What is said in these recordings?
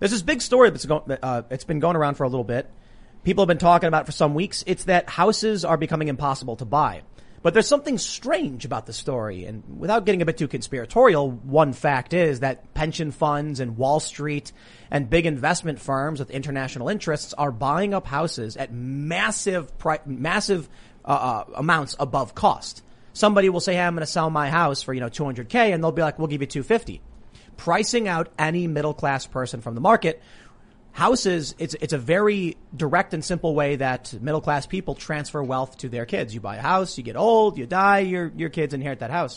There's this big story it's been going around for a little bit. People have been talking about it for some weeks. It's that houses are becoming impossible to buy. But there's something strange about the story. And without getting a bit too conspiratorial, one fact is that pension funds and Wall Street and big investment firms with international interests are buying up houses at massive amounts above cost. Somebody will say, hey, I'm going to sell my house for, $200K, and they'll be like, we'll give you $250. Pricing out any middle class person from the market. Houses, it's a very direct and simple way that middle class people transfer wealth to their kids. You buy a house, you get old, you die, your kids inherit that house.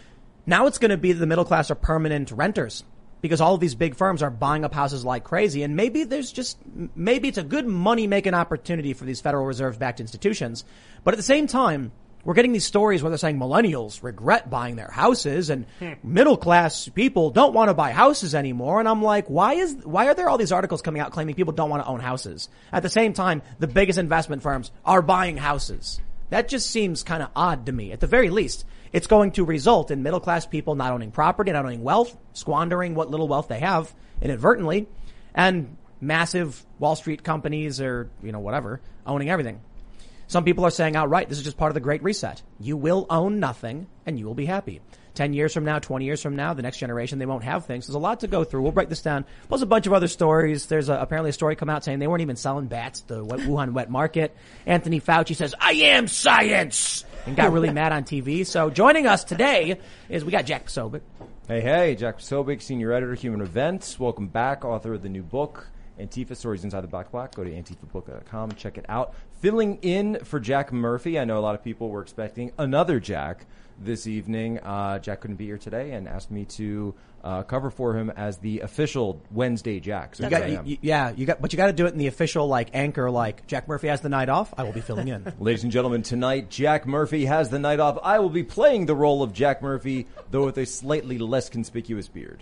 Now it's going to be that the middle class are permanent renters because all of these big firms are buying up houses like crazy. And maybe it's a good money making opportunity for these Federal Reserve backed institutions. But at the same time, we're getting these stories where they're saying millennials regret buying their houses and middle class people don't want to buy houses anymore. And I'm like, why are there all these articles coming out claiming people don't want to own houses? At the same time, the biggest investment firms are buying houses. That just seems kind of odd to me. At the very least, it's going to result in middle class people not owning property, not owning wealth, squandering what little wealth they have inadvertently, and massive Wall Street companies or, whatever, owning everything. Some people are saying outright, this is just part of the Great Reset. You will own nothing and you will be happy. 10 years from now, 20 years from now, the next generation, they won't have things. There's a lot to go through. We'll break this down. Plus a bunch of other stories. There's apparently a story come out saying they weren't even selling bats at the Wuhan wet market. Anthony Fauci says, I am science, and got really mad on TV. So joining us today is we got Jack Posobiec. Hey, Jack Posobiec, senior editor, Human Events. Welcome back, author of the new book, Antifa Stories Inside the Black. Go to antifabook.com and check it out. Filling in for Jack Murphy. I know a lot of people were expecting another Jack this evening. Jack couldn't be here today and asked me to cover for him as the official Wednesday Jack. So but you got to do it in the official anchor, Jack Murphy has the night off. I will be filling in. Ladies and gentlemen, tonight Jack Murphy has the night off. I will be playing the role of Jack Murphy, though with a slightly less conspicuous beard.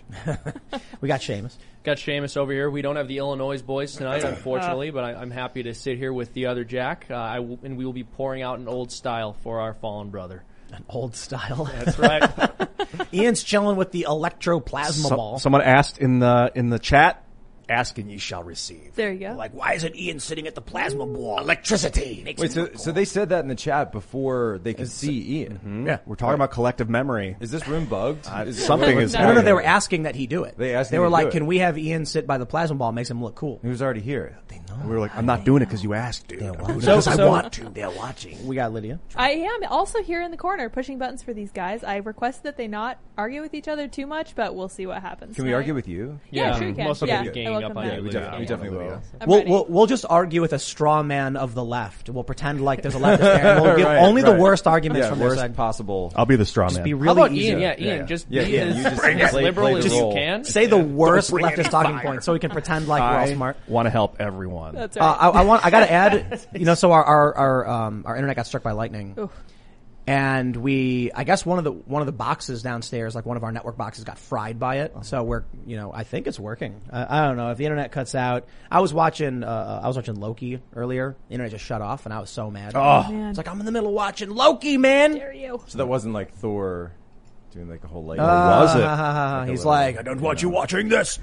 We got Seamus. Got Seamus over here. We don't have the Illinois boys tonight, unfortunately, but I'm happy to sit here with the other Jack, and we will be pouring out an old style for our fallen brother. An old style. That's right. Ian's chilling with the electroplasma ball. Someone asked in the chat, ask and ye shall receive. There you go. Why isn't Ian sitting at the plasma ball? Electricity. Wait, so they said that in the chat before they could see Ian. Mm-hmm. Yeah, we're talking about collective memory. Is this room bugged? Something is No, they were asking that he do it. They were like, can we have Ian sit by the plasma ball? It makes him look cool. He was already here. They know. We were like, I'm not doing it because you asked, dude. I want to. They're watching. We got Lydia. I am also here in the corner pushing buttons for these guys. I requested that they not argue with each other too much, but we'll see what happens. Can we argue with you? Yeah, sure you can. Most of Yeah, it ganging up on you. We definitely will. We'll just argue with a straw man of the left. We'll pretend like there's a leftist there. And we'll give only the worst arguments from their worst side. possible. I'll be the straw Just man. be How really about easy. Ian? Ian, just be as play liberal the as you role. can. Say the worst leftist talking points so we can pretend like we're all smart. Want to help everyone. That's right. I got to add, so our internet got struck by lightning. Oof. And I guess one of the boxes downstairs, one of our network boxes got fried by it. So we're, I think it's working. I don't know if the internet cuts out. I was watching Loki earlier. The internet just shut off and I was so mad. Oh, man. It's I'm in the middle of watching Loki, man. Dare you. So that wasn't like Thor doing a whole light. was it? He's like, I don't want you watching this.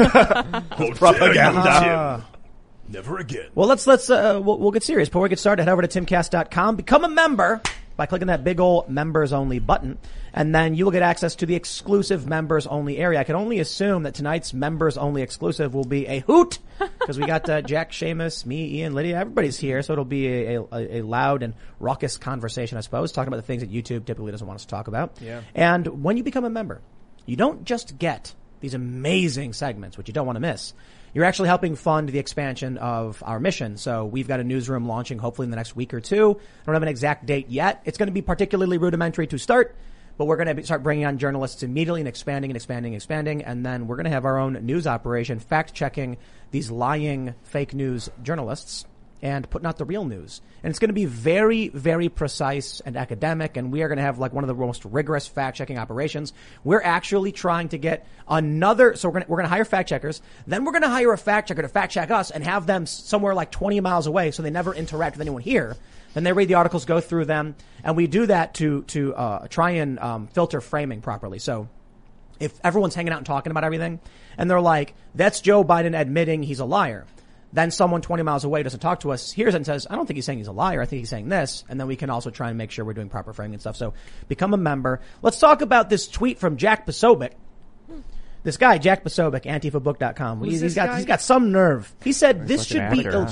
Propaganda. Never again. Well, we'll get serious. Before we get started, head over to timcast.com. Become a member by clicking that big old members only button. And then you will get access to the exclusive members only area. I can only assume that tonight's members only exclusive will be a hoot because we got Jack, Seamus, me, Ian, Lydia. Everybody's here. So it'll be a loud and raucous conversation, I suppose, talking about the things that YouTube typically doesn't want us to talk about. Yeah. And when you become a member, you don't just get these amazing segments, which you don't want to miss. You're actually helping fund the expansion of our mission. So we've got a newsroom launching hopefully in the next week or two. I don't have an exact date yet. It's going to be particularly rudimentary to start, but we're going to start bringing on journalists immediately and expanding. And then we're going to have our own news operation fact-checking these lying fake news journalists and putting out the real news. And it's going to be very, very precise and academic, and we are going to have one of the most rigorous fact-checking operations. We're actually trying to get so we're going to hire fact-checkers, then we're going to hire a fact-checker to fact-check us and have them somewhere 20 miles away so they never interact with anyone here. Then they read the articles, go through them, and we do that to try and filter framing properly. So if everyone's hanging out and talking about everything and they're like, that's Joe Biden admitting he's a liar. Then someone 20 miles away doesn't talk to us, hears it and says, I don't think he's saying he's a liar. I think he's saying this. And then we can also try and make sure we're doing proper framing and stuff. So become a member. Let's talk about this tweet from Jack Posobiec. This guy, Jack Posobiec, Antifabook.com. He's got some nerve. He said this should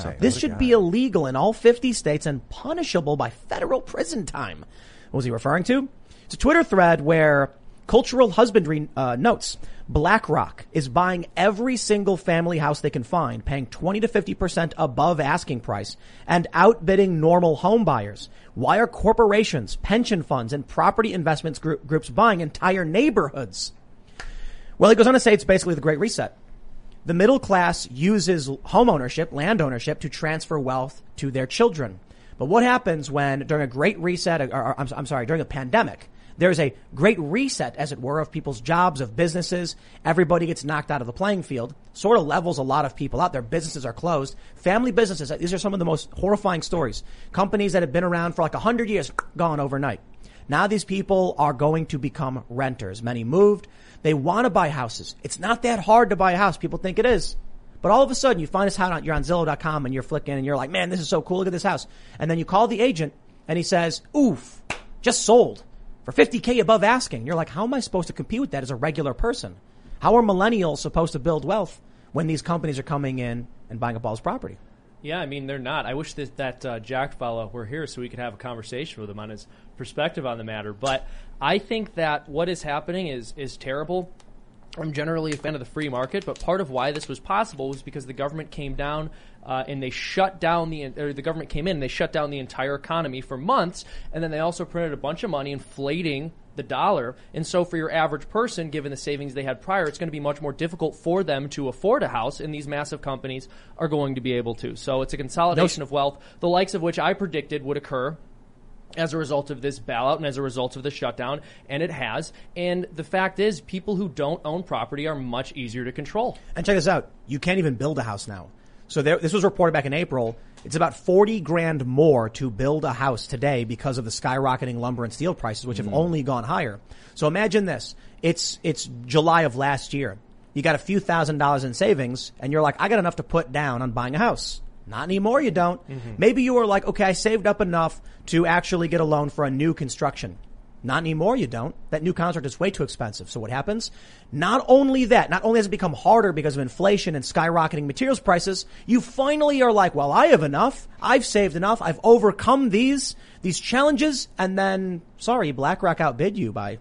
be illegal in all 50 states and punishable by federal prison time. What was he referring to? It's a Twitter thread where Cultural Husbandry notes BlackRock is buying every single family house they can find, paying 20 to 50% above asking price and outbidding normal home buyers. Why are corporations, pension funds, and property investments groups buying entire neighborhoods? Well, he goes on to say it's basically the Great Reset. The middle class uses home ownership, land ownership, to transfer wealth to their children. But what happens when during a Great Reset, during a pandemic, there's a great reset, as it were, of people's jobs, of businesses. Everybody gets knocked out of the playing field, sort of levels a lot of people out. Their businesses are closed. Family businesses, these are some of the most horrifying stories. Companies that have been around for like 100 years, gone overnight. Now these people are going to become renters. Many moved. They want to buy houses. It's not that hard to buy a house. People think it is. But all of a sudden, you find this house, you're on Zillow.com and you're flicking and you're like, man, this is so cool. Look at this house. And then you call the agent and he says, oof, just sold for $50K above asking. You're like, how am I supposed to compete with that as a regular person? How are millennials supposed to build wealth when these companies are coming in and buying up all this property? Yeah, I mean, they're not. I wish that Jack fellow were here so we could have a conversation with him on his perspective on the matter. But I think that what is happening is terrible. I'm generally a fan of the free market, but part of why this was possible was because the government came down and they shut down the government came in and they shut down the entire economy for months, and then they also printed a bunch of money, inflating the dollar. And so for your average person, given the savings they had prior, it's going to be much more difficult for them to afford a house, and these massive companies are going to be able to. So it's a consolidation of wealth, the likes of which I predicted would occur as a result of this bailout and as a result of the shutdown, and it has. And the fact is, people who don't own property are much easier to control. And check this out. You can't even build a house now. So this was reported back in April. It's about $40,000 more to build a house today because of the skyrocketing lumber and steel prices, which have only gone higher. So imagine this. It's July of last year. You got a few $1,000s in savings and you're like, I got enough to put down on buying a house. Not anymore, you don't. Maybe you were like, okay, I saved up enough to actually get a loan for a new construction. Not anymore, you don't. That new contract is way too expensive. So what happens? Not only has it become harder because of inflation and skyrocketing materials prices, you finally are like, well, I have enough. I've saved enough. I've overcome these challenges. And then, sorry, BlackRock outbid you by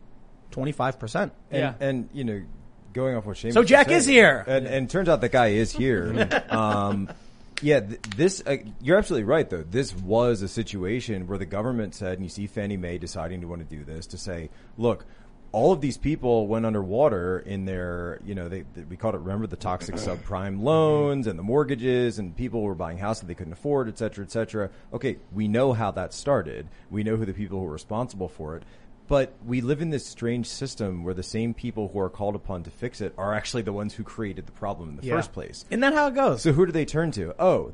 25%. And you know, going off what Shane So Jack is here. And turns out that guy is here. Yeah, you're absolutely right, though. This was a situation where the government said, and you see Fannie Mae deciding to want to do this, to say, look, all of these people went underwater in their, we called it, remember, the toxic subprime loans and the mortgages, and people were buying houses they couldn't afford, et cetera, et cetera. Okay, we know how that started. We know who the people who were responsible for it. But we live in this strange system where the same people who are called upon to fix it are actually the ones who created the problem in the first place. Isn't that how it goes? So who do they turn to? Oh,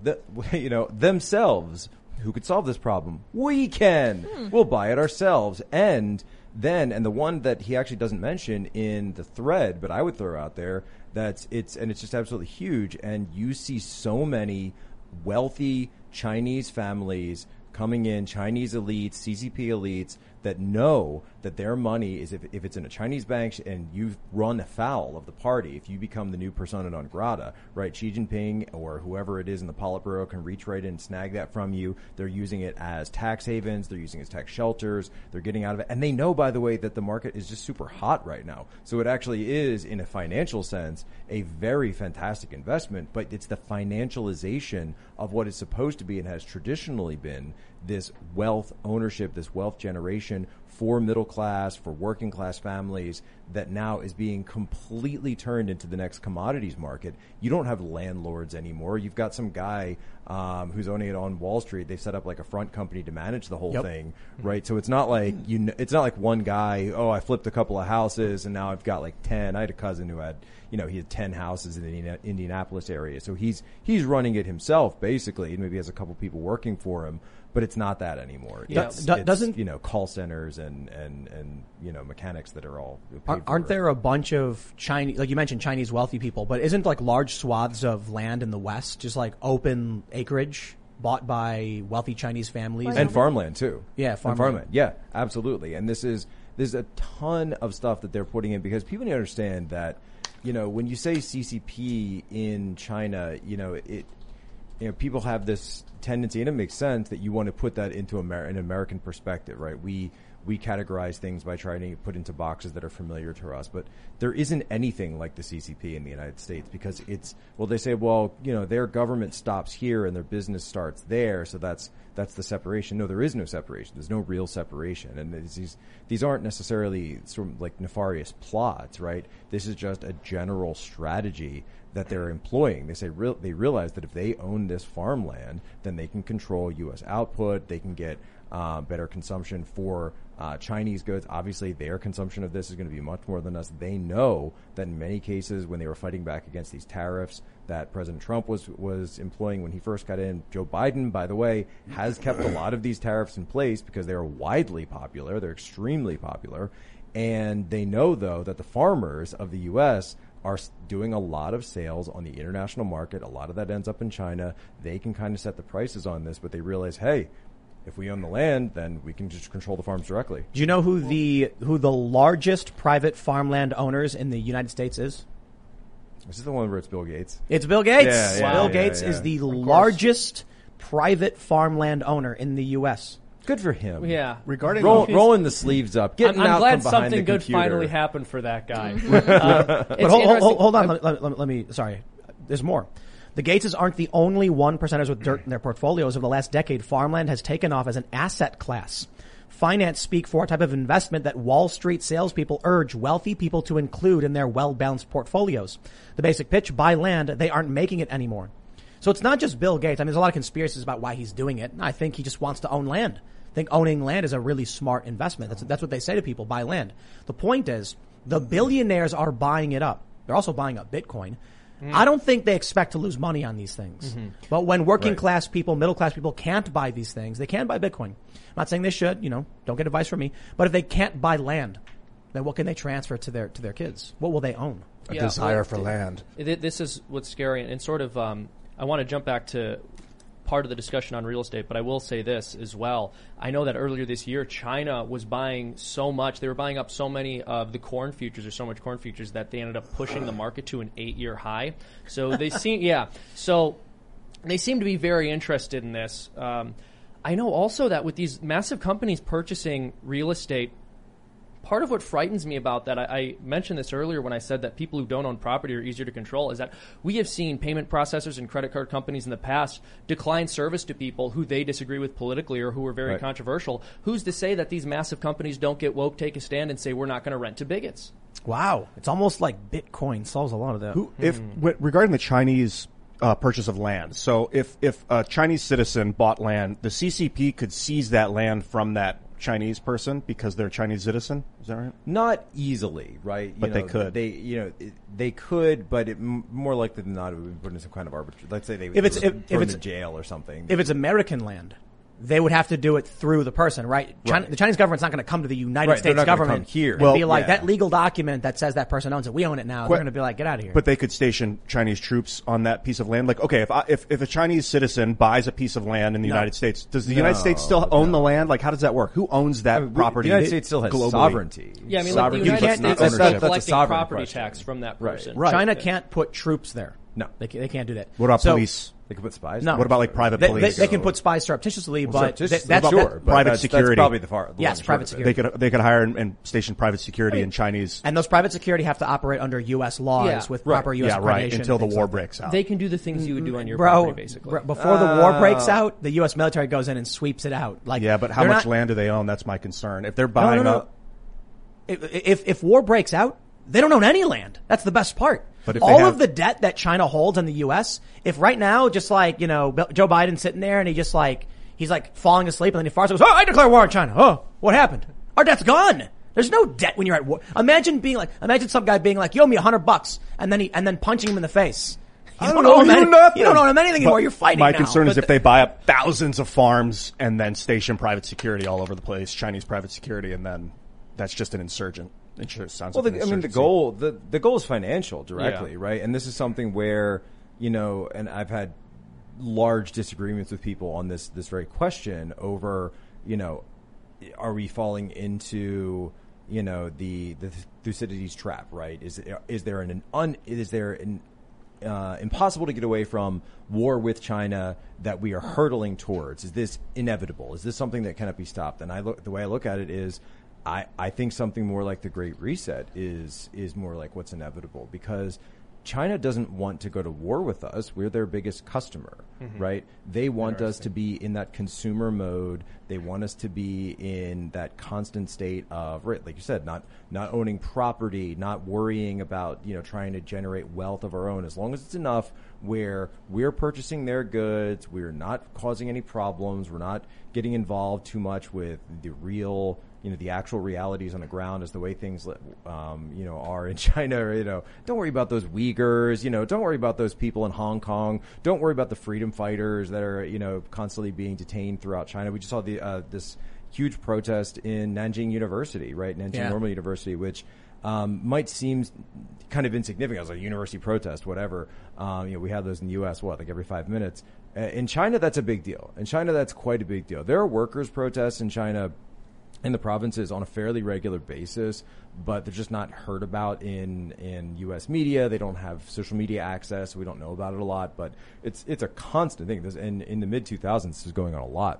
themselves. Who could solve this problem? We can. We'll buy it ourselves. And the one that he actually doesn't mention in the thread, but I would throw out there, it's just absolutely huge. And you see so many wealthy Chinese families coming in, Chinese elites, CCP elites, that know that their money is, if it's in a Chinese bank and you've run afoul of the party, if you become the new persona non grata, right? Xi Jinping or whoever it is in the Politburo can reach right in and snag that from you. They're using it as tax havens. They're using it as tax shelters. They're getting out of it. And they know, by the way, that the market is just super hot right now. So it actually is, in a financial sense, a very fantastic investment, but it's the financialization of what is supposed to be and has traditionally been this wealth ownership, this wealth generation for middle class, for working class families, that now is being completely turned into the next commodities market. You don't have landlords anymore. You've got some guy who's owning it on Wall Street. They set up like a front company to manage the whole thing, right? So it's not like it's not like one guy, oh, I flipped a couple of houses and now I've got like 10. I had a cousin who had, he had 10 houses in the Indianapolis area. So he's running it himself basically, and maybe has a couple people working for him. But it's not that anymore. Yeah. It's call centers and mechanics that are all paid Aren't for. there a bunch of Chinese, like you mentioned, Chinese wealthy people, but isn't like large swaths of land in the West just like open acreage bought by wealthy Chinese families? And farmland too. Yeah, And farmland. Yeah, absolutely. And there's a ton of stuff that they're putting in because people need to understand that, when you say CCP in China, people have this tendency, and it makes sense that you want to put that into an American perspective, right? We categorize things by trying to put into boxes that are familiar to us, but there isn't anything like the CCP in the United States because they say, their government stops here and their business starts there, so that's the separation. No, there is no separation. There's no real separation, and these aren't necessarily sort of like nefarious plots, right? This is just a general strategy that they're employing. They say they realize that if they own this farmland, then they can control U.S. output. They can get better consumption for Chinese goods. Obviously, their consumption of this is going to be much more than us. They know that in many cases, when they were fighting back against these tariffs that President Trump was employing when he first got in, Joe Biden, by the way, has kept a lot of these tariffs in place because they are widely popular. They're extremely popular. And they know, though, that the farmers of the U.S. are doing a lot of sales on the international market. A lot of that ends up in China. They can kind of set the prices on this, but they realize, hey, if we own the land, then we can just control the farms directly. Do you know who the largest private farmland owners in the United States is? This is the one where it's Bill Gates. It's Bill Gates. Yeah, Bill Gates is the largest private farmland owner in the U.S. Good for him. Yeah. Regarding rolling the sleeves up, getting I'm out glad from behind something the good computer. finally happened for that guy. But hold on. Let me. Sorry, there's more. The Gateses aren't the only 1%ers with dirt in their portfolios. Over the last decade, farmland has taken off as an asset class. Finance speak for a type of investment that Wall Street salespeople urge wealthy people to include in their well-balanced portfolios. The basic pitch, buy land, they aren't making it anymore. So it's not just Bill Gates. I mean, there's a lot of conspiracies about why he's doing it. I think he just wants to own land. I think owning land is a really smart investment. That's what they say to people, buy land. The point is, the billionaires are buying it up. They're also buying up Bitcoin. I don't think they expect to lose money on these things. Mm-hmm. But when working class people, middle class people can't buy these things, they can buy Bitcoin. I'm not saying they should, don't get advice from me. But if they can't buy land, then what can they transfer to their kids? What will they own? A desire for land. This is what's scary. And sort of, I want to jump back to part of the discussion on real estate, but I will say this as well. I know that earlier this year, China was buying so much. They were buying up so many of the corn futures, or so much corn futures, that they ended up pushing the market to an 8-year high. So they seem, So they seem to be very interested in this. I know also that with these massive companies purchasing real estate, part of what frightens me about that, I mentioned this earlier when I said that people who don't own property are easier to control, is that we have seen payment processors and credit card companies in the past decline service to people who they disagree with politically or who are very controversial. Who's to say that these massive companies don't get woke, take a stand, and say we're not going to rent to bigots? Wow. It's almost like Bitcoin solves a lot of that. Regarding the Chinese purchase of land, so if a Chinese citizen bought land, the CCP could seize that land from that Chinese person because they're a Chinese citizen. Is that right? Not easily, right? But they could. They could, but more likely than not, it would be put in some kind of arbitrary. Let's say they would If it's in jail or something. If it's American land, they would have to do it through the person, right? The Chinese government's not going to come to the United States government come here and be like, that legal document that says that person owns it, we own it now. They're going to be like, get out of here. But they could station Chinese troops on that piece of land. Like, okay, if a Chinese citizen buys a piece of land in the United States, does the United States still own the land? Like, how does that work? Who owns that property? The United States still has globally? Sovereignty. Yeah, I mean, like the Sovereignty. United States is ownership. still collecting sovereign property question. tax from that person. Right. China can't put troops there. No. They can't do that. What about police? They can put spies. No. What about like private police? They can put spies surreptitiously, but surreptitiously, that's sure, but private that's security. probably the Yes, long private short of it. security. They could hire and station private security in Chinese. And those private security have to operate under U.S. laws with proper U.S. accreditation. Until the things war like that. breaks out. They can do the things you would do on your property, basically. Before the war breaks out, the U.S. military goes in and sweeps it out. Like, yeah, but how they're much not- land do they own? That's my concern. If they're buying No. up, If war breaks out, they don't own any land. That's the best part. But if they all have- of the debt that China holds in the U.S., if right now, just like, Joe Biden's sitting there and he's like falling asleep and then he farts and goes, I declare war on China. Oh, what happened? Our debt's gone. There's no debt when you're at war. Imagine some guy being like, you owe me $100 and then punching him in the face. You I don't don't owe know them nothing. You don't owe them anything anymore. But You're fighting My now. concern is But if they buy up thousands of farms and then station private security all over the place, Chinese private security, and then that's just an insurgent. It sure sounds Well, like an I mean, insurgency. the goal is financial directly, Yeah. right? And this is something where, you know, and I've had large disagreements with people on this very question over, you know, are we falling into, you know, the Thucydides trap, right? Is there an impossible to get away from war with China that we are hurtling towards? Is this inevitable? Is this something that cannot be stopped? And the way I look at it is, I think something more like the Great Reset is more like what's inevitable, because China doesn't want to go to war with us. We're their biggest customer, right? They want us to be in that consumer mode. They want us to be in that constant state of, right, like you said, not owning property, not worrying about, you know, trying to generate wealth of our own. As long as it's enough where we're purchasing their goods, we're not causing any problems, we're not getting involved too much with the real, you know, the actual realities on the ground as the way things, you know, are in China. You know, don't worry about those Uyghurs. You know, don't worry about those people in Hong Kong. Don't worry about the freedom fighters that are, you know, constantly being detained throughout China. We just saw this huge protest in Nanjing University, right? Nanjing Normal University, which might seem kind of insignificant. It was a university protest, whatever. You know, we have those in the U.S. like every 5 minutes. In China, that's a big deal. In China, that's quite a big deal. There are workers' protests in China, in the provinces, on a fairly regular basis, but they're just not heard about in U.S. media. They don't have social media access. So we don't know about it a lot, but it's a constant thing. In the mid-2000s, this is going on a lot.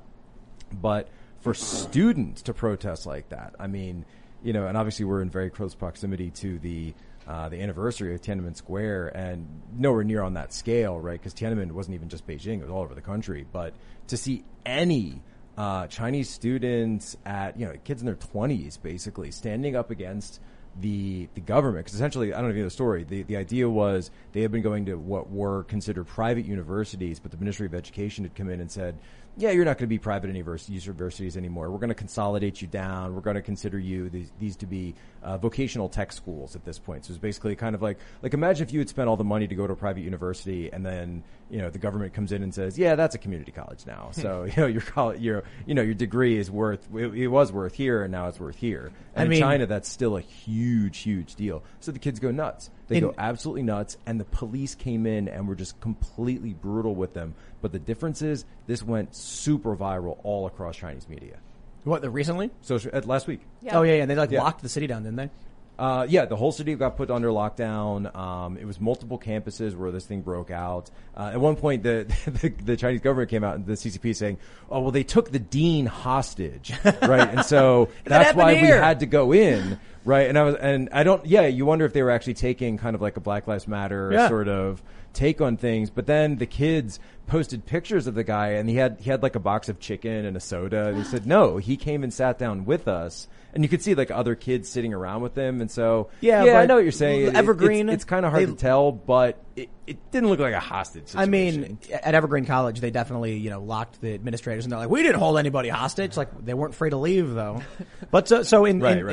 But for students to protest like that, I mean, you know, and obviously we're in very close proximity to the anniversary of Tiananmen Square, and nowhere near on that scale, right? Because Tiananmen wasn't even just Beijing; it was all over the country. But to see any Chinese students at, you know, kids in their 20s basically standing up against the government, because essentially, I don't know if you know the story, the idea was they had been going to what were considered private universities, but the Ministry of Education had come in and said, yeah, you're not going to be private universities anymore. We're going to consolidate you down. We're going to consider these to be vocational tech schools at this point. So it's basically kind of like imagine if you had spent all the money to go to a private university, and then, you know, the government comes in and says, yeah, that's a community college now. So, you know, your degree is worth, it was worth here, and now it's worth here. And in China, that's still a huge, huge deal. So the kids go nuts. They go absolutely nuts, and the police came in and were just completely brutal with them. But the difference is, this went super viral all across Chinese media. What, recently? So last week. Yeah. Oh, yeah, and they locked the city down, didn't they? Yeah, the whole city got put under lockdown. It was multiple campuses where this thing broke out. At one point, the Chinese government came out and the CCP saying, "Oh, well, they took the dean hostage, right?" And so that's why we had to go in, right? And you wonder if they were actually taking kind of like a Black Lives Matter sort of take on things. But then the kids posted pictures of the guy, and he had like a box of chicken and a soda, and he said, "No, he came and sat down with us." And you could see like other kids sitting around with him, and so but I know what you're saying. Evergreen, it's kind of hard to tell, but it didn't look like a hostage situation. I mean, at Evergreen College, they definitely, you know, locked the administrators, and they're like, "We didn't hold anybody hostage." Like, they weren't free to leave, though. But so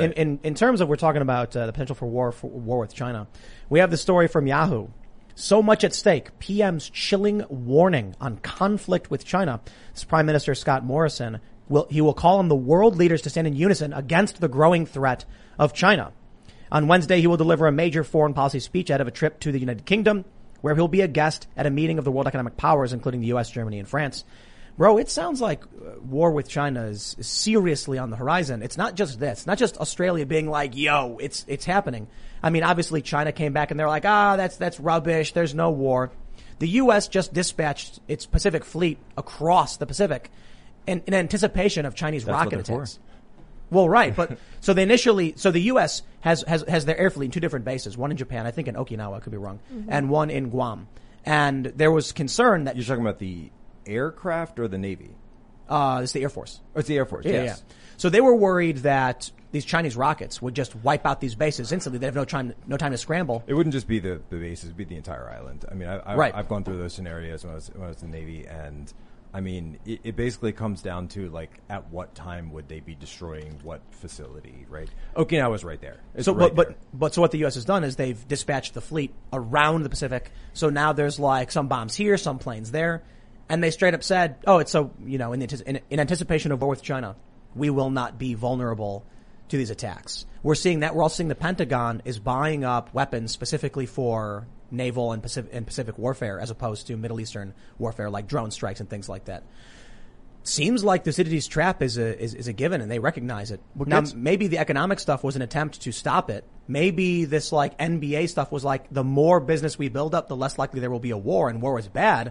in terms of, we're talking about the potential for war with China, we have the story from Yahoo. So much at stake. PM's chilling warning on conflict with China. This Prime Minister Scott Morrison will call on the world leaders to stand in unison against the growing threat of China. On Wednesday, he will deliver a major foreign policy speech out of a trip to the United Kingdom, where he'll be a guest at a meeting of the world economic powers, including the U.S., Germany, and France. Bro, it sounds like war with China is seriously on the horizon. It's not just this. Not just Australia being like, yo, it's happening. I mean, obviously China came back and they're like, that's rubbish. There's no war. The U.S. just dispatched its Pacific fleet across the Pacific in anticipation of Chinese rocket attacks. Well, right. But so the U.S. has their air fleet in two different bases. One in Japan, I think in Okinawa, I could be wrong, and one in Guam. And there was concern that... You're talking about the aircraft or the Navy? It's the Air Force. Oh, it's the Air Force, yes. Yeah. So they were worried that these Chinese rockets would just wipe out these bases instantly. They'd have no time to scramble. It wouldn't just be the bases, it'd be the entire island. I mean, I've gone through those scenarios when I was in the Navy, and I mean, it basically comes down to, like, at what time would they be destroying what facility, right? Okinawa's right there. It's So, right there. but so what the U.S. has done is they've dispatched the fleet around the Pacific. So now there's like some bombs here, some planes there, and they straight up said, "Oh, it's so in anticipation of war with China, we will not be vulnerable to these attacks." We're seeing that. We're also seeing the Pentagon is buying up weapons specifically for naval and Pacific warfare, as opposed to Middle Eastern warfare like drone strikes and things like that. Seems like Thucydides' trap is a given, and they recognize it. Now, maybe the economic stuff was an attempt to stop it. Maybe this like NBA stuff was like, the more business we build up, the less likely there will be a war, and war is bad.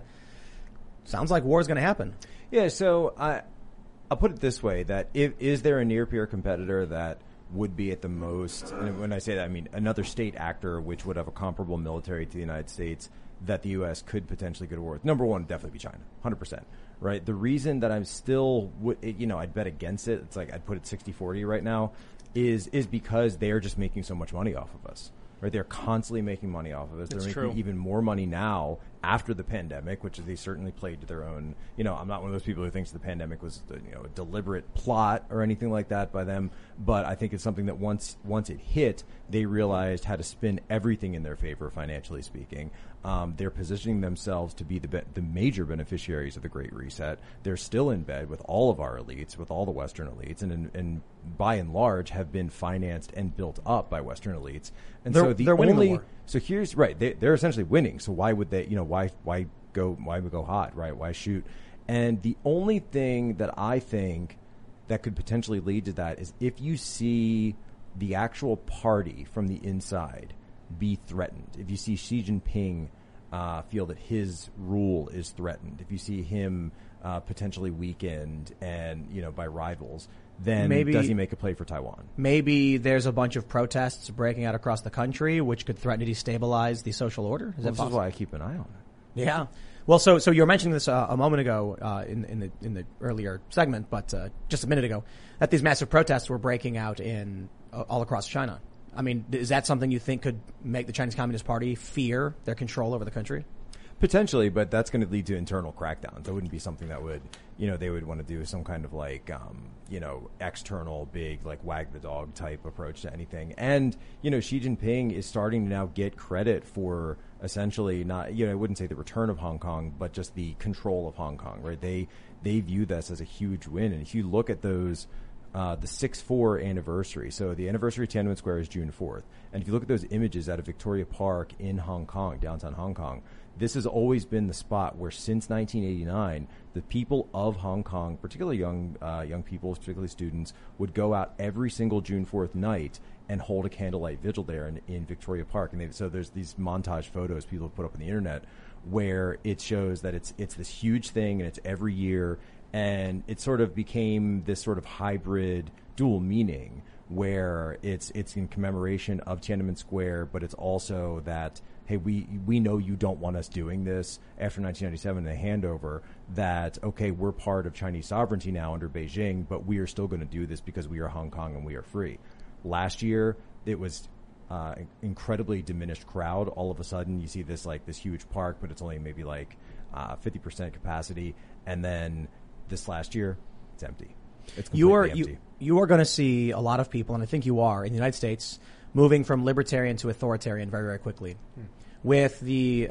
Sounds like war is going to happen. Yeah, so I'll put it this way, that is there a near-peer competitor that would be at the most, and when I say that, I mean another state actor which would have a comparable military to the United States that the U.S. could potentially go to war with? Number one would definitely be China, 100%. Right? The reason that I'm still, I'd bet against it, it's like I'd put it 60-40 right now, is because they are just making so much money off of us. Right? They're constantly making money off of us. They're making even more money now after the pandemic, which they certainly played to their own. I'm not one of those people who thinks the pandemic was a deliberate plot or anything like that by them. But I think it's something that once it hit, they realized how to spin everything in their favor, financially speaking. They're positioning themselves to be the major beneficiaries of the Great Reset. They're still in bed with all of our elites, with all the Western elites, and by and large have been financed and built up by Western elites. And they're winning the war. So here's right. They're essentially winning. So why would they? Why go hot? Right? Why shoot? And the only thing that I think that could potentially lead to that is if you see the actual party from the inside be threatened. If you see Xi Jinping feel that his rule is threatened, if you see him potentially weakened and by rivals, then does he make a play for Taiwan? Maybe there's a bunch of protests breaking out across the country, which could threaten to destabilize the social order. Is that possible? This is why I keep an eye on it. Yeah. Well, so you were mentioning this a moment ago in the earlier segment, but just a minute ago, that these massive protests were breaking out in all across China. I mean, is that something you think could make the Chinese Communist Party fear their control over the country? Potentially, but that's going to lead to internal crackdowns. That wouldn't be something that would, they would want to do some kind of like, external big, like wag the dog type approach to anything. And, Xi Jinping is starting to now get credit for essentially not, I wouldn't say the return of Hong Kong, but just the control of Hong Kong, right? They view this as a huge win. And if you look at those, the 6/4 anniversary. So the anniversary of Tiananmen Square is June 4th. And if you look at those images out of Victoria Park in Hong Kong, downtown Hong Kong, this has always been the spot where since 1989, the people of Hong Kong, particularly young people, particularly students, would go out every single June 4th night and hold a candlelight vigil there in Victoria Park. And so there's these montage photos people have put up on the internet where it shows that it's this huge thing and it's every year. And it sort of became this sort of hybrid dual meaning where it's in commemoration of Tiananmen Square, but it's also that, hey, we know you don't want us doing this after 1997, the handover, that, okay, we're part of Chinese sovereignty now under Beijing, but we are still going to do this because we are Hong Kong and we are free. Last year, it was incredibly diminished crowd. All of a sudden, you see this huge park, but it's only maybe 50% capacity. And then this last year, it's empty. It's completely empty. You are going to see a lot of people, and I think you are, in the United States, moving from libertarian to authoritarian very, very quickly. With the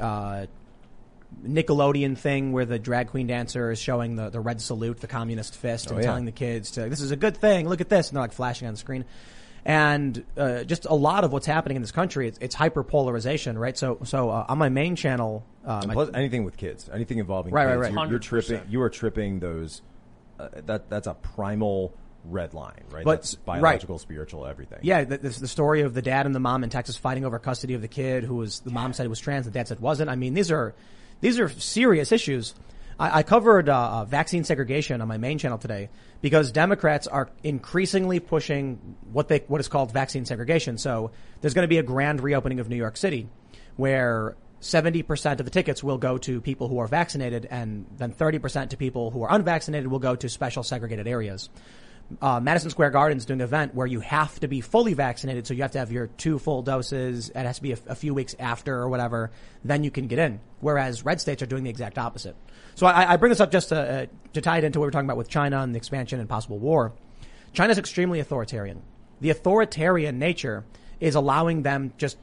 Nickelodeon thing where the drag queen dancer is showing the red salute, the communist fist, and telling the kids this is a good thing, look at this, and they're flashing on the screen. And just a lot of what's happening in this country, it's hyper-polarization, right? So on my main channel... anything with kids, anything involving kids, right. You are tripping those... that's a primal red line, right? But, that's biological, spiritual, everything. Yeah, the story of the dad and the mom in Texas fighting over custody of the kid the mom said was trans, the dad said wasn't. I mean, these are serious issues. I covered vaccine segregation on my main channel today because Democrats are increasingly pushing what is called vaccine segregation. So there's going to be a grand reopening of New York City where 70% of the tickets will go to people who are vaccinated, and then 30% to people who are unvaccinated will go to special segregated areas. Madison Square Garden's doing an event where you have to be fully vaccinated, so you have to have your 2 full doses. It has to be a few weeks after or whatever, then you can get in. Whereas red states are doing the exact opposite. So I bring this up just to tie it into what we're talking about with China and the expansion and possible war. China's extremely authoritarian. The authoritarian nature is allowing them just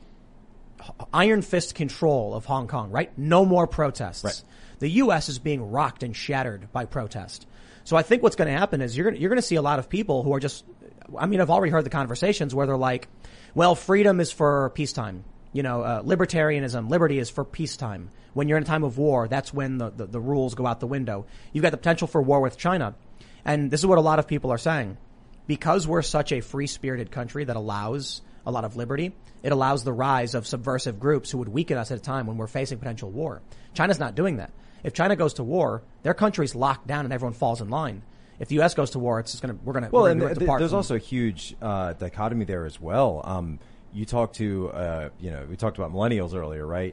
iron fist control of Hong Kong, right? No more protests. Right. The U.S. is being rocked and shattered by protest. So I think what's going to happen is you're going to see a lot of people who are just, I mean, I've already heard the conversations where they're like, well, freedom is for peacetime. Libertarianism, liberty is for peacetime. When you're in a time of war, that's when the rules go out the window. You've got the potential for war with China. And this is what a lot of people are saying. Because we're such a free-spirited country that allows a lot of liberty, it allows the rise of subversive groups who would weaken us at a time when we're facing potential war. China's not doing that. If China goes to war, their country's locked down and everyone falls in line. If the U.S. goes to war, it's just we're going to depart. There's also a huge dichotomy there as well. You talk to, we talked about millennials earlier, right?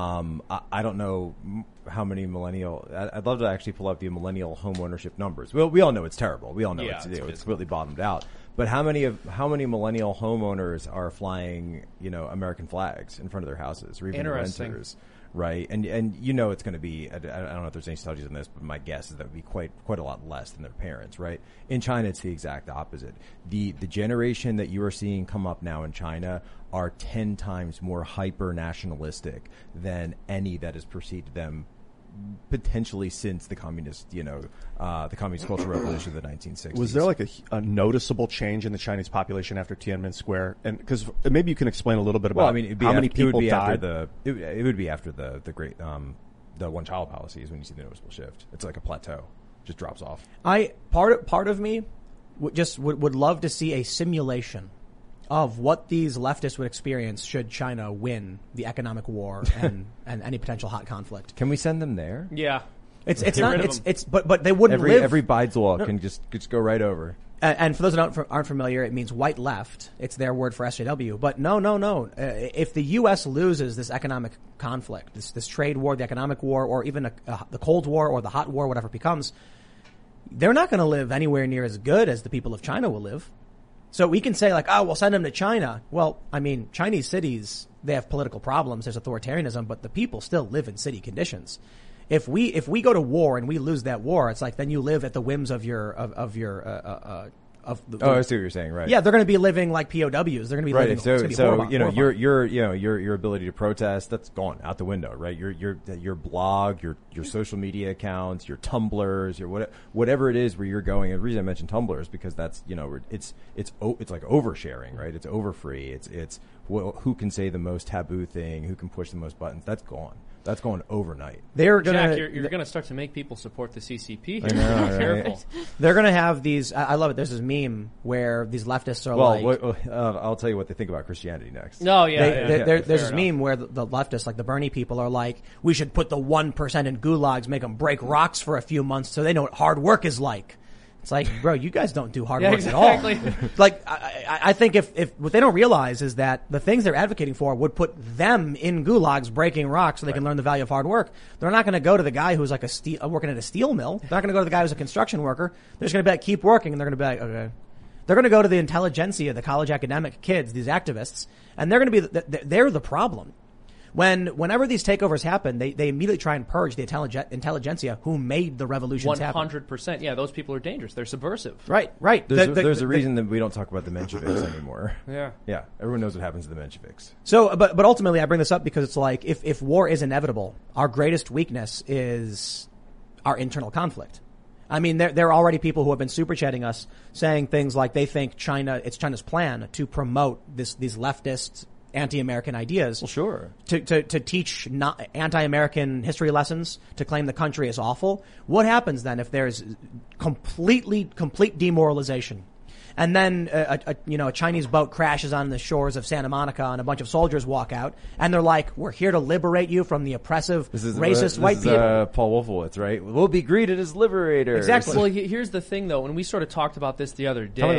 I don't know how many I'd love to actually pull up the millennial home ownership numbers. Well, we all know it's terrible. We all know it's really bottomed out. But how many millennial homeowners are flying, American flags in front of their houses, or even renters? Right, and it's going to be. I don't know if there's any studies on this, but my guess is that would be quite a lot less than their parents. Right, in China, it's the exact opposite. The generation that you are seeing come up now in China are 10 times more hyper nationalistic than any that has preceded them, potentially since the communist, the communist cultural revolution of the 1960s. Was there like a noticeable change in the Chinese population after Tiananmen Square? And because maybe you can explain a little bit about how many people died. It would be after the great the one-child policy is when you see the noticeable shift. It's like a plateau, just drops off. Part of me would love to see a simulation of what these leftists would experience should China win the economic war and any potential hot conflict. Can we send them there? Yeah. But they wouldn't live. Every Bides law can just go right over. And for those that aren't familiar, it means white left. It's their word for SJW. But no. If the U.S. loses this economic conflict, this trade war, the economic war, or even the Cold War or the hot war, whatever it becomes, they're not going to live anywhere near as good as the people of China will live. So we can say we'll send them to China. Well, I mean, Chinese cities, they have political problems. There's authoritarianism, but the people still live in city conditions. If we go to war and we lose that war, it's like then you live at the whims of your I see what you're saying, right? Yeah, they're going to be living like POWs. They're going to be living. So your ability to protest, that's gone out the window, right? Your blog, your social media accounts, your Tumblrs, your whatever it is where you're going. And the reason I mentioned Tumblr is because that's it's like oversharing, right? It's overfree. It's who can say the most taboo thing, who can push the most buttons. That's gone. That's going overnight. You're going to start to make people support the CCP here. I know, right? Careful. They're going to have these. I love it. There's this meme where these leftists are I'll tell you what they think about Christianity next. No, yeah. There's this meme where the leftists, like the Bernie people, are like, we should put the 1% in gulags, make them break rocks for a few months so they know what hard work is like. It's like, bro, you guys don't do hard work at all. Like, I think if what they don't realize is that the things they're advocating for would put them in gulags breaking rocks so they can learn the value of hard work. They're not going to go to the guy who's like working at a steel mill. They're not going to go to the guy who's a construction worker. They're just going to be like, keep working, and they're going to be like, okay. They're going to go to the intelligentsia, the college academic kids, these activists, and they're going to be they're the problem. Whenever these takeovers happen, they immediately try and purge the intelligentsia who made the revolutions happen. 100%. Yeah, those people are dangerous. They're subversive. Right. There's a reason that we don't talk about the Mensheviks anymore. Yeah. Everyone knows what happens to the Mensheviks. So, but ultimately, I bring this up because it's like if war is inevitable, our greatest weakness is our internal conflict. I mean, there are already people who have been super chatting us saying things like they think it's China's plan to promote these leftist anti-American ideas. Well, sure. To teach anti-American history lessons, to claim the country is awful. What happens then if there's complete demoralization? And then a Chinese boat crashes on the shores of Santa Monica and a bunch of soldiers walk out and they're like, we're here to liberate you from the oppressive, racist white people. Paul Wolfowitz, right? We'll be greeted as liberators. Exactly. Well, here's the thing, though. When we sort of talked about this the other day,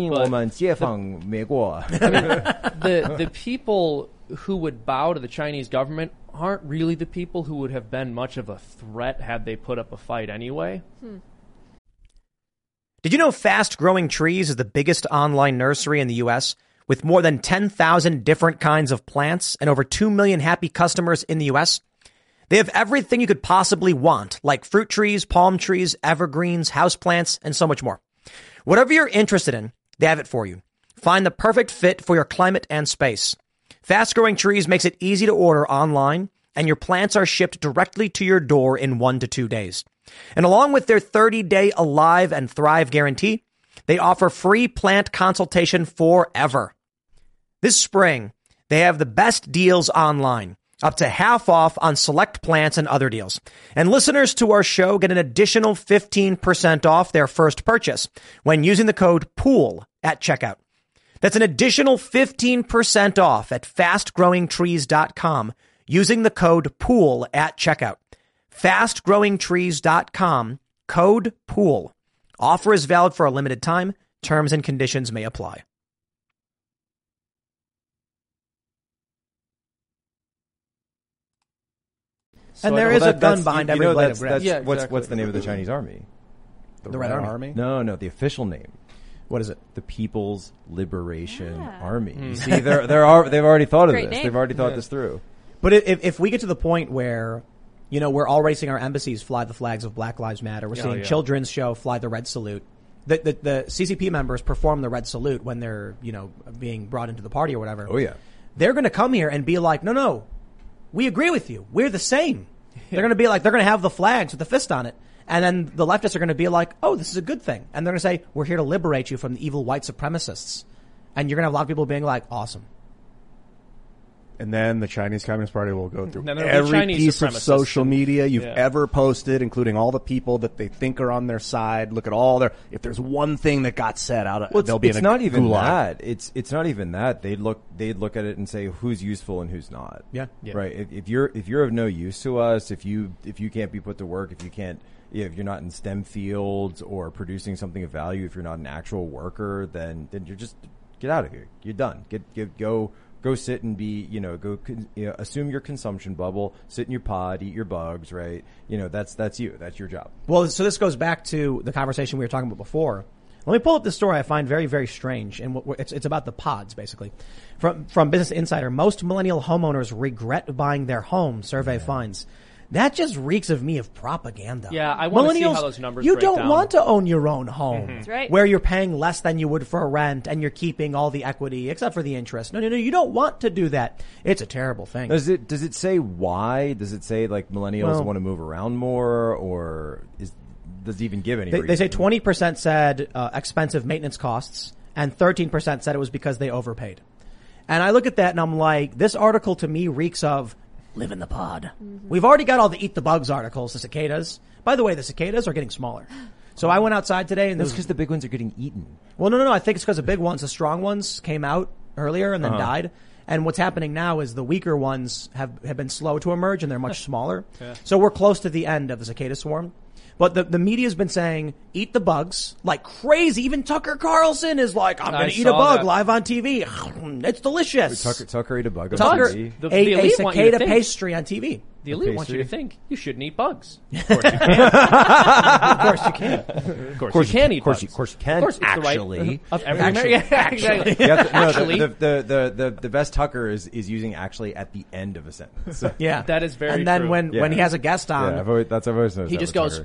the people who would bow to the Chinese government aren't really the people who would have been much of a threat had they put up a fight anyway. Did you know Fast Growing Trees is the biggest online nursery in the U.S. with more than 10,000 different kinds of plants and over 2 million happy customers in the U.S.? They have everything you could possibly want, like fruit trees, palm trees, evergreens, houseplants, and so much more. Whatever you're interested in, they have it for you. Find the perfect fit for your climate and space. Fast Growing Trees makes it easy to order online, and your plants are shipped directly to your door in 1 to 2 days. And along with their 30-day Alive and Thrive guarantee, they offer free plant consultation forever. This spring, they have the best deals online, up to half off on select plants and other deals. And listeners to our show get an additional 15% off their first purchase when using the code POOL at checkout. That's an additional 15% off at fastgrowingtrees.com using the code POOL at checkout. Fastgrowingtrees.com, code POOL. Offer is valid for a limited time. Terms and conditions may apply. And there is a gun behind every blade of grass. Yeah, What's the name of the Chinese army? The Red Army. No, the official name. What is it? The People's Liberation Army. You see, they've already thought of Great this. name. They've already thought this through. But if we get to the point where, you know, we're already seeing our embassies fly the flags of Black Lives Matter, we're seeing children's show fly the red salute. The CCP members perform the red salute when they're, you know, being brought into the party or whatever. Oh yeah. They're going to come here and be like, no, we agree with you. We're the same. They're going to be like, they're going to have the flags with the fist on it. And then the leftists are going to be like, oh, this is a good thing. And they're going to say, we're here to liberate you from the evil white supremacists. And you're going to have a lot of people being like, awesome. And then the Chinese Communist Party will go through Then there'll be every Chinese piece of supremacists social and- media you've yeah. ever posted, including all the people that they think are on their side. Look at all their, if there's one thing that got said out of, Well, they'll be it's in a not even gulag. that. It's not even that. They'd look at it and say who's useful and who's not. Yeah. Right. If you're of no use to us, if you can't be put to work, if you're not in STEM fields or producing something of value, if you're not an actual worker, then you're just get out of here. You're done. Go sit and be, assume your consumption bubble, sit in your pod, eat your bugs, right? That's you. That's your job. Well, so this goes back to the conversation we were talking about before. Let me pull up this story I find very, very strange, and it's about the pods, basically. From Business Insider, most millennial homeowners regret buying their home, survey finds. That just reeks of me of propaganda. Yeah, I want to see Millennials, how those numbers you break don't down. want to own your own home. That's right. Where you're paying less than you would for a rent and you're keeping all the equity except for the interest. No, you don't want to do that. It's a terrible thing. Does it say why? Does it say like millennials want to move around more, or does it even give any reason? They say 20% said expensive maintenance costs and 13% said it was because they overpaid. And I look at that and I'm like, this article to me reeks of live in the pod. Mm-hmm. We've already got all the eat the bugs articles, the cicadas. By the way, the cicadas are getting smaller. So I went outside today and That's because the big ones are getting eaten. Well, no. I think it's because the big ones, the strong ones came out earlier and then died. And what's happening now is the weaker ones have been slow to emerge and they're much smaller. Yeah. So we're close to the end of the cicada swarm. But the media's been saying, eat the bugs like crazy. Even Tucker Carlson is like, I'm going to eat a bug live on TV. It's delicious. Tucker ate a bug on Tucker TV. The ate a elite want you to cicada think- pastry on TV. The elite wants you to think you shouldn't eat bugs. Of course you can. Of course you can. Of course you can eat bugs. Of course you can. Of course, it's Actually. the right of every Actually. yeah, exactly. You have to- no, Actually, the best Tucker is using actually at the end of a sentence. Yeah. That is very And then true. when he has a guest on, I've always noticed he that just with goes, Tucker.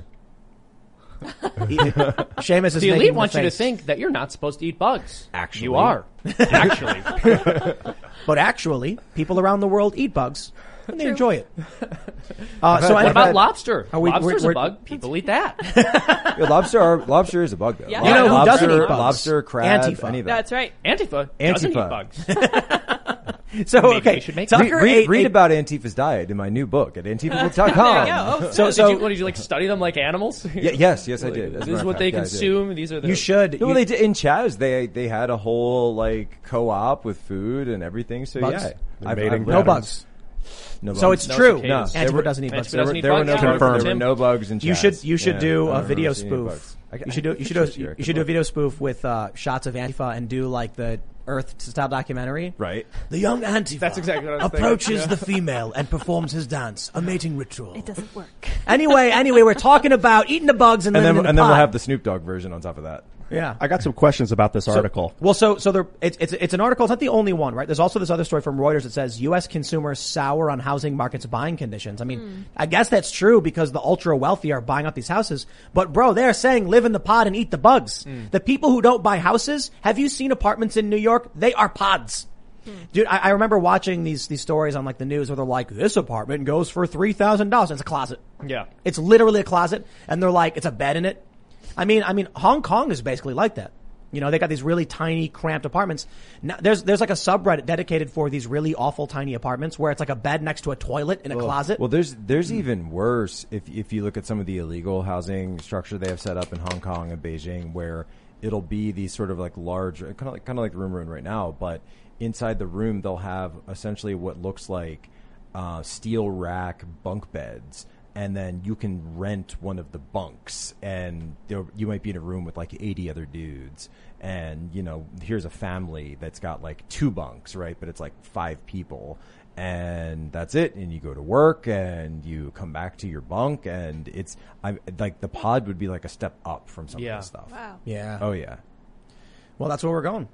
Seamus is the making elite the wants you to face. think that you're not supposed to eat bugs. Actually. You are. Actually. But actually, people around the world eat bugs and they True. enjoy it. I've So had- What about had- lobster? Are we- Lobster's we're- a bug. People eat that. Yeah, lobster is a bug though. Yeah. You know who doesn't eat bugs? Lobster, crab, Antifa. any of that. That's right. Antifa doesn't eat Antifa. bugs. So Maybe okay, we should make Tucker ate Read a- about Antifa's diet in my new book at antifa.com. There you go. Oh, Did you like study them like animals? Yes, I did. As a This matter is of what fact, they yeah, I did. consume. These are the You should. No, you- they did in Chaz. They had a whole like co-op with food and everything. So Bugs? yeah, They're mating no patterns. bugs. No bugs. So it's No true. cicadas. No, Antifa doesn't eat Antifa bugs. doesn't eat There were bugs. no Yeah. bugs. There were Tim. no bugs in Chaz. You should do I a don't video remember seeing any spoof. bugs. You should do a video spoof with shots of Antifa and do like the Earth-style documentary. Right. The young Antifa That's exactly what I was approaches thinking. the female and performs his dance, a mating ritual. It doesn't work. Anyway, we're talking about eating the bugs and And living then in the we'll pod. have the Snoop Dogg version on top of that. Yeah. I got some questions about this article. Well, so it's an article. It's not the only one, right? There's also this other story from Reuters that says U.S. consumers sour on housing market's buying conditions. I mean, I guess that's true because the ultra wealthy are buying up these houses. But bro, they're saying live in the pod and eat the bugs. The people who don't buy houses, have you seen apartments in New York? They are pods. Dude, I remember watching these stories on like the news where they're like, this apartment goes for $3,000. It's a closet. Yeah. It's literally a closet, and they're like, it's a bed in it. I mean, Hong Kong is basically like that. You know, they got these really tiny, cramped apartments. Now, there's like a subreddit dedicated for these really awful tiny apartments where it's like a bed next to a toilet in a closet. Well, there's even worse if you look at some of the illegal housing structure they have set up in Hong Kong and Beijing, where it'll be these sort of like large, kind of like the room we're in right now, but inside the room they'll have essentially what looks like steel rack bunk beds. And then you can rent one of the bunks, and you might be in a room with like 80 other dudes. And, you know, here's a family that's got like 2 bunks, right? But it's like 5 people, and that's it. And you go to work and you come back to your bunk, and like the pod would be like a step up from some of this stuff. Wow. Yeah. Oh yeah. Well, that's where we're going.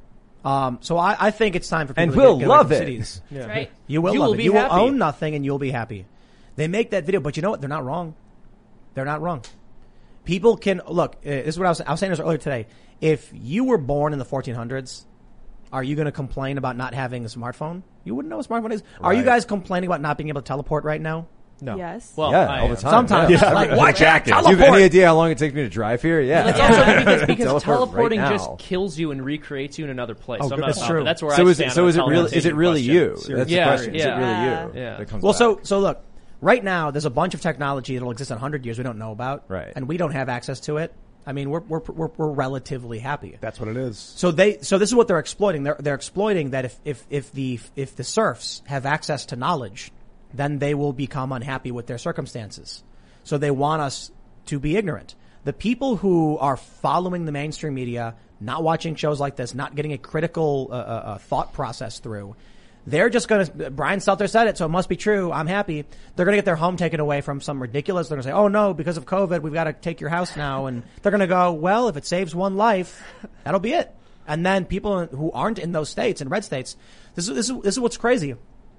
So I think it's time for people And to we'll get away love from it. cities. That's right. You will You love will it. be You happy. will own nothing and you'll be happy. They make that video, but you know what? They're not wrong. They're not wrong. People can look. This is what I was saying this earlier today. If you were born in the 1400s, are you going to complain about not having a smartphone? You wouldn't know what a smartphone is. Are you Right. guys complaining about not being able to teleport right now? No. Yes. Well, Yeah, I all the am. time. Sometimes. Yeah. Like, why can't Jacket. I Do you have teleport? any idea how long it takes me to drive here? Yeah. It's also because Teleport right teleporting now. just kills you and recreates you in another place. Oh, so I'm not that's about true. that. That's where So I is stand. it? So on is the it really? Is it really you? question. That's Yeah, the question. Is it yeah. really you? Yeah. That comes Well, back. so look, right now there's a bunch of technology that'll exist in 100 years we don't know about, Right. and we don't have access to it. I mean, we're relatively happy. That's what it is. So this is what they're exploiting. They're exploiting that if the serfs have access to knowledge, then they will become unhappy with their circumstances. So they want us to be ignorant. The people who are following the mainstream media, not watching shows like this, not getting a critical thought process through, they're just going to, Brian Stelter said it, so it must be true. I'm happy. They're going to get their home taken away from some ridiculous. They're going to say, oh no, because of COVID, we've got to take your house now. And they're going to go, well, if it saves one life, that'll be it. And then people who aren't in those states, in red states, this is what's crazy.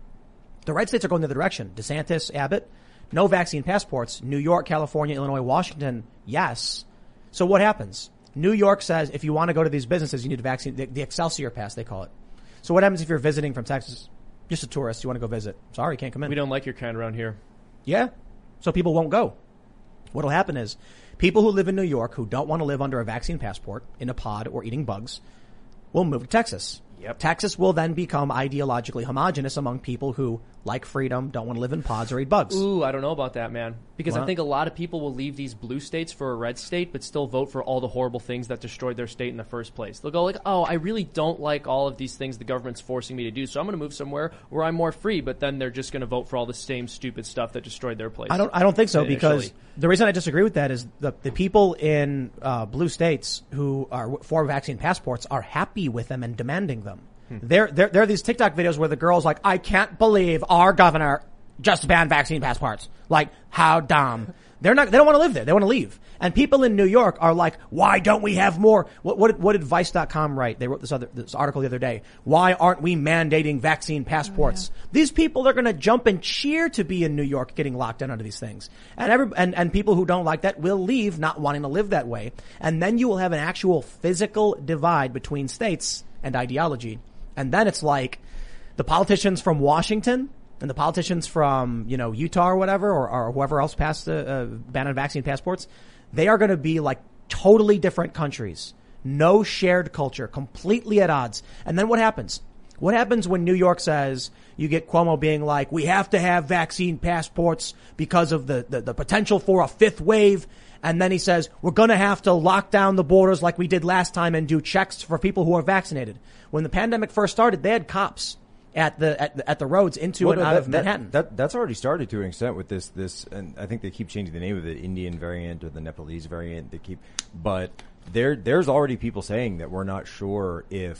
The red states are going the other direction. DeSantis, Abbott, no vaccine passports. New York, California, Illinois, Washington, yes. So what happens? New York says if you want to go to these businesses, you need a vaccine, the Excelsior Pass, they call it. So what happens if you're visiting from Texas? Just a tourist, you want to go visit. Sorry, you can't come in. We don't like your kind around here. Yeah. So people won't go. What'll happen is people who live in New York who don't want to live under a vaccine passport in a pod or eating bugs will move to Texas. Yep. Texas will then become ideologically homogenous among people who like freedom, don't want to live in pods or eat bugs. Ooh, I don't know about that, man. Because I Well- think a lot of people will leave these blue states for a red state, but still vote for all the horrible things that destroyed their state in the first place. They'll go like, oh, I really don't like all of these things the government's forcing me to do, so I'm going to move somewhere where I'm more free, but then they're just going to vote for all the same stupid stuff that destroyed their place. I don't think so Initially. because the reason I disagree with that is the people in blue states who are for vaccine passports are happy with them and demanding them. There are these TikTok videos where the girl's like, I can't believe our governor just banned vaccine passports. Like, how dumb. They don't want to live there. They want to leave. And people in New York are like, why don't we have more? What did Vice.com write? They wrote this article the other day. Why aren't we mandating vaccine passports? Oh, yeah. These people are going to jump and cheer to be in New York getting locked down under these things. And people who don't like that will leave not wanting to live that way. And then you will have an actual physical divide between states and ideology. And then it's like the politicians from Washington and the politicians from, Utah or whatever, or whoever else passed the ban on vaccine passports, they are going to be like totally different countries. No shared culture, completely at odds. And then what happens? What happens when New York says, you get Cuomo being like, we have to have vaccine passports because of the potential for a fifth wave. And then he says, we're going to have to lock down the borders like we did last time and do checks for people who are vaccinated. When the pandemic first started, they had cops at the roads into and out of Manhattan. That's already started to an extent with this, and I think they keep changing the name of it, Indian variant or the Nepalese variant. But there's already people saying that we're not sure if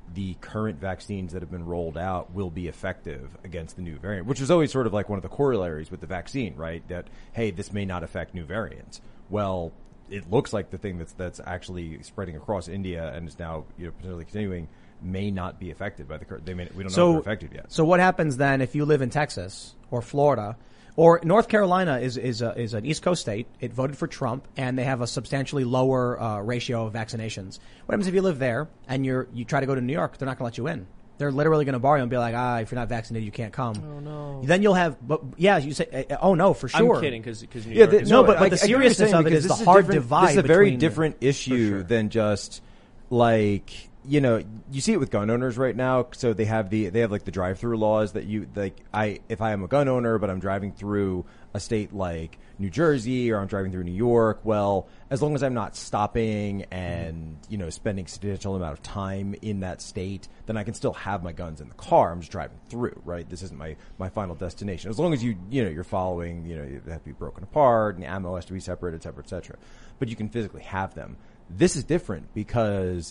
the current vaccines that have been rolled out will be effective against the new variant, which is always sort of like one of the corollaries with the vaccine, right? That, hey, this may not affect new variants. Well, it looks like the thing that's actually spreading across India and is now, potentially continuing may not be affected by the current. We don't know if they're affected yet. So what happens then if you live in Texas or Florida or North Carolina is an East Coast state? It voted for Trump and they have a substantially lower ratio of vaccinations. What happens if you live there and you try to go to New York? They're not going to let you in. They're literally going to bar you and be like, if you're not vaccinated, you can't come. Oh no. Then you'll have, you say, oh no, for sure. I'm kidding because New York is but the seriousness of it is the hard divide. This is a very between different issue than just like, you see it with gun owners right now. So they have like the drive-through laws that if I am a gun owner, but I'm driving through a state like New Jersey or I'm driving through New York, well, as long as I'm not stopping and, spending a substantial amount of time in that state, then I can still have my guns in the car. I'm just driving through, right? This isn't my final destination. As long as you're following, you have to be broken apart and the ammo has to be separate, et cetera, et cetera. But you can physically have them. This is different because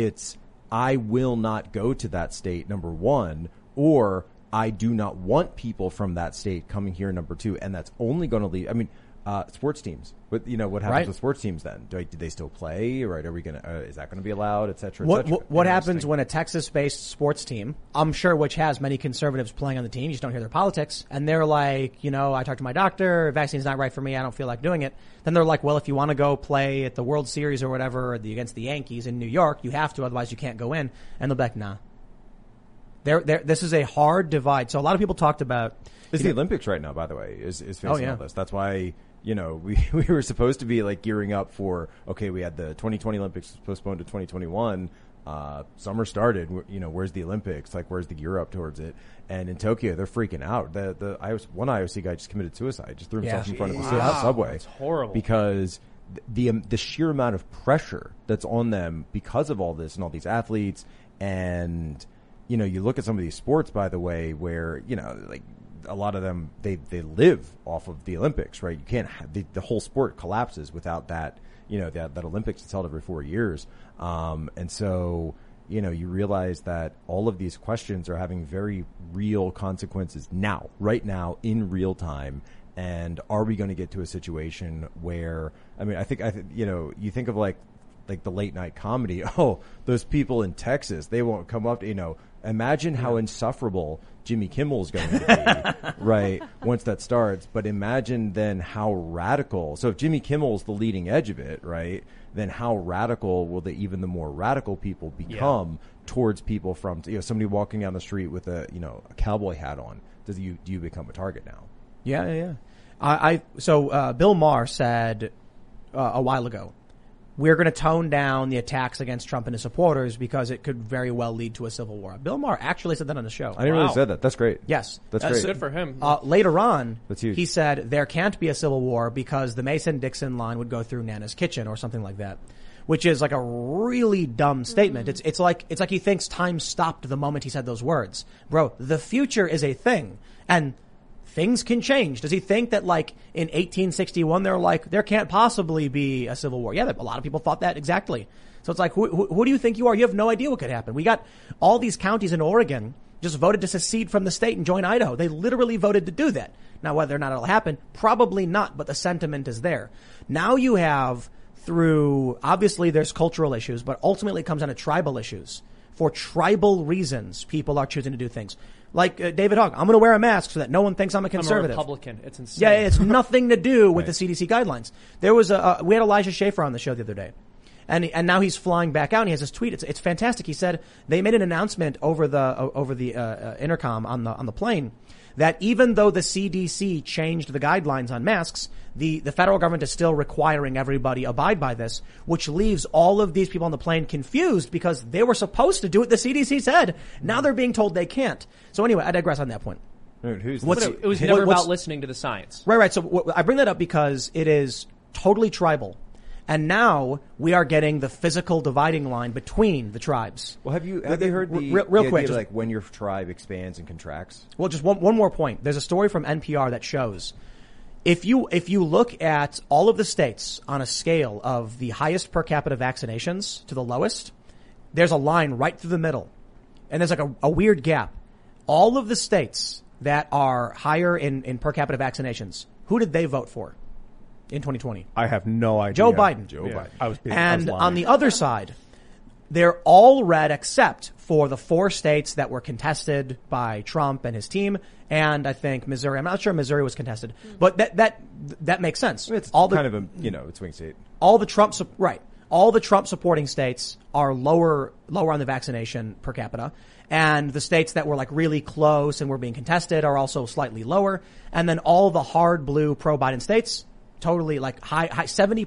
I will not go to that state, number one, or I do not want people from that state coming here, number two, and that's only going to lead. Sports teams. But what happens with sports teams then? Do they still play? Right? Are we going to? Is that going to be allowed? Et cetera. Et cetera? What happens when a Texas-based sports team, I'm sure, which has many conservatives playing on the team, you just don't hear their politics, and they're like, I talked to my doctor, vaccine's not right for me, I don't feel like doing it. Then they're like, well, if you want to go play at the World Series or whatever against the Yankees in New York, you have to, otherwise you can't go in. And they're like, nah. This is a hard divide. So a lot of people talked about. It's the Olympics right now, by the way, is facing all this. That's why. We were supposed to be like gearing up for, we had the 2020 Olympics postponed to 2021. Summer started, where's the Olympics? Like, where's the gear up towards it? And in Tokyo, they're freaking out. One IOC guy just committed suicide, just threw himself in front of the subway. That's horrible. Because the sheer amount of pressure that's on them because of all this and all these athletes. And, you look at some of these sports, by the way, where, like, a lot of them, they live off of the Olympics, right? You can't have the whole sport collapses without that, that Olympics that's held every 4 years. And so, you realize that all of these questions are having very real consequences right now in real time. And are we going to get to a situation where, I think, you think of like the late night comedy. Oh, those people in Texas, they won't come up to, imagine how insufferable Jimmy Kimmel is going to be, right, once that starts. But imagine then how radical. So if Jimmy Kimmel is the leading edge of it, right, then how radical will even the more radical people become towards people from, somebody walking down the street with a cowboy hat on? Do you become a target now? Yeah. So Bill Maher said a while ago, we're going to tone down the attacks against Trump and his supporters because it could very well lead to a civil war. Bill Maher actually said that on the show. I didn't really say that. That's great. Yes. That's great. Good for him. Later on, that's huge. He said there can't be a civil war because the Mason-Dixon line would go through Nana's kitchen or something like that, which is like a really dumb statement. It's like he thinks time stopped the moment he said those words. Bro, the future is a thing. And things can change. Does he think that like in 1861 they're like, there can't possibly be a civil war? Yeah, a lot of people thought that exactly. So it's like, who do you think you are? You have no idea what could happen. We got all these counties in Oregon just voted to secede from the state and join Idaho. They literally voted to do that. Now, whether or not it'll happen, probably not, but the sentiment is there. Now you have obviously there's cultural issues, but ultimately it comes down to tribal issues. For tribal reasons, people are choosing to do things. Like David Hogg, I'm going to wear a mask so that no one thinks I'm a conservative. I'm a Republican. It's insane. Yeah, it's nothing to do with the CDC guidelines. There was we had Elijah Schaffer on the show the other day, and now he's flying back out. And he has this tweet. It's fantastic. He said they made an announcement over the intercom on the plane that even though the CDC changed the guidelines on masks, the federal government is still requiring everybody abide by this, which leaves all of these people on the plane confused because they were supposed to do what the CDC said. Now they're being told they can't. So anyway, I digress on that point. It was never about listening to the science. Right. So I bring that up because it is totally tribal. And now we are getting the physical dividing line between the tribes. Well, have you heard the real quick, idea like when your tribe expands and contracts? Well, just one more point. There's a story from NPR that shows if you look at all of the states on a scale of the highest per capita vaccinations to the lowest, there's a line right through the middle and there's like a weird gap. All of the states that are higher in per capita vaccinations, who did they vote for in 2020? I have no idea. Joe Biden. I was And lying. on the other side, they're all red except for the 4 states that were contested by Trump and his team, and I think Missouri. I'm not sure Missouri was contested, but that makes sense. It's all the, kind of a, a swing state. all the Trump right. All the Trump supporting states are lower on the vaccination per capita. And the states that were like really close and were being contested are also slightly lower. And then all the hard blue pro Biden states, totally like high 70%,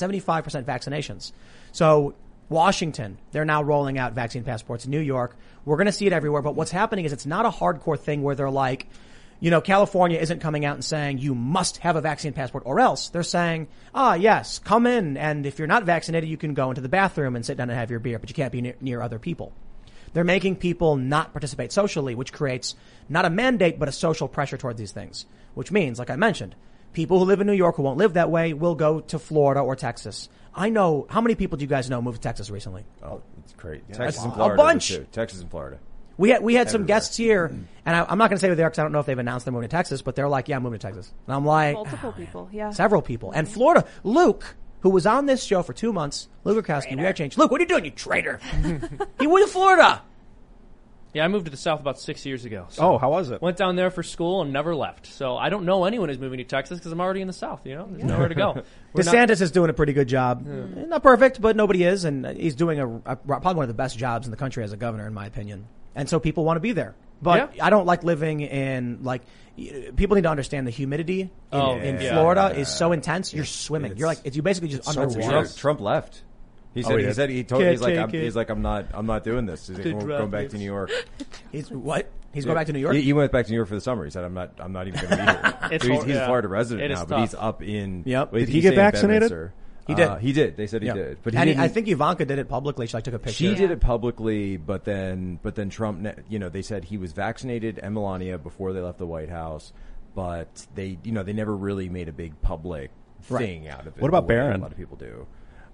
75% vaccinations. So Washington, they're now rolling out vaccine passports. New York, we're going to see it everywhere. But what's happening is it's not a hardcore thing where they're like, California isn't coming out and saying you must have a vaccine passport or else. They're saying, yes, come in. And if you're not vaccinated, you can go into the bathroom and sit down and have your beer, but you can't be near other people. They're making people not participate socially, which creates not a mandate, but a social pressure toward these things, which means, like I mentioned, people who live in New York who won't live that way will go to Florida or Texas. I know, how many people do you guys know moved to Texas recently? Oh, it's great. Texas A and Florida. bunch. Too. Texas and Florida. We had some guests here, and I'm not going to say who they are because I don't know if they've announced they're moving to Texas, but they're like, yeah, I'm moving to Texas. And I'm like, Multiple people, yeah. several people. And Florida, Luke, who was on this show for 2 months, Luke Rukowski, we had changed. Luke, what are you doing, you traitor? He went to Florida. Yeah, I moved to the South about 6 years ago. So Oh, how was it? went down there for school and never left. So I don't know anyone who's moving to Texas because I'm already in the South. There's nowhere to go. We're not- DeSantis is doing a pretty good job. Not perfect, but nobody is, and he's doing probably one of the best jobs in the country as a governor, in my opinion. And so people want to be there. But Yeah. I don't like living in, people need to understand the humidity in yeah. Florida is so intense, you're swimming. You're like, you basically just underwater. Trump left. He Oh, said he he did? told Can't he's like take it. I'm not doing this. He's like, Good we're draft going back picks. to New York. He's what? He's going back to New York? He went back to New York for the summer. He said I'm not even going to be here. It's So he's hor- a yeah. Florida resident It is now, but tough. he's up in. Yep. Did he get vaccinated? He did. He did. They said he Yeah. did. But And he I think Ivanka did it publicly. She took a picture. She did it publicly, but then Trump, they said he was vaccinated and Melania before they left the White House, but they never really made a big public thing out of it. What about the way Barron? A lot of people do.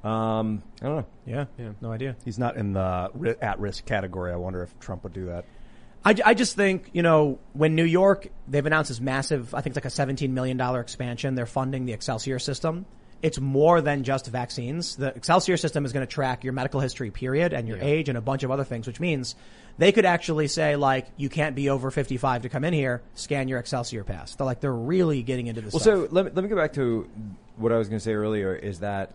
I don't know. Yeah. No idea. He's not in the at-risk category. I wonder if Trump would do that. I just think, when New York, they've announced this massive, I think it's like a $17 million expansion. They're funding the Excelsior system. It's more than just vaccines. The Excelsior system is going to track your medical history, period, and your age and a bunch of other things, which means they could actually say, you can't be over 55 to come in here, scan your Excelsior pass. They're really getting into this Well, stuff. so let me go back to what I was going to say earlier is that,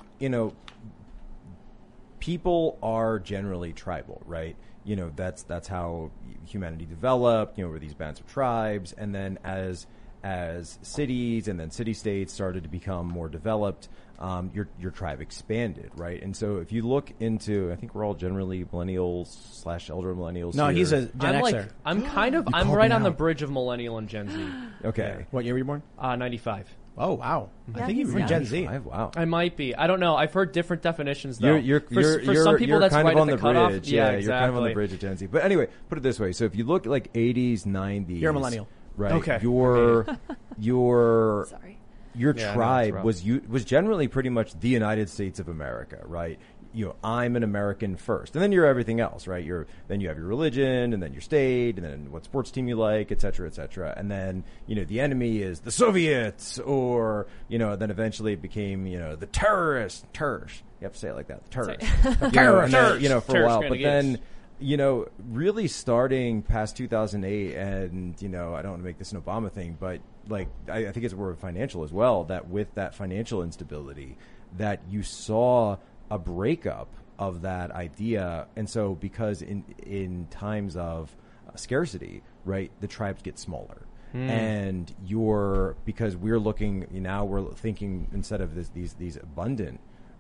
people are generally tribal, right? That's how humanity developed, were these bands of tribes. And then as cities and then city-states started to become more developed, your tribe expanded, right? And so if you look into, I think we're all generally millennials / elder millennials. No, here. he's a Gen Xer. I'm right on the bridge of millennial and Gen Z. Okay. What year were you born? 95. Oh, wow. I Yeah, think you he's were young. Gen Z. Wow. I might be. I don't know. I've heard different definitions though. You're for some people you're that's kind right of on at the the cutoff. bridge. Yeah, You're kind of on the exactly. bridge of Gen Z. But anyway, put it this way: so if you look at 80s, 90s, You're a millennial. right? Okay. Your Sorry. your Yeah, I know, tribe it's rough. was generally pretty much the United States of America, right? I'm an American first, and then you're everything else, right? Then you have your religion, and then your state, and then what sports team you like, et cetera, and then the enemy is the Soviets, or then eventually it became the terrorists. You have to say it like that, the terrorists. Terrorists. For a while, Terrorist but then. renegades. Really starting past 2008, and I don't want to make this an Obama thing, but I think it's more financial as well. That with that financial instability, that you saw a breakup of that idea, and so because in times of scarcity, right, the tribes get smaller, and because we're looking now, we're thinking instead of these abundant.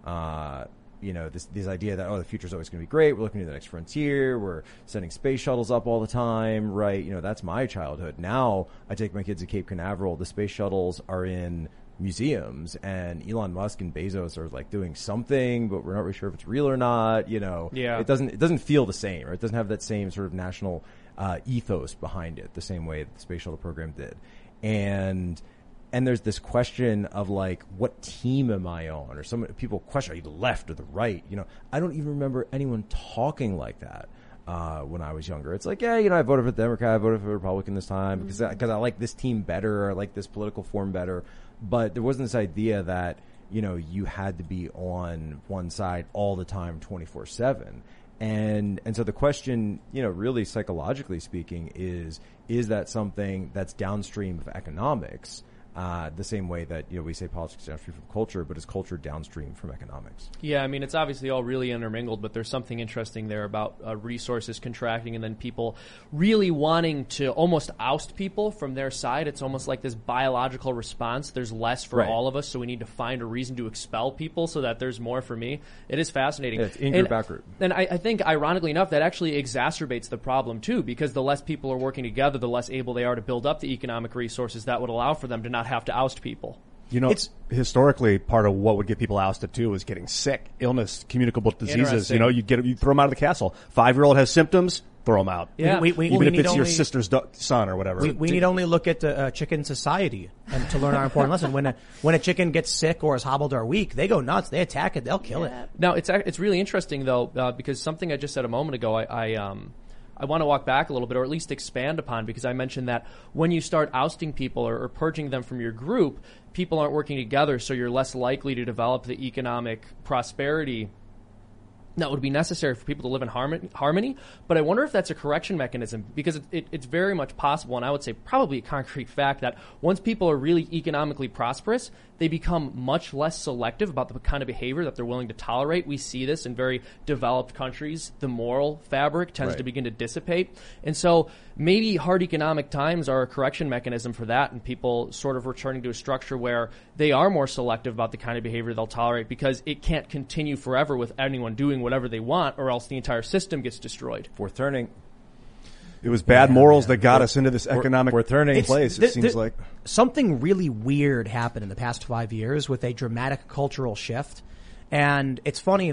This idea that the future's always going to be great. We're looking to the next frontier. We're sending space shuttles up all the time, right? That's my childhood. Now I take my kids to Cape Canaveral. The space shuttles are in museums, and Elon Musk and Bezos are doing something, but we're not really sure if it's real or not. Yeah. It doesn't feel the same, right? It doesn't have that same sort of national ethos behind it, the same way that the space shuttle program did, and there's this question of what team am I on? Or some people question, are you the left or the right? I don't even remember anyone talking like that. when I was younger. It's like, yeah, I voted for the Democrat, I voted for the Republican this time because I like this team better, or I like this political form better. But there wasn't this idea that, you had to be on one side all the time, 24/7. And so the question, really psychologically speaking, is that something that's downstream of economics? The same way that, we say politics is downstream from culture, but is culture downstream from economics? Yeah, I mean, it's obviously all really intermingled, but there's something interesting there about resources contracting and then people really wanting to almost oust people from their side. It's almost like this biological response. There's less for all of us, so we need to find a reason to expel people so that there's more for me. It is fascinating. Yeah, it's in-group, out-group. And I think, ironically enough, that actually exacerbates the problem, too, because the less people are working together, the less able they are to build up the economic resources that would allow for them to not have to oust people. It's historically part of what would get people ousted too was getting sick, illness, communicable diseases. You throw them out of the castle. 5-year-old has symptoms, throw them out. Yeah, even if it's your sister's son or whatever. We need only look at chicken society and to learn our important lesson. When a chicken gets sick or is hobbled or weak, they go nuts. They attack it. They'll kill it. Now it's really interesting though, because something I just said a moment ago, I want to walk back a little bit, or at least expand upon, because I mentioned that when you start ousting people or purging them from your group, people aren't working together, so you're less likely to develop the economic prosperity that would be necessary for people to live in harmony. But I wonder if that's a correction mechanism, because it's very much possible, and I would say probably a concrete fact, that once people are really economically prosperous, they become much less selective about the kind of behavior that they're willing to tolerate. We see this in very developed countries. The moral fabric tends to begin to dissipate. And so maybe hard economic times are a correction mechanism for that, and people sort of returning to a structure where they are more selective about the kind of behavior they'll tolerate, because it can't continue forever with anyone doing whatever they want, or else the entire system gets destroyed. Fourth turning. It was bad morals that got us into this economic turning place, it seems like. Something really weird happened in the past 5 years with a dramatic cultural shift. And it's funny,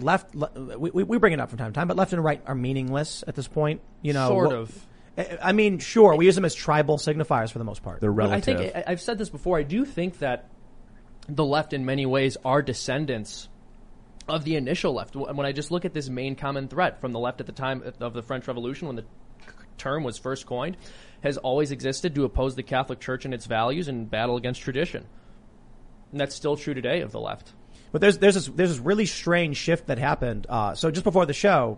we bring it up from time to time, but left and right are meaningless at this point. Sort of. I mean, sure, we use them as tribal signifiers for the most part. They're relative. I think, I've said this before, I do think that the left in many ways are descendants of the initial left. When I just look at this main common thread from the left at the time of the French Revolution, when the term was first coined, has always existed to oppose the Catholic Church and its values and battle against tradition. And that's still true today of the left. But there's this really strange shift that happened. So just before the show,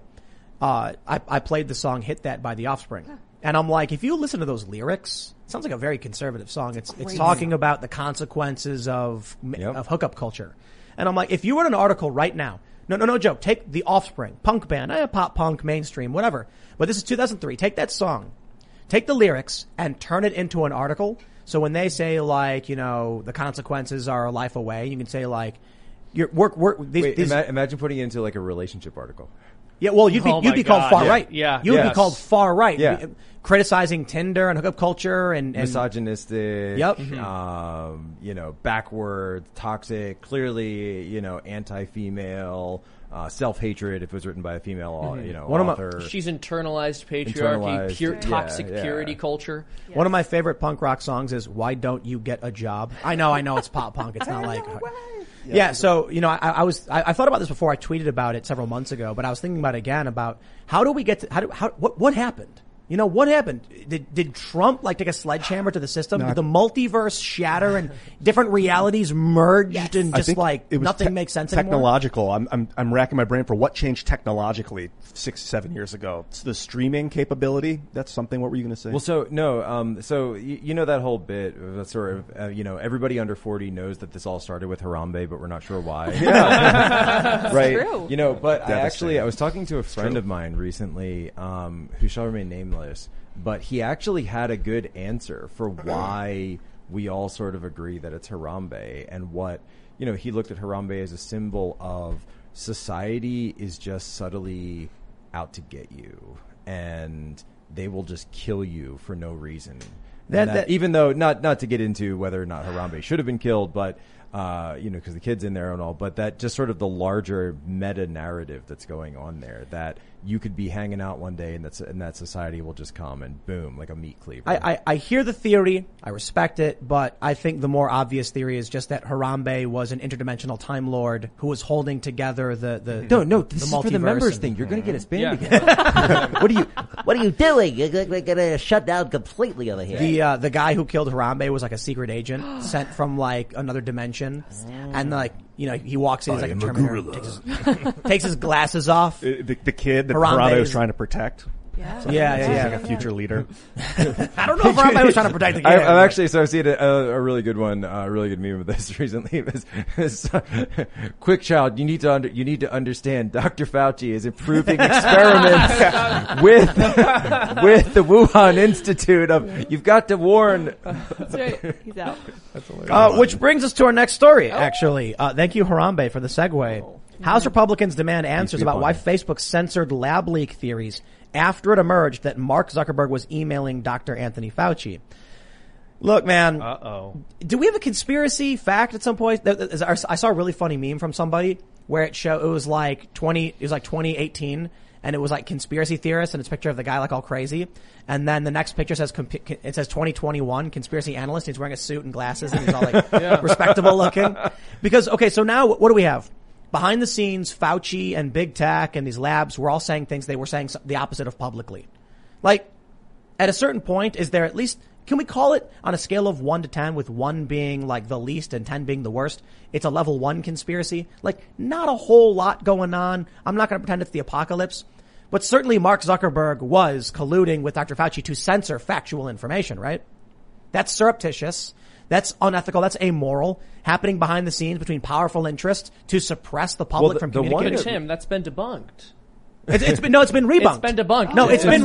I played the song "Hit That" by The Offspring, and I'm like, if you listen to those lyrics, it sounds like a very conservative song. It's talking about the consequences of hookup culture, and I'm like, if you wrote an article right now, no joke, take The Offspring, punk band, pop punk, mainstream, whatever, but this is 2003. Take that song, take the lyrics, and turn it into an article. So when they say like, the consequences are a life away, you can say like, imagine putting it into like a relationship article. Yeah, well, you'd be called far right. Yeah. You'd be called far right. Yeah. Criticizing Tinder and hookup culture and misogynistic. Yep. Backward, toxic, clearly, anti-female, self-hatred if it was written by a female, author. She's internalized patriarchy, pure toxic purity culture. Yes. One of my favorite punk rock songs is "Why Don't You Get a Job?" I know, it's pop punk. It's not like. Yeah, so, I thought about this before. I tweeted about it several months ago, but I was thinking about it again about how do we get to, what happened? What happened? Did Trump take a sledgehammer to the system? Did the multiverse shatter and different realities merged and just nothing makes sense anymore? Technological. I'm racking my brain for what changed technologically 6-7 years ago. It's the streaming capability. That's something. What were you going to say? Well, so no. So that whole bit of sort of everybody under 40 knows that this all started with Harambe, but we're not sure why. Yeah, right. True. But I was talking to a friend of mine recently, who shall remain nameless. But he actually had a good answer for why we all sort of agree that it's Harambe, and what, he looked at Harambe as a symbol of society is just subtly out to get you, and they will just kill you for no reason. That even though, not to get into whether or not Harambe should have been killed, but because the kid's in there and all, but that just sort of the larger meta narrative that's going on there, that you could be hanging out one day and that society will just come and boom, like a meat cleaver. I hear the theory. I respect it, but I think the more obvious theory is just that Harambe was an interdimensional Time Lord who was holding together the No, this the is for the multiverse members and- thing. You're going to get us banned Yeah. again. What are you doing? You're gonna shut down completely over here. The guy who killed Harambe was like a secret agent sent from like another dimension, and like he walks in, he's like a Terminator, takes his glasses off. The kid that Harambe Harambe was is- trying to protect. Yeah. Yeah. Like a future leader. I don't know if Harambe was trying to protect the kid. I've actually, so I've seen a really good one, a really good meme of this recently. Quick child, you need to understand Dr. Fauci is improving experiments with the Wuhan Institute you've got to warn. That's right. He's out. Which brings us to our next story, actually. Thank you, Harambe, for the segue. House Republicans demand answers about why Facebook censored lab leak theories after it emerged that Mark Zuckerberg was emailing Dr. Anthony Fauci. Look, man. Do we have a conspiracy fact at some point? I saw a really funny meme from somebody where it was like 2018, and it was like conspiracy theorists, and it's a picture of the guy like all crazy. And then the next picture says 2021 conspiracy analyst. He's wearing a suit and glasses, and he's all like respectable looking. Because, okay, so now what do we have? Behind the scenes, Fauci and big tech and these labs were all saying things they were saying the opposite of publicly. Like, at a certain point, is there at least, can we call it on a scale of 1 to 10, with 1 being like the least and 10 being the worst? It's a level 1 conspiracy. Like, not a whole lot going on. I'm not going to pretend it's the apocalypse. But certainly Mark Zuckerberg was colluding with Dr. Fauci to censor factual information, right? That's surreptitious. That's unethical. That's amoral. Happening behind the scenes between powerful interests to suppress the public from communicating. Tim, that's been debunked. It's been rebunked. It's been debunked. No, it's been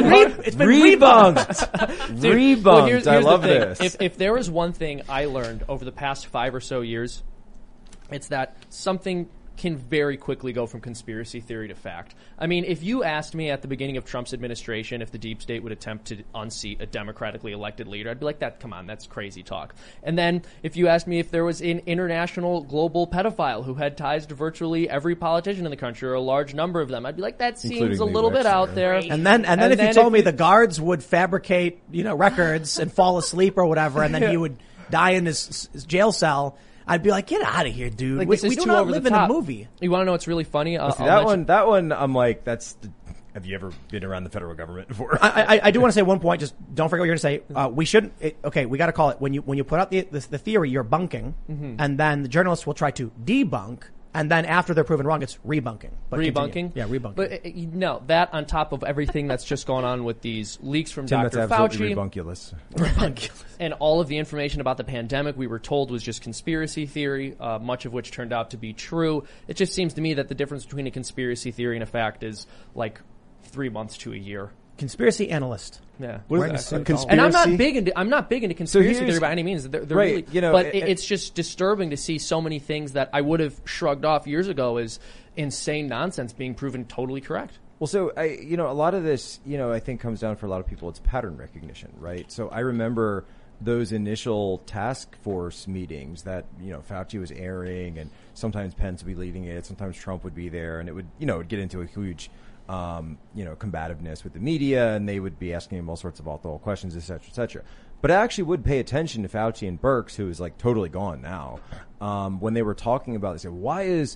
rebunked. Rebunked. Well, here's I the love thing. this. If there was one thing I learned over the past 5 or so years, it's that something can very quickly go from conspiracy theory to fact. I mean, if you asked me at the beginning of Trump's administration if the deep state would attempt to unseat a democratically elected leader, I'd be like, come on, that's crazy talk. And then if you asked me if there was an international global pedophile who had ties to virtually every politician in the country, or a large number of them, I'd be like, that seems Including a the little bit Wexner. out there. And then if you told me the guards would fabricate, records and fall asleep or whatever, and then he would die in his jail cell, I'd be like, get out of here, dude. This We is do too not over live the in a top. movie. You want to know what's really funny? See, that one, I'm like, have you ever been around the federal government before? I do want to say one point. Just don't forget what you're going to say. We shouldn't. We got to call it when you put out the theory, you're bunking, and then the journalists will try to debunk, and then after they're proven wrong, it's rebunking. But Rebunking? continue. Yeah, rebunking. But no, that on top of everything that's just gone on with these leaks from Tim, that's Dr. absolutely Fauci rebunculous. and all of the information about the pandemic we were told was just conspiracy theory, much of which turned out to be true. It just seems to me that the difference between a conspiracy theory and a fact is like 3 months to a year. Conspiracy analyst. Yeah. What is Exactly. it? Conspiracy? And I'm not big into conspiracy here's- theory by any means. They're right, really, but it's just disturbing to see so many things that I would have shrugged off years ago as insane nonsense being proven totally correct. Well, so a lot of this, I think comes down for a lot of people. It's pattern recognition, right? So I remember those initial task force meetings that Fauci was airing, and sometimes Pence would be leading it, sometimes Trump would be there, and it would would get into a huge combativeness with the media, and they would be asking him all sorts of off-the-wall questions, et cetera, et cetera. But I actually would pay attention to Fauci and Birx, who is like totally gone now, when they were talking about this. Why is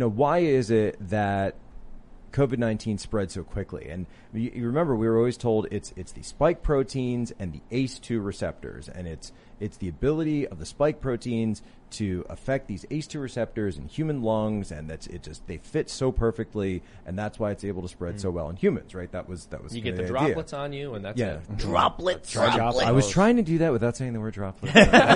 it that COVID-19 spread so quickly? And you remember we were always told it's the spike proteins and the ACE2 receptors, and it's the ability of the spike proteins to affect these ACE2 receptors in human lungs, and they fit so perfectly, and that's why it's able to spread so well in humans, right? That was You get the idea. droplets on you, and that's it. Droplets. I was trying to do that without saying the word droplet.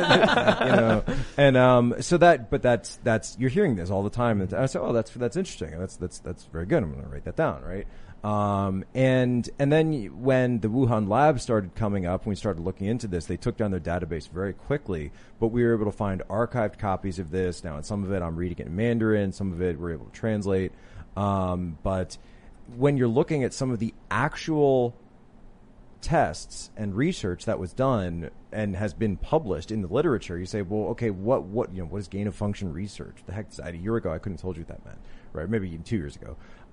So that's you're hearing this all the time. And I said, oh, that's interesting. That's very good. I'm going to write that down, right? And then when the Wuhan lab started coming up, when we started looking into this, they took down their database very quickly, but we were able to find archived copies of this. Now, and some of it I'm reading it in Mandarin, some of it we're able to translate. But when you're looking at some of the actual tests and research that was done and has been published in the literature, you say, well, okay, what is gain of function research? The heck, a year ago, I couldn't have told you what that meant, right? Maybe even 2 years ago.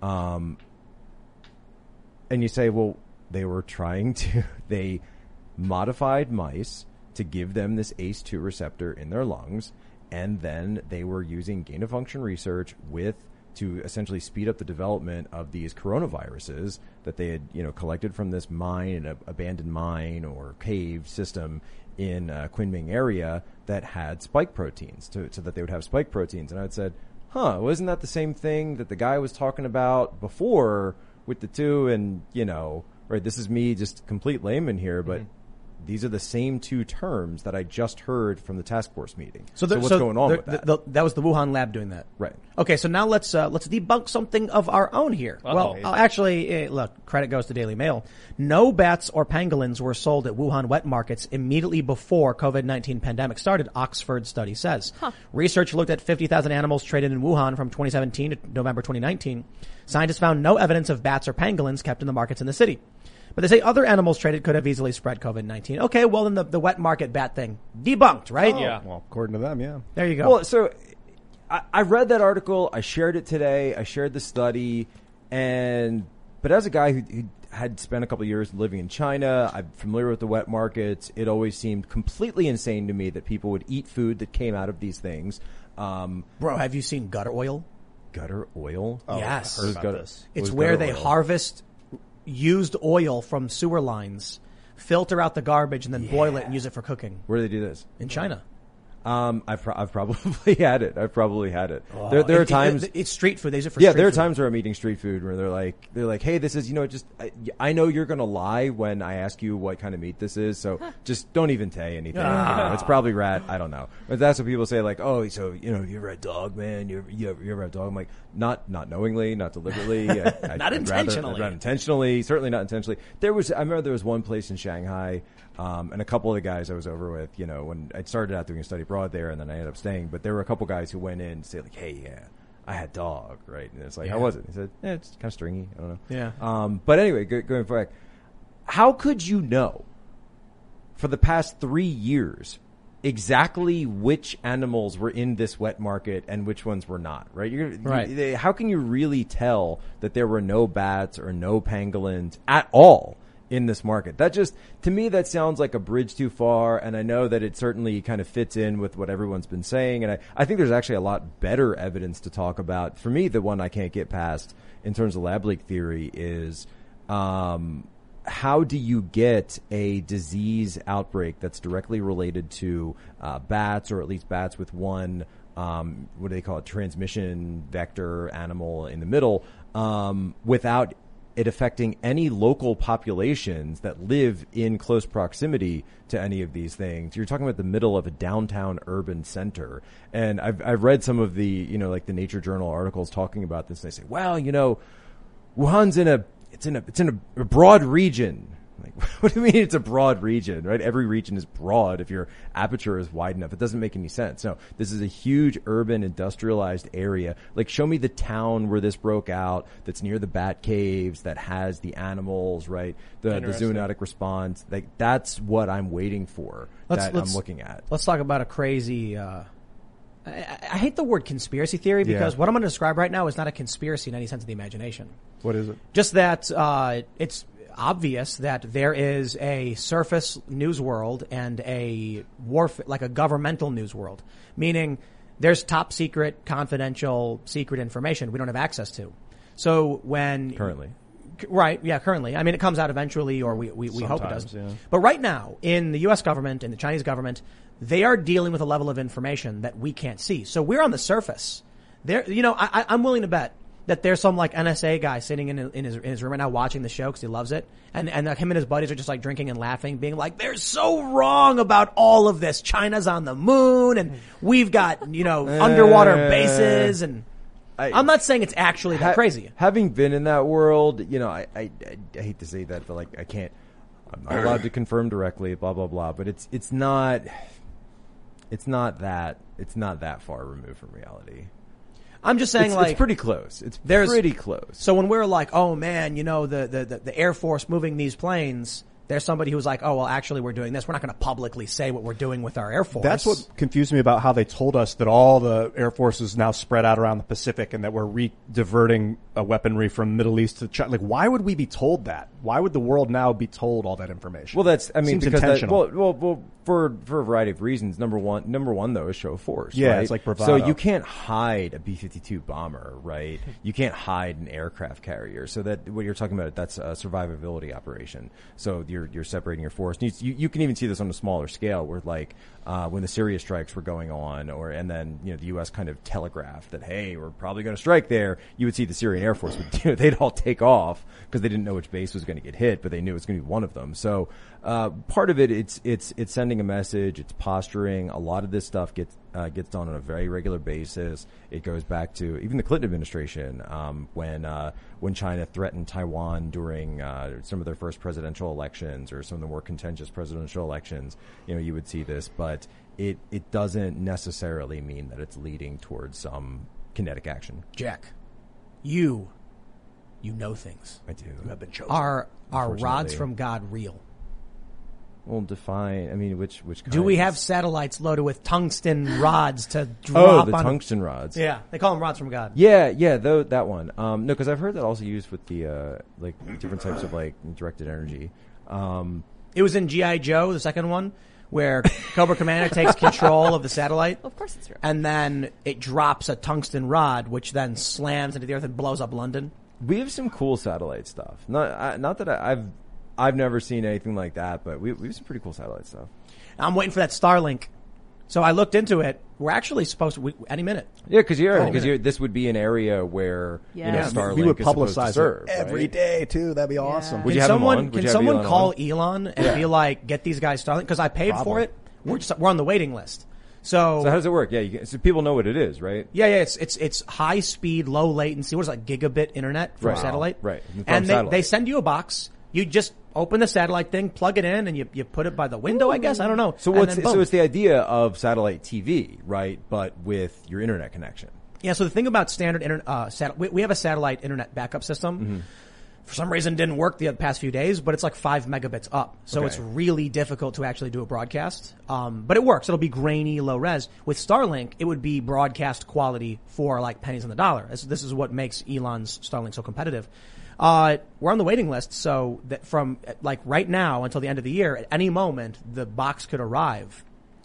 And you say, well, they modified mice to give them this ACE2 receptor in their lungs, and then they were using gain of function research to essentially speed up the development of these coronaviruses that they had, collected from this mine, an abandoned mine or cave system in Kunming area that had spike proteins, so that they would have spike proteins. And I had said, wasn't that the same thing that the guy was talking about before with the two? And, right, this is me, just complete layman here, but these are the same two terms that I just heard from the task force meeting. So what's going on with that? That was the Wuhan lab doing that. Right. Okay, so now let's debunk something of our own here. Uh-oh. Well, actually, look, credit goes to Daily Mail. No bats or pangolins were sold at Wuhan wet markets immediately before COVID-19 pandemic started, Oxford study says. Research looked at 50,000 animals traded in Wuhan from 2017 to November 2019. Scientists found no evidence of bats or pangolins kept in the markets in the city. But they say other animals traded could have easily spread COVID-19. Okay, well, then the wet market bat thing, debunked, right? Yeah. Well, according to them, yeah. There you go. Well, so I read that article. I shared it today. I shared the study. But as a guy who had spent a couple of years living in China, I'm familiar with the wet markets. It always seemed completely insane to me that people would eat food that came out of these things. Bro, have you seen gutter oil? Gutter oil? Yes. I heard about this. It's What is where gutter they oil? harvest used oil from sewer lines, filter out the garbage, and then boil it and use it for cooking. Where do they do this? In China. I've probably had it. There are times it's street food. They use it for yeah, street there are food. times where I'm eating street food where they're like, hey, this is, I know you're going to lie when I ask you what kind of meat this is. So just don't even say anything. It's probably rat. I don't know. But that's what people say, like, oh, so, you ever had dog, man? You ever had dog? I'm like, not knowingly, not deliberately. Not intentionally. Not intentionally. Certainly not intentionally. I remember there was one place in Shanghai, and a couple of the guys I was over with, when I started out doing a study abroad there, and then I ended up staying. But there were a couple guys who went in to say, like, hey, yeah, I had dog, right? And it's like, how was it? He said, it's kind of stringy. I don't know. Yeah. But anyway, going back, how could you know for the past 3 years exactly which animals were in this wet market and which ones were not, right? Right. How can you really tell that there were no bats or no pangolins at all in this market? That just, to me, that sounds like a bridge too far, and I know that it certainly kind of fits in with what everyone's been saying, and I think there's actually a lot better evidence to talk about. For me, the one I can't get past in terms of lab leak theory is how do you get a disease outbreak that's directly related to bats, or at least bats with one, what do they call it, transmission vector animal in the middle, without it affecting any local populations that live in close proximity to any of these things? You're talking about the middle of a downtown urban center. And I've read some of the, like the Nature Journal articles talking about this, and they say, well, Wuhan's in a broad region. Like, what do you mean it's a broad region, right? Every region is broad if your aperture is wide enough. It doesn't make any sense. No, this is a huge urban industrialized area. Like, show me the town where this broke out that's near the bat caves, that has the animals, right? The zoonotic response. Like, that's what I'm waiting for, I'm looking at. Let's talk about a crazy, I hate the word conspiracy theory, because what I'm going to describe right now is not a conspiracy in any sense of the imagination. What is it? Just that it's obvious that there is a surface news world and a like a governmental news world, meaning there's top secret, confidential, secret information we don't have access to. So currently. I mean, it comes out eventually, or we hope it does. Yeah. But right now, in the U.S. government and the Chinese government, they are dealing with a level of information that we can't see. So we're on the surface. I'm willing to bet that there's some like NSA guy sitting in his room right now watching the show because he loves it, and him and his buddies are just like drinking and laughing, being like, "They're so wrong about all of this. China's on the moon, and we've got underwater bases." And I'm not saying it's actually that crazy. Having been in that world, I hate to say that, but like I'm not allowed to confirm directly, blah blah blah. But it's not that far removed from reality. I'm just saying, it's pretty close. Pretty close. So when we're like, oh man, the Air Force moving these planes, There's somebody who's like, oh, well, actually, we're doing this. We're not going to publicly say what we're doing with our Air Force. That's what confused me about how they told us that all the Air Force is now spread out around the Pacific and that we're diverting weaponry from Middle East to China. Like, why would we be told that? Why would the world now be told all that information? Well, that's, I mean, Seems because intentional. well, for a variety of reasons. Number one though is show of force. Yeah, right? it's like bravado. So you can't hide a B-52 bomber, right? You can't hide an aircraft carrier. So that what you're talking about, that's a survivability operation. So you're separating your force. And you can even see this on a smaller scale, where like when the Syria strikes were going on, and then the U.S. kind of telegraphed that, hey, we're probably going to strike there. You would see the Syrian Air Force would they'd all take off because they didn't know which base was going to get hit, but they knew it was going to be one of them. So part of it, it's sending a message, it's posturing. A lot of this stuff gets done on a very regular basis. It goes back to even the Clinton administration when China threatened Taiwan during some of their first presidential elections or some of the more contentious presidential elections. You would see this, but it doesn't necessarily mean that it's leading towards some kinetic action. Jack, you know things. I do. You have been chosen. Are rods Unfortunately. from God real? Well, define. I mean, which kind? Do we have satellites loaded with tungsten rods to drop the on? tungsten rods? Yeah, they call them rods from God. Yeah, though that one. No, because I've heard that also used with the like different types of like directed energy. It was in G.I. Joe, the second one, where Cobra Commander takes control of the satellite. Of course it's real. And then it drops a tungsten rod, which then slams into the earth and blows up London. We have some cool satellite stuff. Not that I've never seen anything like that, but we have some pretty cool satellite stuff. I'm waiting for that Starlink. So I looked into it. We're actually supposed to, any minute. Yeah, because this would be an area where Yeah. Starlink we would is supposed to publicize serve it every right? day too. That'd be awesome. Would you have him on? Would Can you have someone Elon call on? Elon and be like, get these guys Starlink? Because I paid for Probably. it. We're on the waiting list. So So how does it work? Yeah, so people know what it is, right? yeah, it's high speed, low latency. What is that? Gigabit internet from Right. satellite. Right. From And satellite. they send you a box. You just open the satellite thing, plug it in, and you put it by the window. I guess I don't know. So And what's then boom. so it's the idea of satellite TV, right? But with your internet connection. Yeah, so the thing about standard internet, we have a satellite internet backup system. Mm-hmm. For some reason, it didn't work the past few days, but it's like 5 megabits up. So Okay. it's really difficult to actually do a broadcast. But it works. It'll be grainy, low res. With Starlink, it would be broadcast quality for like pennies on the dollar. This is what makes Elon's Starlink so competitive. We're on the waiting list, so that from like right now until the end of the year, at any moment, the box could arrive.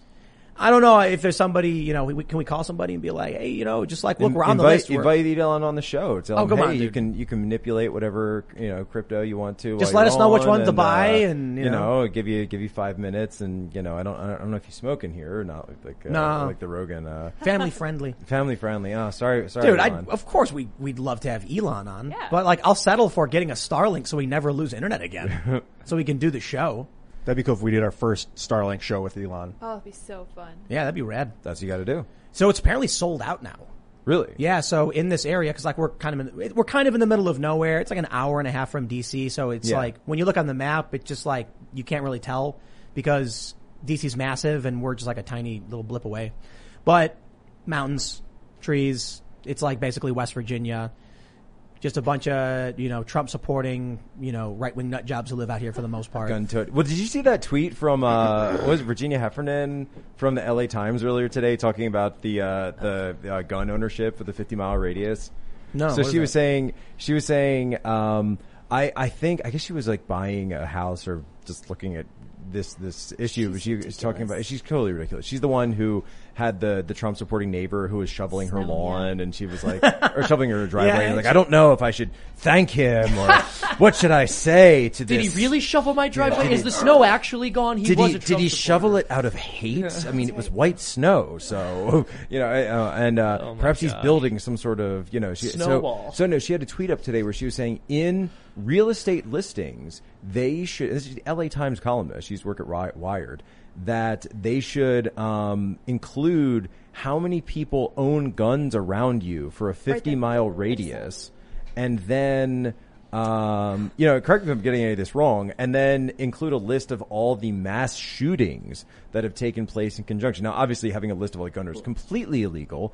I don't know if there's somebody, can we call somebody and be like, hey, just like, look, we're on the list. Invite Elon on the show. Tell him, come hey, on, you dude. can manipulate whatever crypto you want to. Just while let you're us know which on, ones to buy, and, give you 5 minutes, and I don't know if you smoke in here or not, like No. like the Rogan Family friendly. family friendly. Oh, sorry, Dude, Elon. of course we'd love to have Elon on, Yeah. but like I'll settle for getting a Starlink so we never lose internet again, so we can do the show. That'd be cool if we did our first Starlink show with Elon. Oh, it'd be so fun. Yeah, that'd be rad. That's what you got to do. So it's apparently sold out now. Really? Yeah, so in this area, because like we're kind of in the middle of nowhere. It's like an hour and a half from DC, so it's Yeah. like when you look on the map, it's just like you can't really tell because DC's massive and we're just like a tiny little blip away. But mountains, trees, it's like basically West Virginia. Just a bunch of, Trump supporting, right-wing nut jobs who live out here for the most part. Gun to it. Well, did you see that tweet from what was it, Virginia Heffernan from the LA Times earlier today, talking about the gun ownership for the 50-mile radius? No. So what she is was saying, I guess she was like buying a house or just looking at this issue. She was talking about. She's totally ridiculous. She's the one who had the Trump supporting neighbor who was shoveling her lawn, and she was like, or shoveling her driveway. Yeah, and like, I don't know if I should thank him or what should I say to Did this. he really shovel my driveway? Is the snow actually gone? Did was he a did Trump he supporter. shovel it out of hate? I mean, it was white snow, so perhaps he's God. building some sort of Snowball. So no, she had a tweet up today where she was saying in real estate listings they should. This is the LA Times columnist. She's worked at Wired. That they should include how many people own guns around you for a 50-mile radius, and then correct me if I'm getting any of this wrong, and then include a list of all the mass shootings that have taken place in conjunction. Now, obviously, having a list of all the gun owners is completely illegal,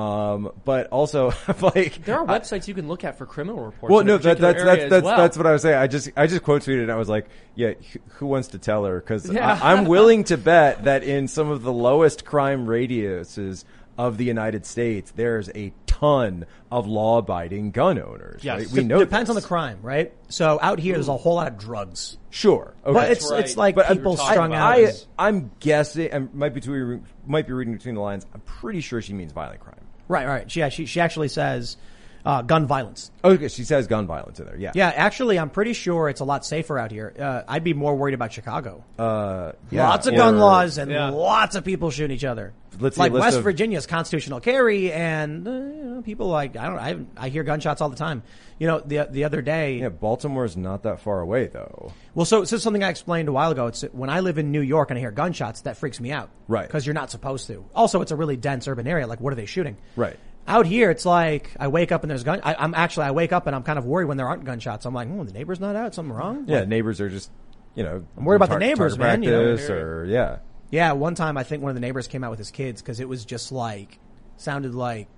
but also like There are websites you can look at for criminal reports. well, in no, a particular area as well. that's what I was saying. I just quote tweeted and I was like, yeah, who wants to tell her? Because Yeah. I'm willing to bet that in some of the lowest crime radiuses of the United States, there's a ton of law-abiding gun owners. Yes. Right? We know Depends on this. the crime, right? So out here, there's a whole lot of drugs. Sure, okay. But it's right. it's like But people talking strung about out. I'm guessing, I might be reading between the lines. I'm pretty sure she means violent crime. Right. She actually says gun violence. Okay, she says gun violence in there. Yeah. Yeah, actually, I'm pretty sure it's a lot safer out here. I'd be more worried about Chicago. Yeah. Lots of gun laws and Yeah. lots of people shooting each other. Let's see like a list West of- Virginia's constitutional carry, and people like I hear gunshots all the time. The other day. Yeah, Baltimore's not that far away though. Well, so this is something I explained a while ago. It's when I live in New York and I hear gunshots, that freaks me out. Right. Because you're not supposed to. Also, it's a really dense urban area. Like, what are they shooting? Right. Out here, it's like I wake up and there's I wake up and I'm kind of worried when there aren't gunshots. I'm like, the neighbor's not out. Something wrong? Yeah, neighbors are just, I'm worried about the neighbors, man, Practice or yeah. Yeah, one time I think one of the neighbors came out with his kids because it was just like, sounded like,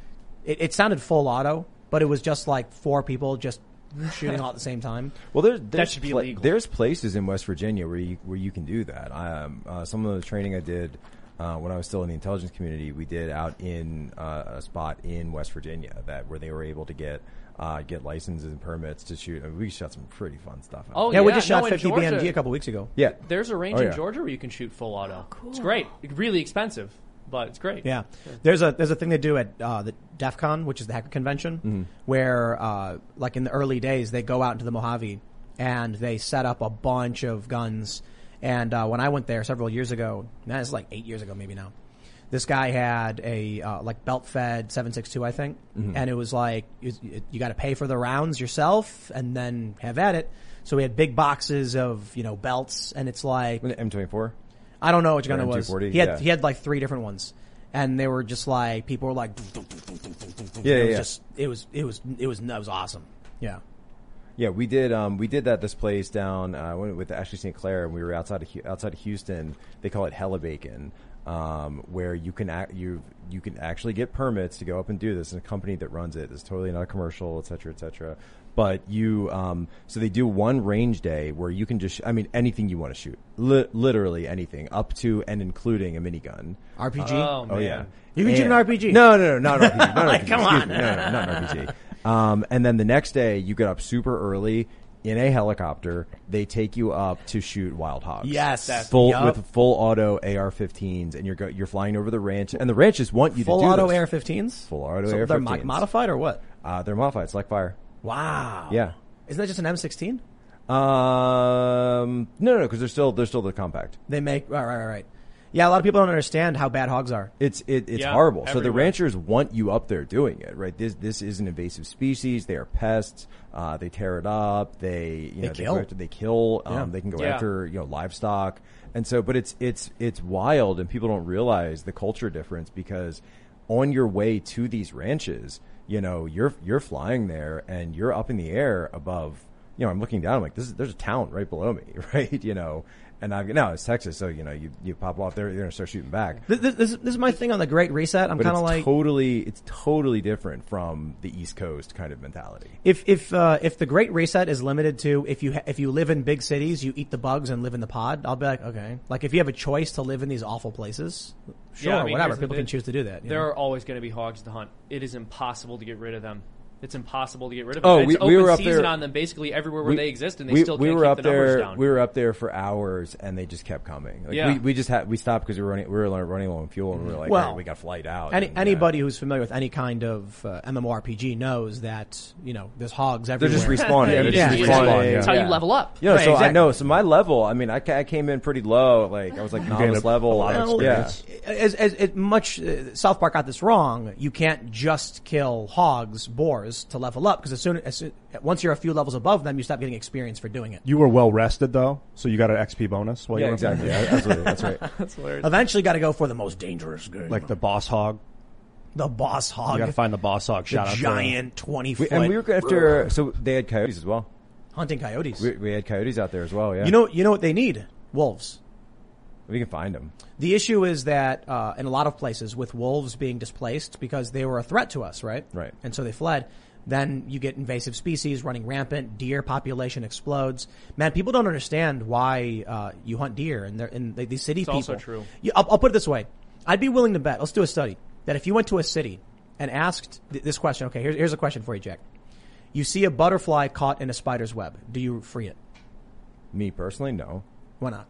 it sounded full auto, but it was just like 4 people just shooting all at the same time. Well, there's should be illegal. There's places in West Virginia where you can do that. Some of the training I did when I was still in the intelligence community, we did out in a spot in West Virginia where they were able to get licenses and permits to shoot. I mean, we shot some pretty fun stuff. Oh, Yeah, we just shot in 50 Georgia, BMG a couple weeks ago. yeah. There's a range Oh, in yeah. Georgia where you can shoot full auto. It's great. Really expensive, but it's great. Yeah. There's a thing they do at the DEF CON, which is the hacker convention, where like in the early days they go out into the Mojave and they set up a bunch of guns. And when I went there several years ago, man, it's like 8 years ago maybe now. This guy had a like belt-fed 7.62, I think, and it was like you got to pay for the rounds yourself and then have at it. So we had big boxes of belts, and it's like M24. I don't know which gun Or it was. M240, He had yeah. he had like 3 different ones, and they were just like people were like, Yeah, it was yeah. just it was awesome. Yeah. Yeah, we did that this place down went with Ashley St. Clair, and we were outside of Houston. They call it Hella Bacon, where you can actually get permits to go up and do this. And a company that runs it is totally not a commercial, et cetera, et cetera. But so they do one range day where you can just, anything you want to shoot, literally anything, up to and including a minigun. RPG. Oh, Oh man. yeah, You can shoot an RPG. No, not an RPG. Not Like, RPG. come Excuse on. me. No, not an RPG. And then the next day, you get up super early in a helicopter. They take you up to shoot wild hogs. Yes. With full auto AR-15s, and you're flying over the ranch, and the ranches want you Full to do auto this. AR-15s. Full auto So AR-15s. they're modified or what? They're modified. It's like fire. Wow. Yeah. Isn't that just an M16? No, because they're still the compact. They make right. Yeah, a lot of people don't understand how bad hogs are. It's Yeah, horrible. So the everywhere. ranchers want you up there doing it, right? This is an invasive species. They are pests. They tear it up. They kill. They kill. Yeah. They can go Yeah. after livestock. And so, but it's wild, and people don't realize the culture difference because on your way to these ranches, you're flying there and you're up in the air above. I'm looking down. I'm like, there's a town right below me, right? And no, it's Texas, so you pop off there, you're gonna start shooting back. This is my thing on the Great Reset. I'm But kind of it's like it's totally different from the East Coast kind of mentality. if the Great Reset is limited to if you live in big cities, you eat the bugs and live in the pod. I'll be like, okay. Like if you have a choice to live in these awful places, sure, Yeah, I mean, whatever. here's the People thing. can choose to do that. There know? are always going to be hogs to hunt. It is impossible to get rid of them. It's impossible to get rid of Oh, them. we It's open were up season there- on them basically everywhere where they exist, and they we still can't were keep up the numbers there. down. We were up there for hours, and they just kept coming. Like Yeah. we stopped because we were running low on fuel, and we were like, Well, all right, we got flight out. Any, and, anybody who's familiar with any kind of MMORPG knows that there's hogs they're everywhere. just respawning. Yeah, They're yeah, just exactly. respawning. That's how Yeah. you level up. Yeah, Right, so I exactly. know. So my level, I came in pretty low. Like I was like novice level. a lot of Well, experience. as much South Park got this wrong. You can't just kill hogs, boars to level up because once you're a few levels above them, you stop getting experience for doing it. You were well rested though, so you got an XP bonus while Yeah, you were up there? exactly. Yeah, absolutely. That's right. That's hilarious. Eventually, got to go for the most dangerous game. Like the boss hog. The boss hog. You got to find the boss hog. the Shout out to giant 20-foot And we were after, so they had coyotes as well. hunting coyotes. We had coyotes out there as well, yeah. You know what they need? Wolves. We can find them. The issue is that in a lot of places with wolves being displaced because they were a threat to us, right? Right. And so they fled. Then you get invasive species running rampant. Deer population explodes. Man, people don't understand why you hunt deer, and these city It's people. also true. I'll put it this way: I'd be willing to bet. Let's do a study that if you went to a city and asked this question. Okay, here's a question for you, Jack. You see a butterfly caught in a spider's web. Do you free it? Me personally, no. Why not?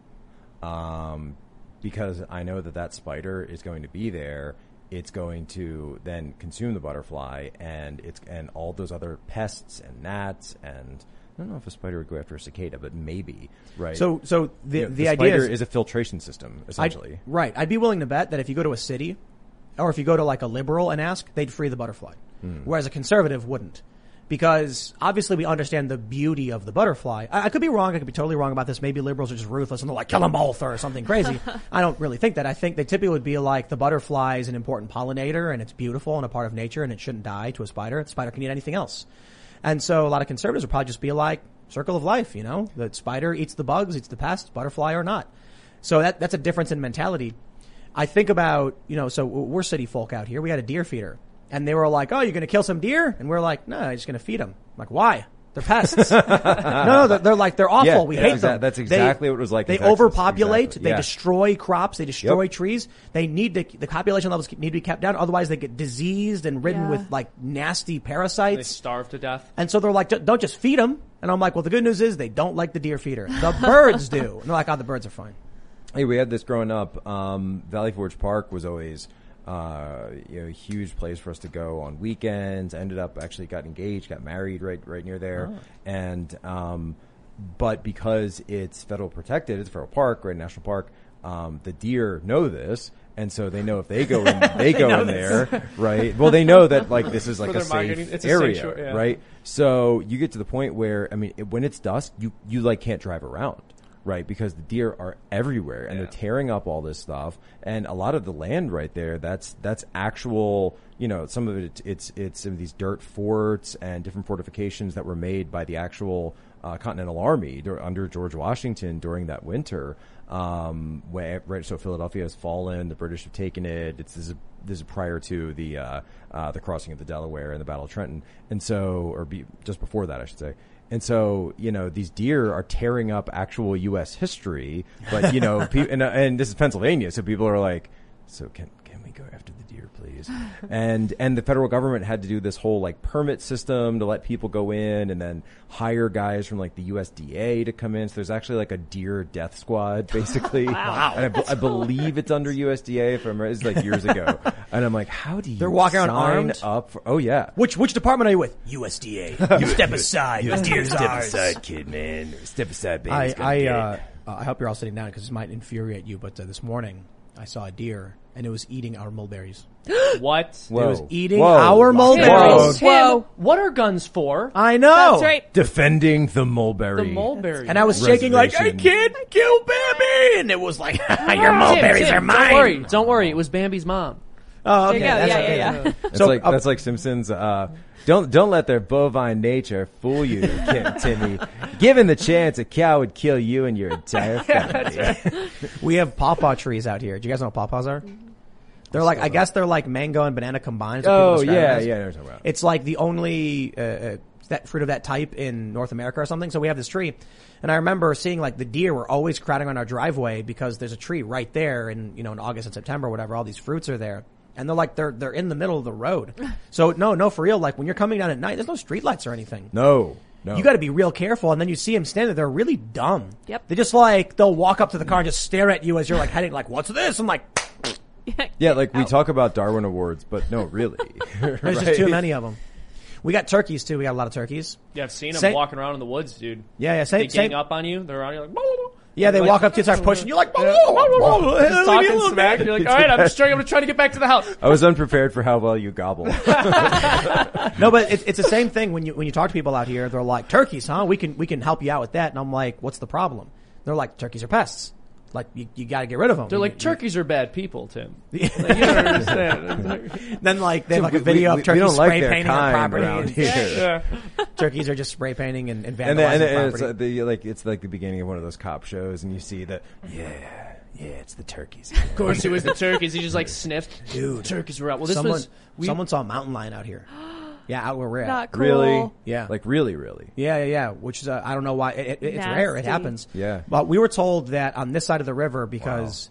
Because I know that spider is going to be there. It's going to then consume the butterfly and all those other pests and gnats, and I don't know if a spider would go after a cicada, but maybe, right? So the the idea spider is is a filtration system, essentially. Right. I'd be willing to bet that if you go to a city or if you go to like a liberal and ask, they'd free the butterfly. Whereas a conservative wouldn't. Because obviously we understand the beauty of the butterfly. I could be wrong. I could be totally wrong about this. Maybe liberals are just ruthless and they're like, kill them both or something crazy. I don't really think that. I think they typically would be like, the butterfly is an important pollinator and it's beautiful and a part of nature and it shouldn't die to a spider. The spider can eat anything else. And so a lot of conservatives would probably just be like, circle of life, you know? The spider eats the bugs, eats the pests, butterfly or not. So that's a difference in mentality. I think about, so we're city folk out here. We had a deer feeder. And they were like, oh, you're going to kill some deer? And we're like, no, I'm just going to feed them. I'm like, why? They're pests. No, they're awful. Yeah, we hate them. That's exactly what it was like in They Texas. overpopulate. Exactly. They Yeah. destroy crops. They destroy trees. They need the population levels need to be kept down. Otherwise, they get diseased and ridden with like nasty They parasites. starve to death. And so they're like, don't just feed them. And I'm like, well, the good news is they don't like the deer feeder. The birds do. And they're like, oh, the birds are fine. Hey, we had this growing up. Valley Forge Park was always a huge place for us to go on weekends. Ended up actually got engaged, got married right near there. Oh. And but because it's federal protected, it's a federal park, right, national park. The deer know this, and so they know if they go in, they go in there, right? Well, they know that like this is like For a their migrating- safe it's a area, sanctuary, yeah. right? So you get to the point where when it's dusk, you like can't drive around. Right, because the deer are everywhere and they're tearing up all this stuff, and a lot of the land right there, that's actual, some of it's some of these dirt forts and different fortifications that were made by the actual Continental Army under George Washington during that winter. So Philadelphia has fallen, the British have taken it. This is prior to the crossing of the Delaware and the Battle of Trenton, and so just before that, I should say. And so, these deer are tearing up actual U.S. history, but, and this is Pennsylvania, so people are like, so can we go after the deer, please? And the federal government had to do this whole, like, permit system to let people go in and then hire guys from, like, the USDA to come in. So there's actually, like, a deer death squad, basically. Wow. And I believe it's under USDA, if I'm right. This is, like, years ago. And I'm like, how do you They're walking around sign armed? up for, oh, yeah. Which department are you with? USDA. You step aside. The deer's ours. kid, man. Step aside, baby. I hope you're all sitting down because this might infuriate you, but this morning I saw a deer and it was eating our mulberries. What? Whoa. It was eating Whoa. our mulberries. Whoa. What are guns for? I know. That's right. Defending the mulberry. The mulberry. And I was shaking like, I Reservation. can't kill Bambi. And it was like, your mulberries Tim, are mine. Don't worry. It was Bambi's mom. Oh, okay. There you go. That's Yeah, okay. That's So, that's like Simpsons. Don't let their bovine nature fool you, Timmy. Given the chance, a cow would kill you and your entire family. We have pawpaw trees out here. Do you guys know what pawpaws are? They're like, I guess they're like mango and banana combined. That's what Oh, people describe yeah, it as. yeah. I know what you're talking about. It's like the only that fruit of that type in North America or something. So we have this tree, and I remember seeing like the deer were always crowding on our driveway because there's a tree right there, and in August and September, or whatever, all these fruits are there, and they're like they're in the middle of the road. So no, for real, like when you're coming down at night, there's no street lights or anything. No. You got to be real careful, and then you see them standing there. They're really dumb. Yep. They just like they'll walk up to the car and just stare at you as you're like heading like, "What's this?" I'm like, Yeah, like we talk about Darwin Awards, but no, really. there's just too many of them. We got turkeys too. We got a lot of turkeys. Yeah, I've seen them Say- walking around in the woods, dude. Yeah. They Same. gang up on you. They're around you like, blah, blah, blah. Yeah, they Like- walk up to you, start pushing. You're like, Just talking smack. You're like, all right, I'm trying to get back to the house. I was unprepared for how well you gobble. No, but it's the same thing when you talk to people out here. They're like, turkeys, huh? We can help you out with that. And I'm like, what's the problem? They're like, turkeys are pests. like you got to get rid of them. They're like, turkeys are bad people, Tim. Like, you don't understand. Then like they have like a video of turkeys don't like spray their painting their kind property. around and- here. Turkeys are just spray painting and And vandalizing then property. it's like the beginning of one of those cop shows, and you see that it's the turkeys. Of course, it was the turkeys. He just like sniffed. Dude, Turkeys were out. Well, this someone saw a mountain lion out here. Yeah, out where we're at. Not cool. Really? Yeah. Like really. Yeah. Which is I don't know why it's rare. It Nasty. happens. Yeah. But we were told that on this side of the river because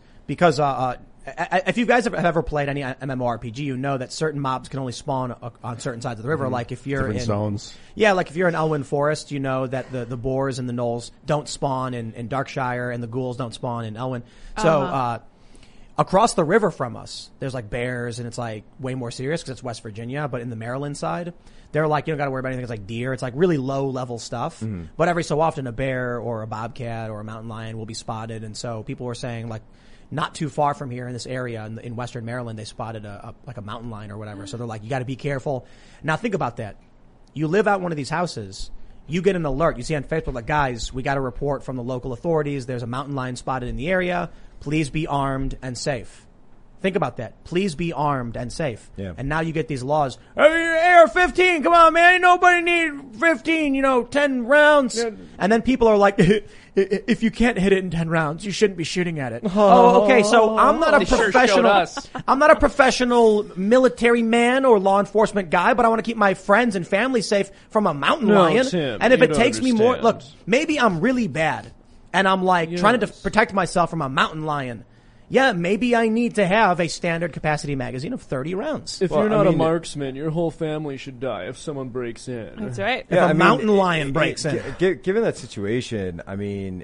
if you guys have ever played any MMORPG, you know that certain mobs can only spawn on certain sides of the river. Like if you're Different in zones. Yeah, like if you're in Elwyn Forest, you know that the boars and the gnolls don't spawn in Darkshire and the ghouls don't spawn in Elwyn. So across the river from us, there's like bears, and it's like way more serious because it's West Virginia. But in the Maryland side, they're like, you don't got to worry about anything. It's like deer. It's like really low level stuff. But every so often, a bear or a bobcat or a mountain lion will be spotted. And so people were saying like, not too far from here in this area in Western Maryland, they spotted a mountain lion or whatever. So they're like, you got to be careful. Now think about that. You live out one of these houses. You get an alert. You see on Facebook, like, guys, we got a report from the local authorities. There's a mountain lion spotted in the area. Please be armed and safe. Think about that. Please be armed and safe. Yeah. And now you get these laws. Hey, AR-15, come on, man. Ain't nobody need 15, 10 rounds. Yeah. And then people are like, if you can't hit it in 10 rounds, you shouldn't be shooting at it. Oh, okay. So I'm not a They sure professional. showed us. I'm not a professional military man or law enforcement guy, but I want to keep my friends and family safe from a mountain lion. Tim, and if you it don't takes me more, look, understand. maybe I'm really bad and I'm like trying to protect myself from a mountain lion. Yeah, maybe I need to have a standard capacity magazine of 30 rounds. If you're not a marksman, your whole family should die if someone breaks in. That's right. If a mountain lion breaks in. Given that situation, I mean,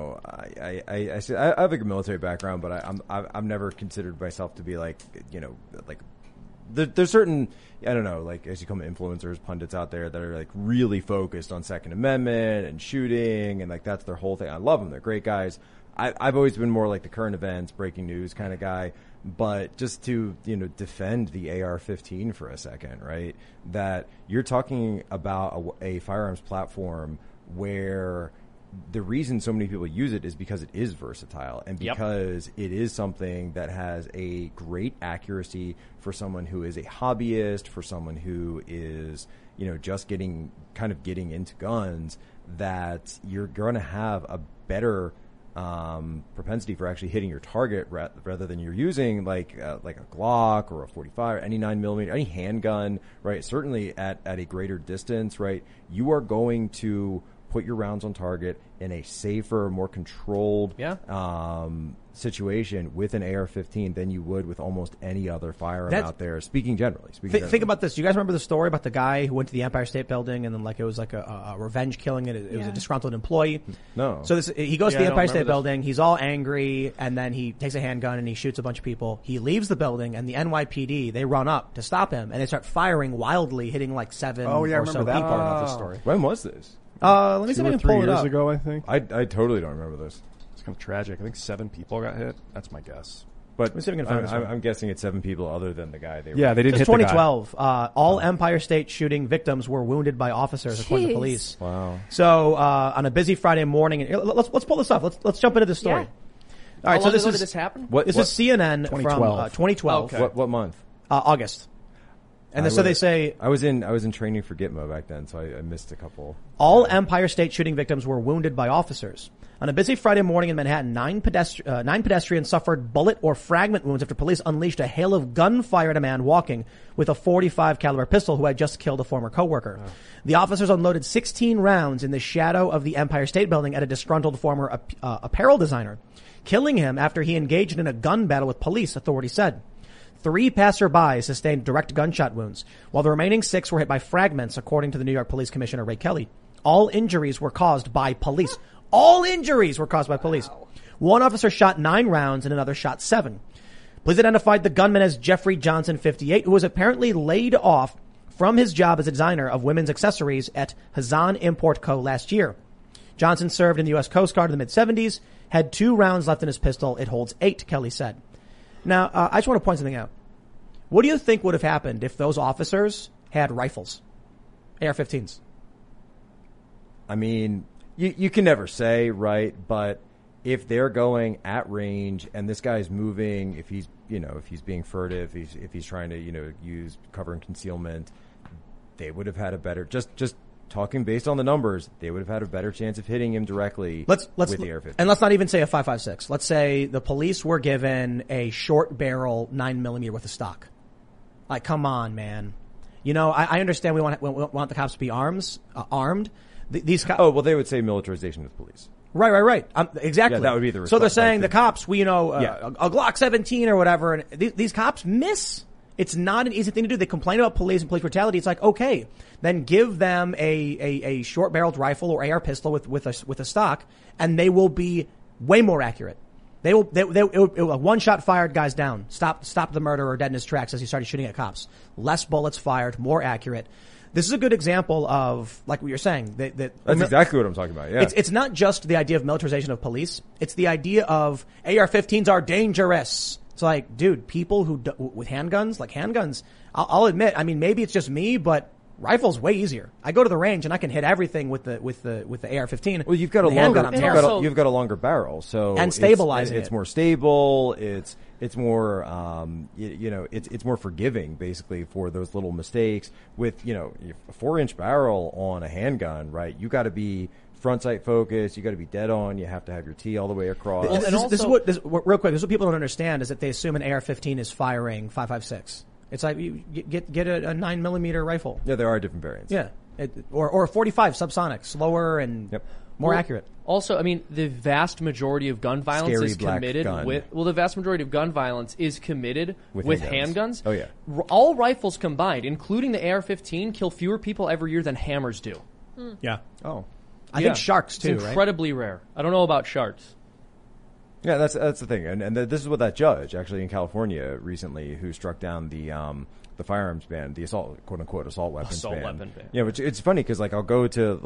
I have a military background, but I've never considered myself to be like, there's certain, I don't know, like as you call them influencers, pundits out there that are like really focused on Second Amendment and shooting, and like that's their whole thing. I love them; they're great guys. I've always been more like the current events, breaking news kind of guy. But just to, defend the AR-15 for a second, right? That you're talking about a firearms platform where the reason so many people use it is because it is versatile and because it is something that has a great accuracy for someone who is a hobbyist, for someone who is, just getting into guns, that you're going to have a better propensity for actually hitting your target rather than you're using like a Glock or a 45 or any 9mm, any handgun, right? Certainly at a greater distance, right? You are going to put your rounds on target in a safer, more controlled situation with an AR-15 than you would with almost any other firearm out there. Speaking generally. Think about this. Do you guys remember the story about the guy who went to the Empire State Building and then it was like a revenge killing, and it was a disgruntled employee? No. So he goes to the Empire State Building. He's all angry, and then he takes a handgun and he shoots a bunch of people. He leaves the building, and the NYPD, they run up to stop him, and they start firing wildly, hitting like 7 Oh yeah, I or so remember that people. part of the story. When was this? Let me see 2 if I or can 3 pull it years up. ago, I think. I totally don't remember this. It's kind of tragic. I think 7 people got hit. That's my guess. But Let me see if I can find this one. I'm guessing it's 7 people other than the guy. They didn't It's hit 2012. All Empire State shooting victims were wounded by officers, according to Jeez. police. Wow. So on a busy Friday morning, and let's pull this off. Let's jump into the story. Yeah. All right, How so long this ago is did this happen? This is CNN 2012. from 2012, Okay. What month? August. And so they say I was in training for Gitmo back then, so I missed a couple. all Empire State shooting victims were wounded by officers. On a busy Friday morning in Manhattan, 9 pedestrians suffered bullet or fragment wounds after police unleashed a hail of gunfire at a man walking with a .45 caliber pistol who had just killed a former coworker. Oh. The officers unloaded 16 rounds in the shadow of the Empire State Building at a disgruntled former apparel designer, killing him after he engaged in a gun battle with police, authorities said. 3 passersby sustained direct gunshot wounds, while the remaining 6 were hit by fragments, according to the New York Police Commissioner Ray Kelly. All injuries were caused by police. All injuries were caused by police. One officer shot 9 rounds and another shot 7. Police identified the gunman as Jeffrey Johnson, 58, who was apparently laid off from his job as a designer of women's accessories at Hazan Import Co. last year. Johnson served in the U.S. Coast Guard in the mid-'70s, had 2 rounds left in his pistol. It holds 8, Kelly said. Now, I just want to point something out. What do you think would have happened if those officers had rifles? AR-15s. I mean, you can never say, right? But if they're going at range and this guy's moving, if he's being furtive, if he's trying to, use cover and concealment, they would have had a better, just talking based on the numbers, they would have had a better chance of hitting him directly with the AR-15. And let's not even say a 5.56. Let's say the police were given a short barrel 9mm with a stock. Like, come on, man. I understand we want the cops to be armed. These cops. Oh, well, they would say militarization of the police. Right. Exactly. Yeah, that would be the response. So they're saying Like the cops, a Glock 17 or whatever, and these cops miss. It's not an easy thing to do. They complain about police and police brutality. It's like, okay, then give them a short-barreled rifle or AR pistol with a stock, and they will be way more accurate. They will one shot fired, guys down. Stop the murderer dead in his tracks as he started shooting at cops. Less bullets fired, more accurate. This is a good example of, like what you're saying. That's exactly what I'm talking about. Yeah, it's not just the idea of militarization of police. It's the idea of AR-15s are dangerous. It's like, dude, people with handguns, I'll admit, I mean, maybe it's just me, but rifle's way easier. I go to the range and I can hit everything with the AR-15. Well, you've got a longer barrel, so and stabilizing it's more stable. It's more, it's more forgiving basically for those little mistakes. With a 4-inch barrel on a handgun, right? You got to be front sight focused. You got to be dead on. You have to have your T all the way across. This is what real quick. This is what people don't understand is that they assume an AR-15 is firing 5.56. It's like you get a 9mm rifle. Yeah, there are different variants. Yeah, or a 45 subsonic, slower and more accurate. Also, I mean, the vast majority of gun violence is committed the vast majority of gun violence is committed with handguns. Oh yeah, all rifles combined, including the AR-15, kill fewer people every year than hammers do. Yeah. Oh. I think sharks too. It's incredibly rare. I don't know about sharks. Yeah, that's the thing, and this is what that judge actually in California recently, who struck down the firearms ban, the quote unquote assault weapons ban. Yeah, which it's funny because like I'll go to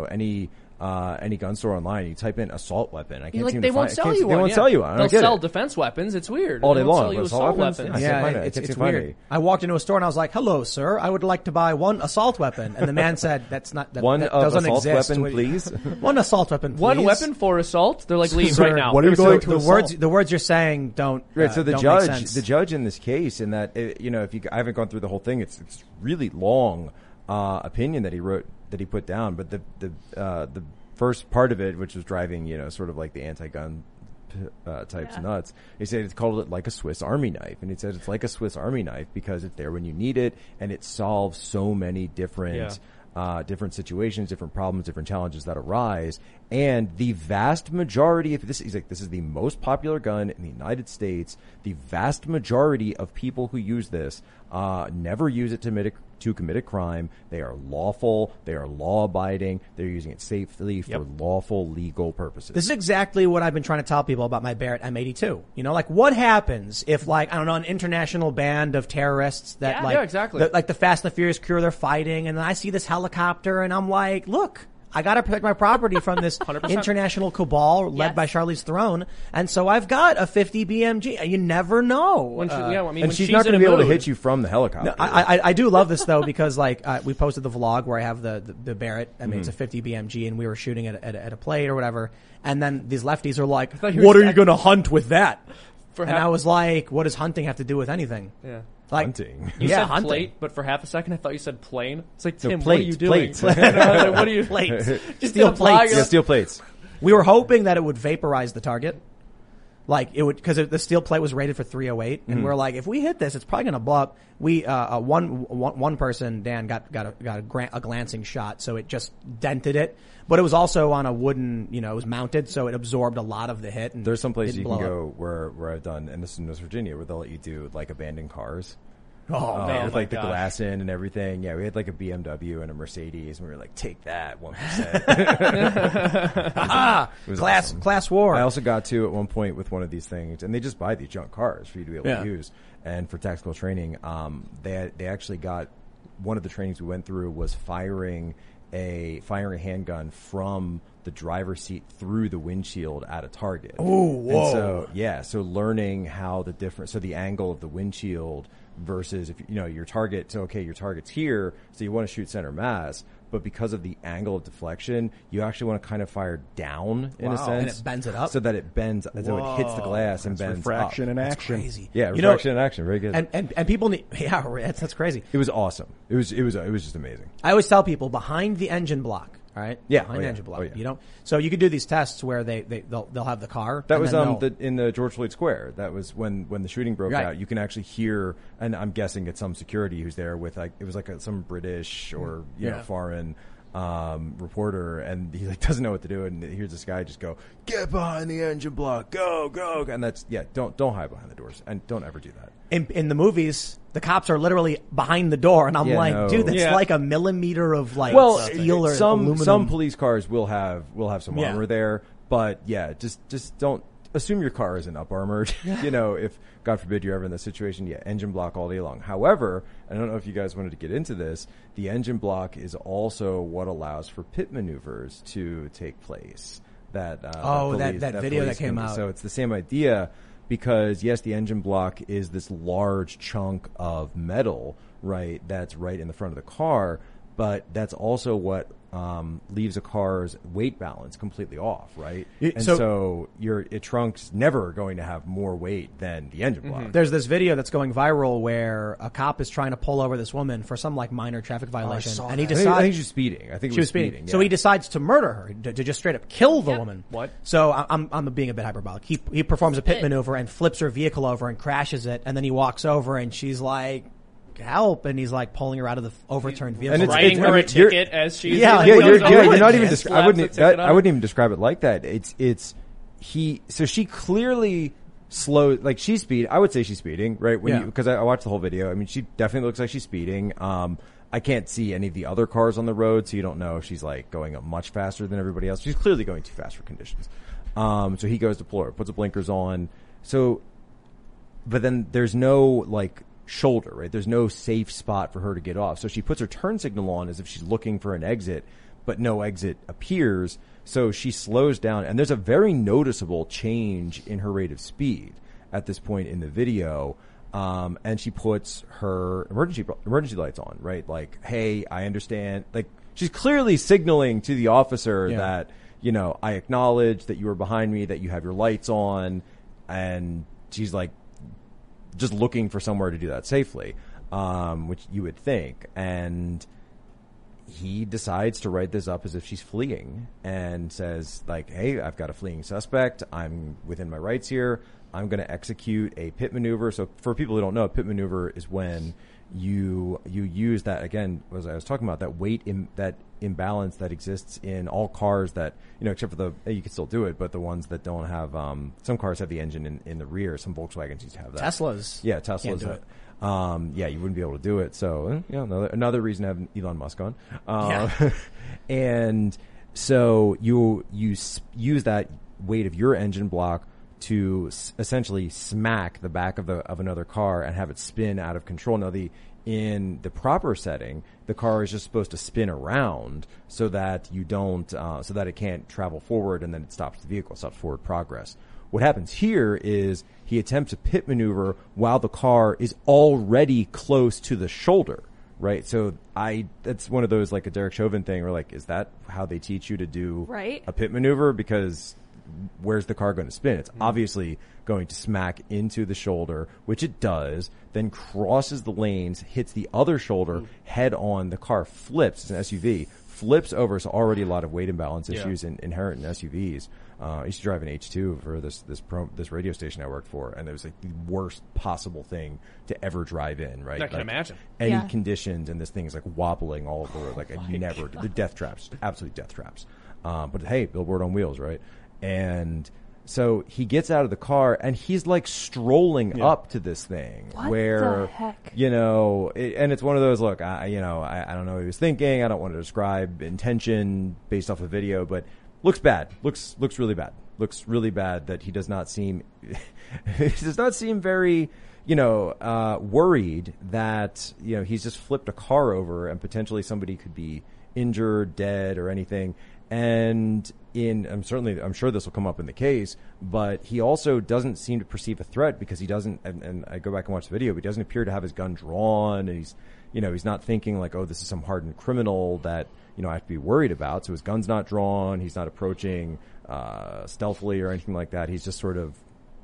any gun store online, you type in assault weapon. I can't seem they to won't find, sell you one. They won't sell you one. They'll sell defense weepons. It's weird. All day long. Sell you assault weapons. It's weird. I walked into a store and I was like, "Hello, sir. I would like to buy one assault weapon." And the man said, "That doesn't assault exist. Weapon, please. One assault weapon, please. One weapon for assault." They're like, "Leave right now." What are you going to assault? The words you're saying don't. Right. So the don't judge in this case, in that I haven't gone through the whole thing. It's really long opinion that he wrote, that he put down, but the first part of it, which was driving, sort of like the anti-gun types nuts, he said it's called it like a Swiss Army knife, and he said it's like a Swiss Army knife because it's there when you need it, and it solves so many different situations, different problems, different challenges that arise. And the vast majority of this, he's like, this is the most popular gun in the United States. The vast majority of people who use this never use it to commit a crime. They are lawful. They are law-abiding. They're using it safely for lawful, legal purposes. This is exactly what I've been trying to tell people about my Barrett M82. Like what happens if, like, I don't know, an international band of terrorists that, like the Fast and the Furious crew, they're fighting, and then I see this helicopter, and I'm like, look, I got to protect my property from this 100%. International cabal led by Charlize Theron, and so I've got a 50 BMG. You never know. And she's not going to be able to hit you from the helicopter. No, I do love this though, because like we posted the vlog where I have the Barrett. I mean, it's a 50 BMG, and we were shooting at a plate or whatever. And then these lefties are like, "What are you going to hunt with that?" And I was like, "What does hunting have to do with anything?" Yeah. Like, hunting. You said hunting. Plate, but for half a second I thought you said plane. It's like, Tim, plates, what are you doing? Plates. What are you plates? Just Steel plates. Yeah, steel plates. We were hoping that it would vaporize the target. Like it would, because the steel plate was rated for 308, and we're like, if we hit this, it's probably going to blow up. We one person, Dan, got a glancing shot, so it just dented it. But it was also on a wooden, it was mounted, so it absorbed a lot of the hit. And there's some places you can go where I've done, and this is in West Virginia, where they'll let you do like abandoned cars. Oh man, with like the glass in and everything. Yeah, we had like a BMW and a Mercedes, and we were like, take that 1%. Class war. I also got to at one point with one of these things, and they just buy these junk cars for you to be able to use. And for tactical training, they actually got, one of the trainings we went through was firing a handgun from the driver's seat through the windshield at a target. Oh, whoa. And so learning how the angle of the windshield versus if your target. So okay, your target's here, so you want to shoot center mass. But because of the angle of deflection, you actually want to kind of fire down in a sense. And it bends it up? So that it bends, so it hits the glass and bends refraction up. in action. That's crazy. Yeah, refraction in action. Very good. And people need, that's crazy. It was awesome. It was just amazing. I always tell people behind the engine block, all right? Yeah. Behind the engine block. Oh, yeah. You don't, so you could do these tests where they'll have the car. That and was then in the George Floyd Square. That was when the shooting broke Right. out. You can actually hear, and I'm guessing it's some security who's there with it was some British or foreign reporter, and he doesn't know what to do, and he hears this guy just go, "Get behind the engine block, go, and that's don't hide behind the doors, and don't ever do that. In the movies, the cops are literally behind the door, and I'm dude, that's like a millimeter of steel or aluminum. Some police cars will have some armor there, but just don't assume your car isn't up armored. If God forbid you're ever in this situation, engine block all day long. However, I don't know if you guys wanted to get into this. The engine block is also what allows for pit maneuvers to take place. That video that came out. So it's the same idea. Because, yes, the engine block is this large chunk of metal, right, that's right in the front of the car, but that's also what leaves a car's weight balance completely off, right? So your trunk's never going to have more weight than the engine block. There's this video that's going viral where a cop is trying to pull over this woman for some minor traffic violation, and he decides I think she was speeding. I think she was speeding. Yeah. So he decides to murder her, to just straight up kill the woman. What? So I'm being a bit hyperbolic. He performs a pit maneuver and flips her vehicle over and crashes it, and then he walks over and she's like, help, and he's pulling her out of the overturned vehicle. And writing her a ticket as she's you're not even I I wouldn't even describe it like that. So she clearly slows, she's speeding. I would say she's speeding, right? Because I watched the whole video. I mean, she definitely looks like she's speeding. I can't see any of the other cars on the road, so you don't know if she's going up much faster than everybody else. She's clearly going too fast for conditions. So he goes to pull her, puts the blinkers on. So, but then there's no shoulder, right? There's no safe spot for her to get off. So she puts her turn signal on as if she's looking for an exit, but no exit appears. So she slows down, and there's a very noticeable change in her rate of speed at this point in the video. And she puts her emergency lights on, right? Hey, I understand. She's clearly signaling to the officer that, I acknowledge that you were behind me, that you have your lights on, and she's just looking for somewhere to do that safely, which you would think. And he decides to write this up as if she's fleeing and says, hey, I've got a fleeing suspect. I'm within my rights here. I'm going to execute a pit maneuver. So for people who don't know, a pit maneuver is when you use that, again, as I was talking about, that weight that imbalance that exists in all cars that, except for you can still do it, but the ones that don't have, some cars have the engine in the rear. Some Volkswagens used to have that. Teslas. Yeah, Teslas. Can't do it. You wouldn't be able to do it. So, another reason to have Elon Musk on. And so you use that weight of your engine block to essentially smack the back of another car and have it spin out of control. Now, in the proper setting, the car is just supposed to spin around so that you don't, so that it can't travel forward, and then it stops the vehicle, stops forward progress. What happens here is he attempts a pit maneuver while the car is already close to the shoulder, right? So that's one of those, a Derek Chauvin thing, where is that how they teach you to do a pit maneuver? Because where's the car going to spin? It's obviously going to smack into the shoulder, which it does, then crosses the lanes, hits the other shoulder head on. The car flips. It's an SUV, flips over. So already a lot of weight imbalance issues inherent in SUVs. I used to drive an H2 for this radio station I worked for, and it was the worst possible thing to ever drive in, right? I can imagine. Any conditions, and this thing is wobbling all over the road. They're death traps, absolute death traps. But hey, billboard on wheels, right? And so he gets out of the car and he's strolling up to this thing What the heck? And it's one of those, look, I don't know what he was thinking. I don't want to describe intention based off a video, but looks bad. Looks really bad. Looks really bad that he does not seem very, worried that, he's just flipped a car over and potentially somebody could be injured, dead, or anything. And I'm sure this will come up in the case, but he also doesn't seem to perceive a threat because he doesn't, and I go back and watch the video, but he doesn't appear to have his gun drawn, and he's not thinking like, oh, this is some hardened criminal that, I have to be worried about. So his gun's not drawn. He's not approaching, stealthily or anything like that. He's just sort of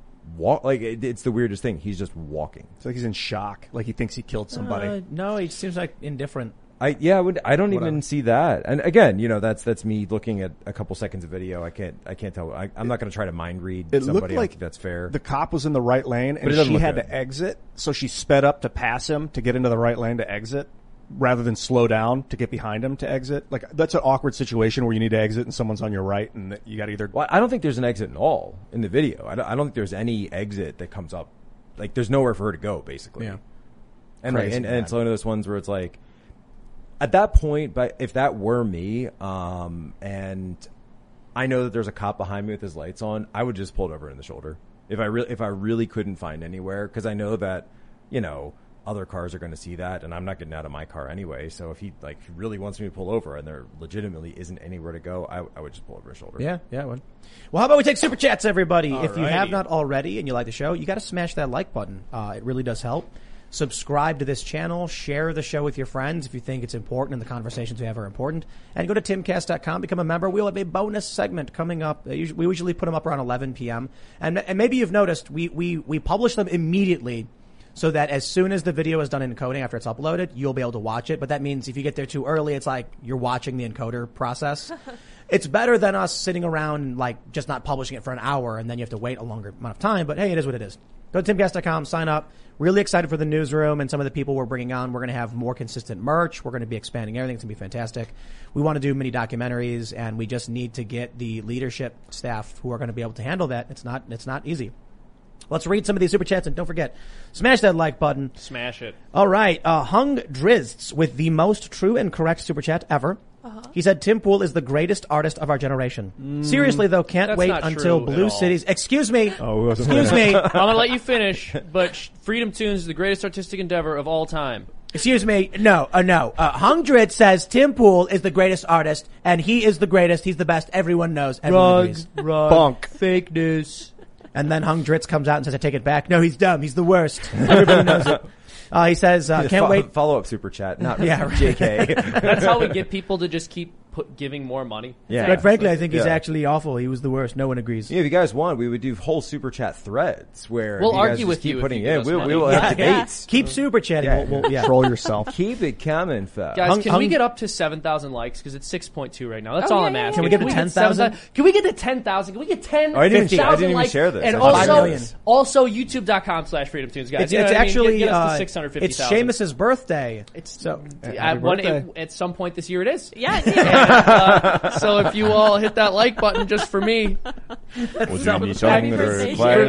it's the weirdest thing. He's just walking. It's like he's in shock. Like he thinks he killed somebody. No, he seems like indifferent. I don't even see that. And again, that's me looking at a couple seconds of video. I can't tell. I'm not going to try to mind read It somebody. looked I like think that's fair. The cop was in the right lane, But and it doesn't she look had good. to exit, so she sped up to pass him to get into the right lane to exit, rather than slow down to get behind him to exit. Like that's an awkward situation where you need to exit and someone's on your right, and you got to either. Well, I don't think there's an exit at all in the video. I don't think there's any exit that comes up. Like there's nowhere for her to go, basically. Yeah. And Crazy, and man. it's one of those ones where it's like, at that point, but if that were me, and I know that there's a cop behind me with his lights on, I would just pull it over in the shoulder. If I really couldn't find anywhere, because I know that, other cars are going to see that, and I'm not getting out of my car anyway. So if he really wants me to pull over, and there legitimately isn't anywhere to go, I would just pull over his shoulder. Yeah, I would. Well, how about we take super chats, everybody? If you have Alrighty. not already and you like the show, you got to smash that like button. It really does help. Subscribe to this channel. Share the show with your friends if you think it's important and the conversations we have are important. And go to timcast.com, become a member. We'll have a bonus segment coming up. We usually put them up around 11 p.m. And maybe you've noticed we publish them immediately so that as soon as the video is done encoding after it's uploaded, you'll be able to watch it. But that means if you get there too early, it's like you're watching the encoder process. It's better than us sitting around just not publishing it for an hour and then you have to wait a longer amount of time. But hey, it is what it is. Go to timcast.com, sign up. Really excited for the newsroom and some of the people we're bringing on. We're going to have more consistent merch. We're going to be expanding everything. It's going to be fantastic. We want to do mini documentaries, and we just need to get the leadership staff who are going to be able to handle that. It's not easy. Let's read some of these super chats, and don't forget, smash that like button. Smash it. All right. Hung Drizzt with the most true and correct super chat ever. He said, Tim Pool is the greatest artist of our generation. Seriously, though, can't That's wait not until true at Blue all. Cities. Excuse me. Oh, Excuse me. I'm going to let you finish, but Freedom Tunes is the greatest artistic endeavor of all time. Excuse me. No. Hung Drizzt says Tim Pool is the greatest artist, and he is the greatest. He's the best. Everyone knows. Everyone agrees. Bunk. Fake news. And then Hung Drizzt comes out and says, I take it back. No, he's dumb. He's the worst. Everybody knows it. He says, can't wait. Follow up super chat, not Yeah, right. JK. That's how we get people to just keep giving more money. Yeah. But frankly, I think he's Yeah. actually awful. He was the worst. No one agrees. Yeah, if you guys want, we would do whole super chat threads where We'll you guys argue just with keep you if putting you give in. us We money. will have Yeah. debates. Keep super chatting. Yeah. We'll Control yourself. Keep it coming, fella. Guys, can we Hung- get up to 7,000 likes? Because it's 6.2 right now. That's Oh, all yeah, I'm yeah, asking. Can we get to 10,000? 7,000? Can we get to 10,000? Can we get 10? Oh, I didn't even likes? share this. And I also, 5 million. also YouTube.com/Freedom Tunes, guys. It's, You know it's what I mean? actually, get us to it's 650,000. Seamus's birthday. It's So, at some point this year it is. Yeah, yeah. So if you all hit that like button just for me, Happy birthday,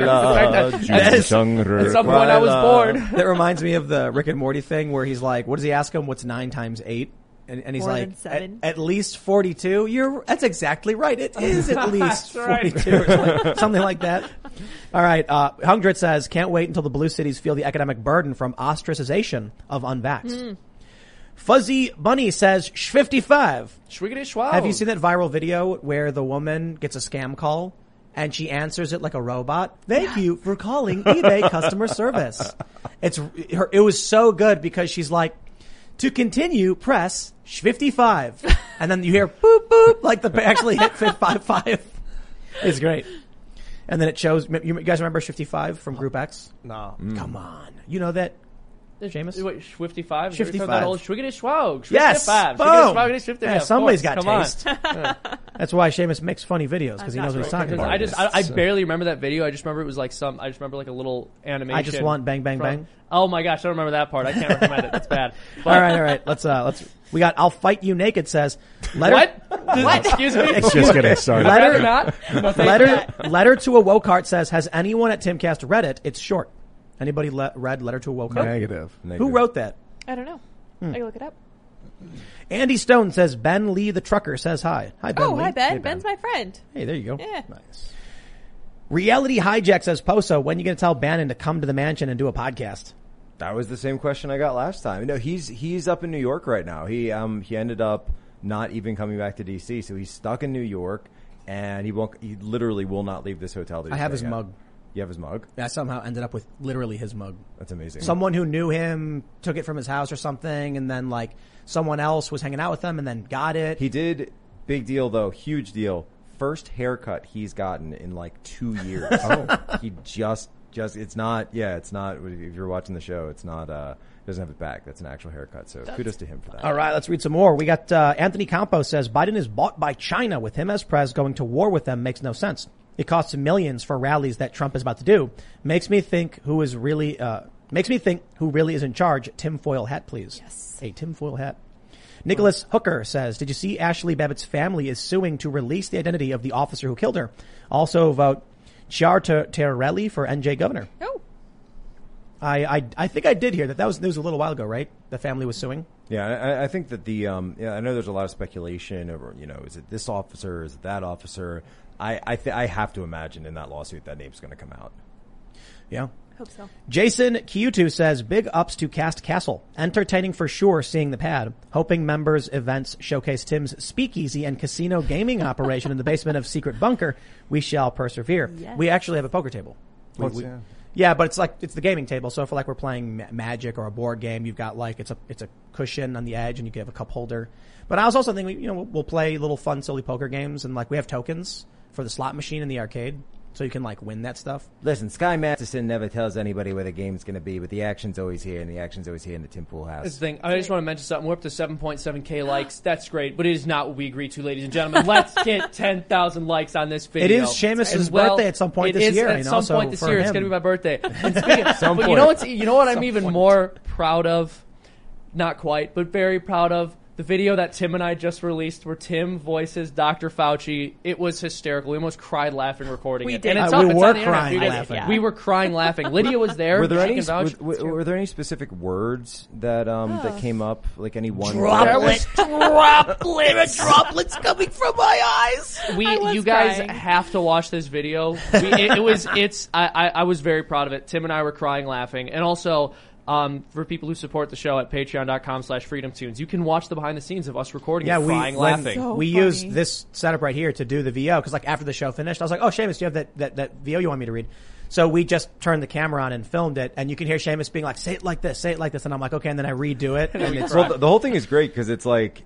At some point I was bored. that reminds me of the Rick and Morty thing where he's like, what does he ask him? What's 9 times 8? And he's More like, than 7. at least 42. That's exactly right. It is at least That's right. 42 or something like that. All right. Hung Drizzt says, can't wait until the Blue Cities feel the economic burden from ostracization of unvaxxed. Fuzzy Bunny says, 55. Schwiggity schwab. Have you seen that viral video where the woman gets a scam call and she answers it like a robot? Thank you for calling eBay customer service. It was so good because she's like, to continue, press 55. And then you hear boop, boop, like the actually hit 55. It's great. And then it shows, you guys remember 55 from Group X? No. Come on. You know that? Seamus? Wait, 55? 55. That whole Schwiggity schwab. Yes! 55. Boom! Schwiggity schwab, 55. Yeah, Of somebody's course. got Come on. taste. That's why Seamus makes funny videos because he knows what he's talking Because about. I barely remember that video. I just remember it was like I just remember like a little animation. I just want bang, bang, from- bang. Oh my gosh, I don't remember that part. I can't recommend it. That's bad. But, All right. Let's. We got. I'll fight you naked. Says letter. What? Excuse me? Just getting started. I'd Letter- rather not. No, thank you. Letter to a woke heart says, has anyone at Timcast read it? It's short. Anybody read Letter to a woke heart? Negative. Who wrote that? I don't know. I can look it up. Andy Stone says Ben Lee the trucker says hi. Hi Ben. Oh, Lee. hi Ben. Hey, Ben's my friend. Hey, there you go. Yeah. Nice. Reality Hijack says Poso, when you going to tell Bannon to come to the mansion and do a podcast? That was the same question I got last time. No, he's up in New York right now. He ended up not even coming back to DC, so he's stuck in New York, and he literally will not leave this hotel that he's I have his staying at. mug. You have his mug? I somehow ended up with literally his mug. That's amazing. Someone who knew him took it from his house or something, and then like someone else was hanging out with him and then got it. He did. Big deal though. Huge deal. First haircut he's gotten in like 2 years. He just it's not if you're watching the show, it's not doesn't have it back. That's an actual haircut. So kudos to him for that. All right, let's read some more. We got Anthony Campos says Biden is bought by China. With him as pres, going to war with them makes no sense. It costs millions for rallies that Trump is about to do. Makes me think who really is in charge. Tinfoil hat, please. Yes. A tinfoil hat. Nicholas Hooker says, did you see Ashley Babbitt's family is suing to release the identity of the officer who killed her? Also vote Chiarelli for NJ governor. Oh. I think I did hear that was news a little while ago, right? The family was suing. Yeah, I think that I know there's a lot of speculation over, is it this officer, is it that officer? I have to imagine in that lawsuit that name's going to come out. Yeah. Hope so. Jason Kyutu says, big ups to Cast Castle. Entertaining for sure seeing the pad. Hoping members events showcase Tim's speakeasy and casino gaming operation in the basement of Secret Bunker. We shall persevere. Yes. We actually have a poker table. Yeah, but it's the gaming table. So if we're playing Magic or a board game, you've got it's a cushion on the edge and you can have a cup holder. But I was also thinking, we'll play little fun, silly poker games, and we have tokens for the slot machine in the arcade. So you can win that stuff. Listen, Sky Masterson never tells anybody where the game's going to be, but the action's always here, and the action's always here in the Tim Pool house. That's the thing. I just want to mention something. We're up to 7.7K likes. That's great, but it is not what we agreed to, ladies and gentlemen. Let's get 10,000 likes on this video. It is Seamus's birthday at some point this year. At some point this year, it's going to be my birthday. And speaking Some but point. you know what I'm Some even point. more proud of? Not quite, but very proud of. The video that Tim and I just released where Tim voices Dr. Fauci, it was hysterical. We almost cried laughing recording We it. did. And it's We up. It's were on the internet. crying We laughing. Yeah. We were crying laughing. Lydia was there. Were there She any can vouch. were there any specific words that that came up? Like any one Droplet, droplets coming from my eyes. I was You guys crying. have to watch this video. I was very proud of it. Tim and I were crying laughing. And also, for people who support the show at patreon.com/freedomtunes, you can watch the behind the scenes of us recording it, crying laughing. So we funny. used this setup right here to do the VO because after the show finished, I was like, "Oh, Seamus, do you have that VO you want me to read?" So we just turned the camera on and filmed it, and you can hear Seamus being like, say it like this, and I'm like, okay, and then I redo it. And it's Well, the whole thing is great because it's like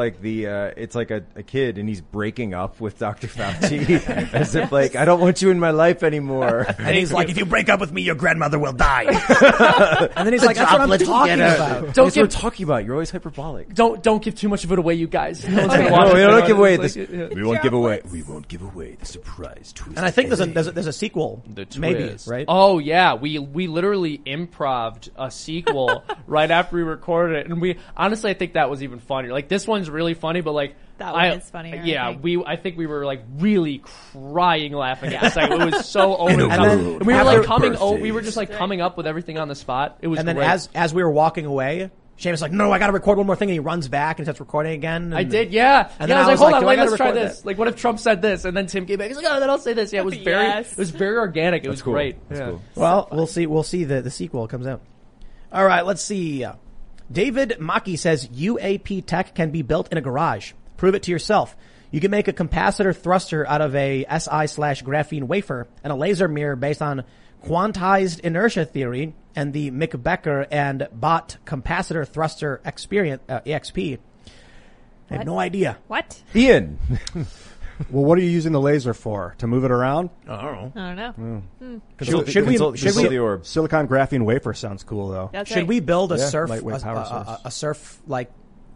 a kid and he's breaking up with Dr. Fauci as if I don't want you in my life anymore. and he's like, if you break up with me, your grandmother will die. And then he's like, that's what I'm droplets talking together. about. That's Don't what we're give talking about. You're always hyperbolic. don't give too much of it away, you guys. No one's gonna No, watch we it. don't give away It's this. like, We won't give away. We won't give away the surprise twist. And I think there's a sequel, maybe, twist. right? Oh yeah, we literally improv'd a sequel right after we recorded it, and I think that was even funnier. This one's really funny, but That one is funnier, I Yeah, think. I think we were really crying laughing at the second. It was so over the top. then And we were after we were just coming up with everything on the spot. It was And then great. as we were walking away, Seamus like, no, I got to record one more thing, and he runs back and starts recording again. I did, yeah. And Yeah, then I was like, hold on, do I gotta let's try record this. What if Trump said this? And then Tim came back. He's like, oh, then I'll say this. Yeah, it was Yes. it was very organic. It was cool. great. That's Yeah. cool. Well, we'll see the sequel comes out. All right, let's see. David Maki says UAP tech can be built in a garage. Prove it to yourself. You can make a capacitor thruster out of a SI/graphene wafer and a laser mirror based on quantized inertia theory and the McBecker and Bott capacitor thruster experience, EXP. I have What? no idea. What? Ian. Well, what are you using the laser for? To move it around? I don't know. I don't know. Should we the orb? Silicon graphene wafer sounds cool though. That's Should right. we build a Yeah, surf, lightweight power source. a surf like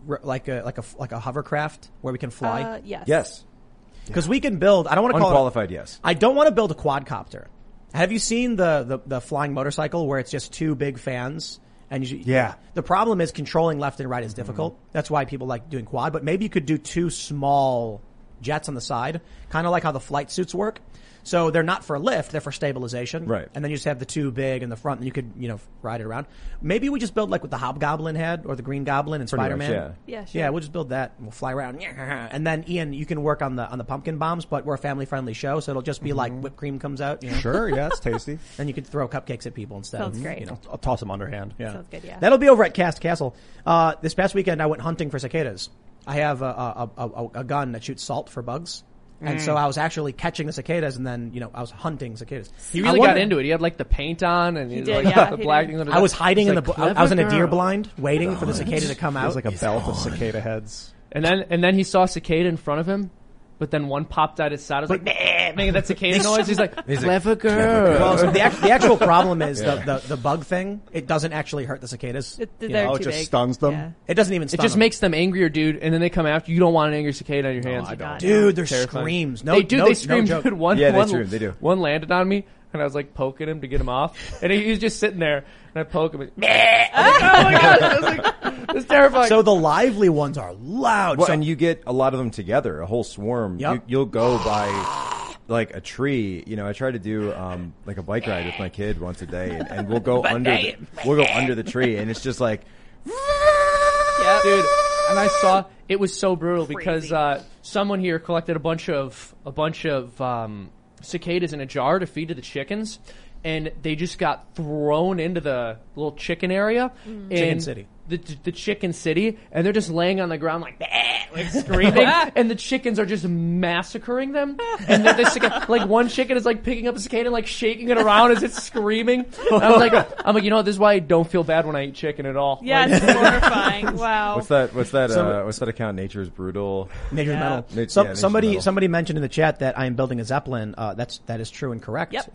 a hovercraft where we can fly? Yes. Yes. Because we can build. I don't want to call it. Unqualified, yes. I don't want to build a quadcopter. Have you seen the flying motorcycle where it's just two big fans? And Yeah. the problem is controlling left and right is difficult. That's why people like doing quad. But maybe you could do two small jets on the side, kind of like how the flight suits work. So they're not for lift, they're for stabilization. Right. And then you just have the two big in the front and you could, ride it around. Maybe we just build like what the Hobgoblin had or the Green Goblin in Pretty much, Spider-Man. Yeah, sure. Yeah, we'll just build that and we'll fly around. And then Ian, you can work on the pumpkin bombs, but we're a family friendly show, so it'll just be like whipped cream comes out. Sure, yeah, it's tasty. Then you could throw cupcakes at people instead. Sounds great. I'll toss them underhand. Yeah. Sounds good, yeah. That'll be over at Cast Castle. This past weekend I went hunting for cicadas. I have a gun that shoots salt for bugs. And so I was actually catching the cicadas and then, I was hunting cicadas. He really got into it. He had like the paint on and he did, like yeah, the he black did. things under I was hiding in He's the, like, I was in a "Clever deer girl." blind waiting for the cicada to come It out. was like a belt of cicada heads. And then he saw a cicada in front of him, but then one popped out his side. I was like, "Nah," making that cicada noise. He's like, clever girl. Well, so the actual problem is the bug thing. It doesn't actually hurt the cicadas. They're Oh, too it just big. stuns them? Yeah. It doesn't even It stun just them. makes them angrier, dude. And then they come after you. You don't want an angry cicada on your hands. I don't. God, Dude, there's Terrifying. screams. No, they do. no, They no scream, joke. dude. One They do. One landed on me, and I was like poking him to get him off, and he was just sitting there, and I poke him. And, I was like, oh my god! I was like, it's terrifying. So the lively ones are loud. Well, So- and you get a lot of them together, a whole swarm. Yep. You'll go by like a tree. I try to do like a bike ride with my kid once a day, and we'll go under the tree, and it's just like, yeah, dude. And I saw it was so brutal because Crazy. someone here collected a bunch of cicadas in a jar to feed to the chickens, and they just got thrown into the little chicken area in Chicken City. the chicken city, and they're just laying on the ground like screaming, and the chickens are just massacring them. And then like one chicken is like picking up a cicada and like shaking it around as it's screaming. And I'm like, this is why I don't feel bad when I eat chicken at all. Yeah, Like, it's horrifying. Wow. what's that account? Nature's Brutal. Nature's Yeah. Metal. Nature's Somebody Metal. mentioned in the chat that I am building a Zeppelin. That is true and correct. Yep.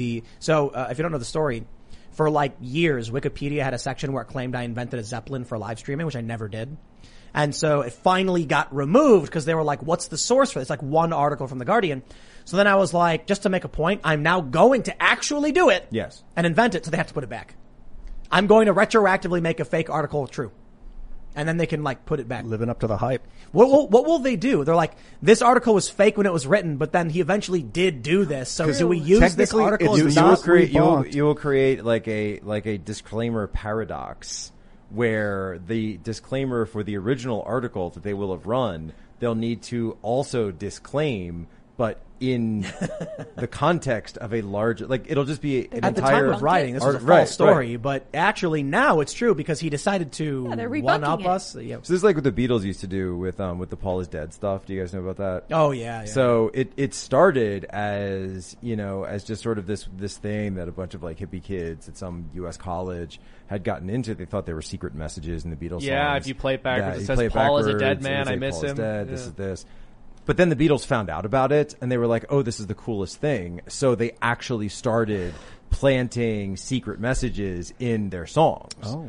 So if you don't know the story, for like years, Wikipedia had a section where it claimed I invented a Zeppelin for live streaming, which I never did. And so it finally got removed because they were like, what's the source for this? It's like one article from The Guardian. So then I was like, just to make a point, I'm now going to actually do it. Yes. And invent it, so they have to put it back. I'm going to retroactively make a fake article true. And then they can like put it back. Living up to the hype. What will they do? They're like, this article was fake when it was written, but then he eventually did do this. So do we use this Technically, article it's as You the will not source? create rebunked. like a disclaimer paradox where the disclaimer for the original article that they will have run, they'll need to also disclaim, but in the context of a larger, like it'll just be an At the entire time of writing, this was a false right, story, right. but actually now it's true because he decided to Yeah, they're one up rebunking it. us. Yeah. So this is like what the Beatles used to do with the Paul is Dead stuff. Do you guys know about that? Oh yeah. So it started as as just sort of this thing that a bunch of like hippie kids at some U.S. college had gotten into. They thought they were secret messages in the Beatles. Yeah, songs. if you play it backwards, Yeah, it you says play it Paul is a dead backwards, man, it'll I say miss Paul is him. dead, This Yeah. is this. But then the Beatles found out about it, and they were like, "Oh, this is the coolest thing." So they actually started planting secret messages in their songs. Oh.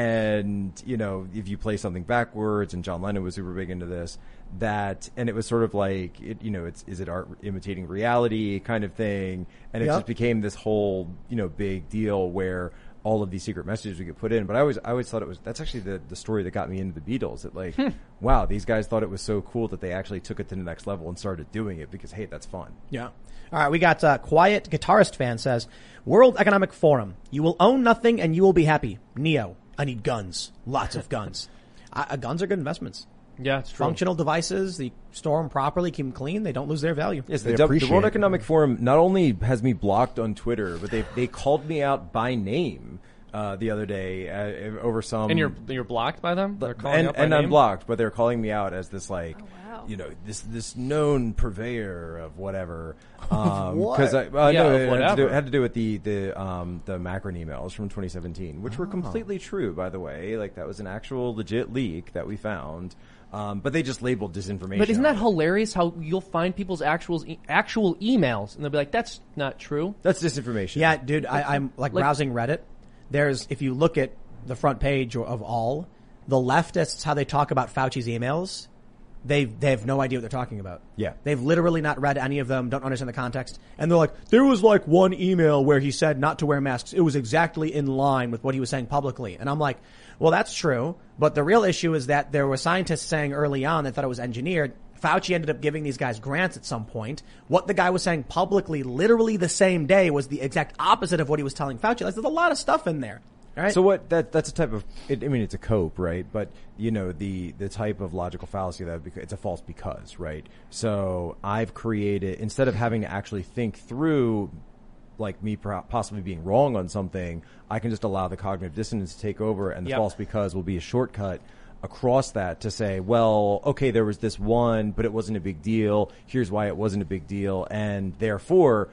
And, if you play something backwards, and John Lennon was super big into this, and it was sort of like, is it art imitating reality kind of thing? And it Yep. just became this whole, big deal where all of these secret messages we could put in. But I always thought that's actually the story that got me into the Beatles. That like, wow, these guys thought it was so cool that they actually took it to the next level and started doing it because, hey, that's fun. Yeah. All right, we got Quiet Guitarist Fan says, World Economic Forum, you will own nothing and you will be happy. Neo, I need guns. Lots of guns. Guns are good investments. Yeah, it's true. Functional devices, they store them properly, keep them clean, they don't lose their value. Yes, They the appreciate World it. Economic Forum not only has me blocked on Twitter, but they called me out by name the other day over some. And you're blocked by them? They're calling and you out by and I'm name? blocked, but they're calling me out as this like, wow. this known purveyor of whatever. What? Because Yeah, it whatever. had to do with the Macron emails from 2017, which were completely true, by the way. Like that was an actual legit leak that we found. But they just labeled disinformation. But isn't on that it. hilarious how you'll find people's actual emails and they'll be like, that's not true. That's disinformation. Yeah, dude, I'm like browsing Reddit. If you look at the front page of all, the leftists, how they talk about Fauci's emails, they have no idea what they're talking about. Yeah. They've literally not read any of them, don't understand the context. And they're like, there was like one email where he said not to wear masks. It was exactly in line with what he was saying publicly. And I'm like, well, that's true. But the real issue is that there were scientists saying early on they thought it was engineered. Fauci ended up giving these guys grants at some point. What the guy was saying publicly, literally the same day, was the exact opposite of what he was telling Fauci. Like, there's a lot of stuff in there. All right? So what? That's a type of. I mean, it's a cope, right? But the type of logical fallacy that it's a false because, right? So I've created, instead of having to actually think through, like me possibly being wrong on something, I can just allow the cognitive dissonance to take over, and the false because will be a shortcut across that to say, well, okay, there was this one, but it wasn't a big deal. Here's why it wasn't a big deal, and therefore,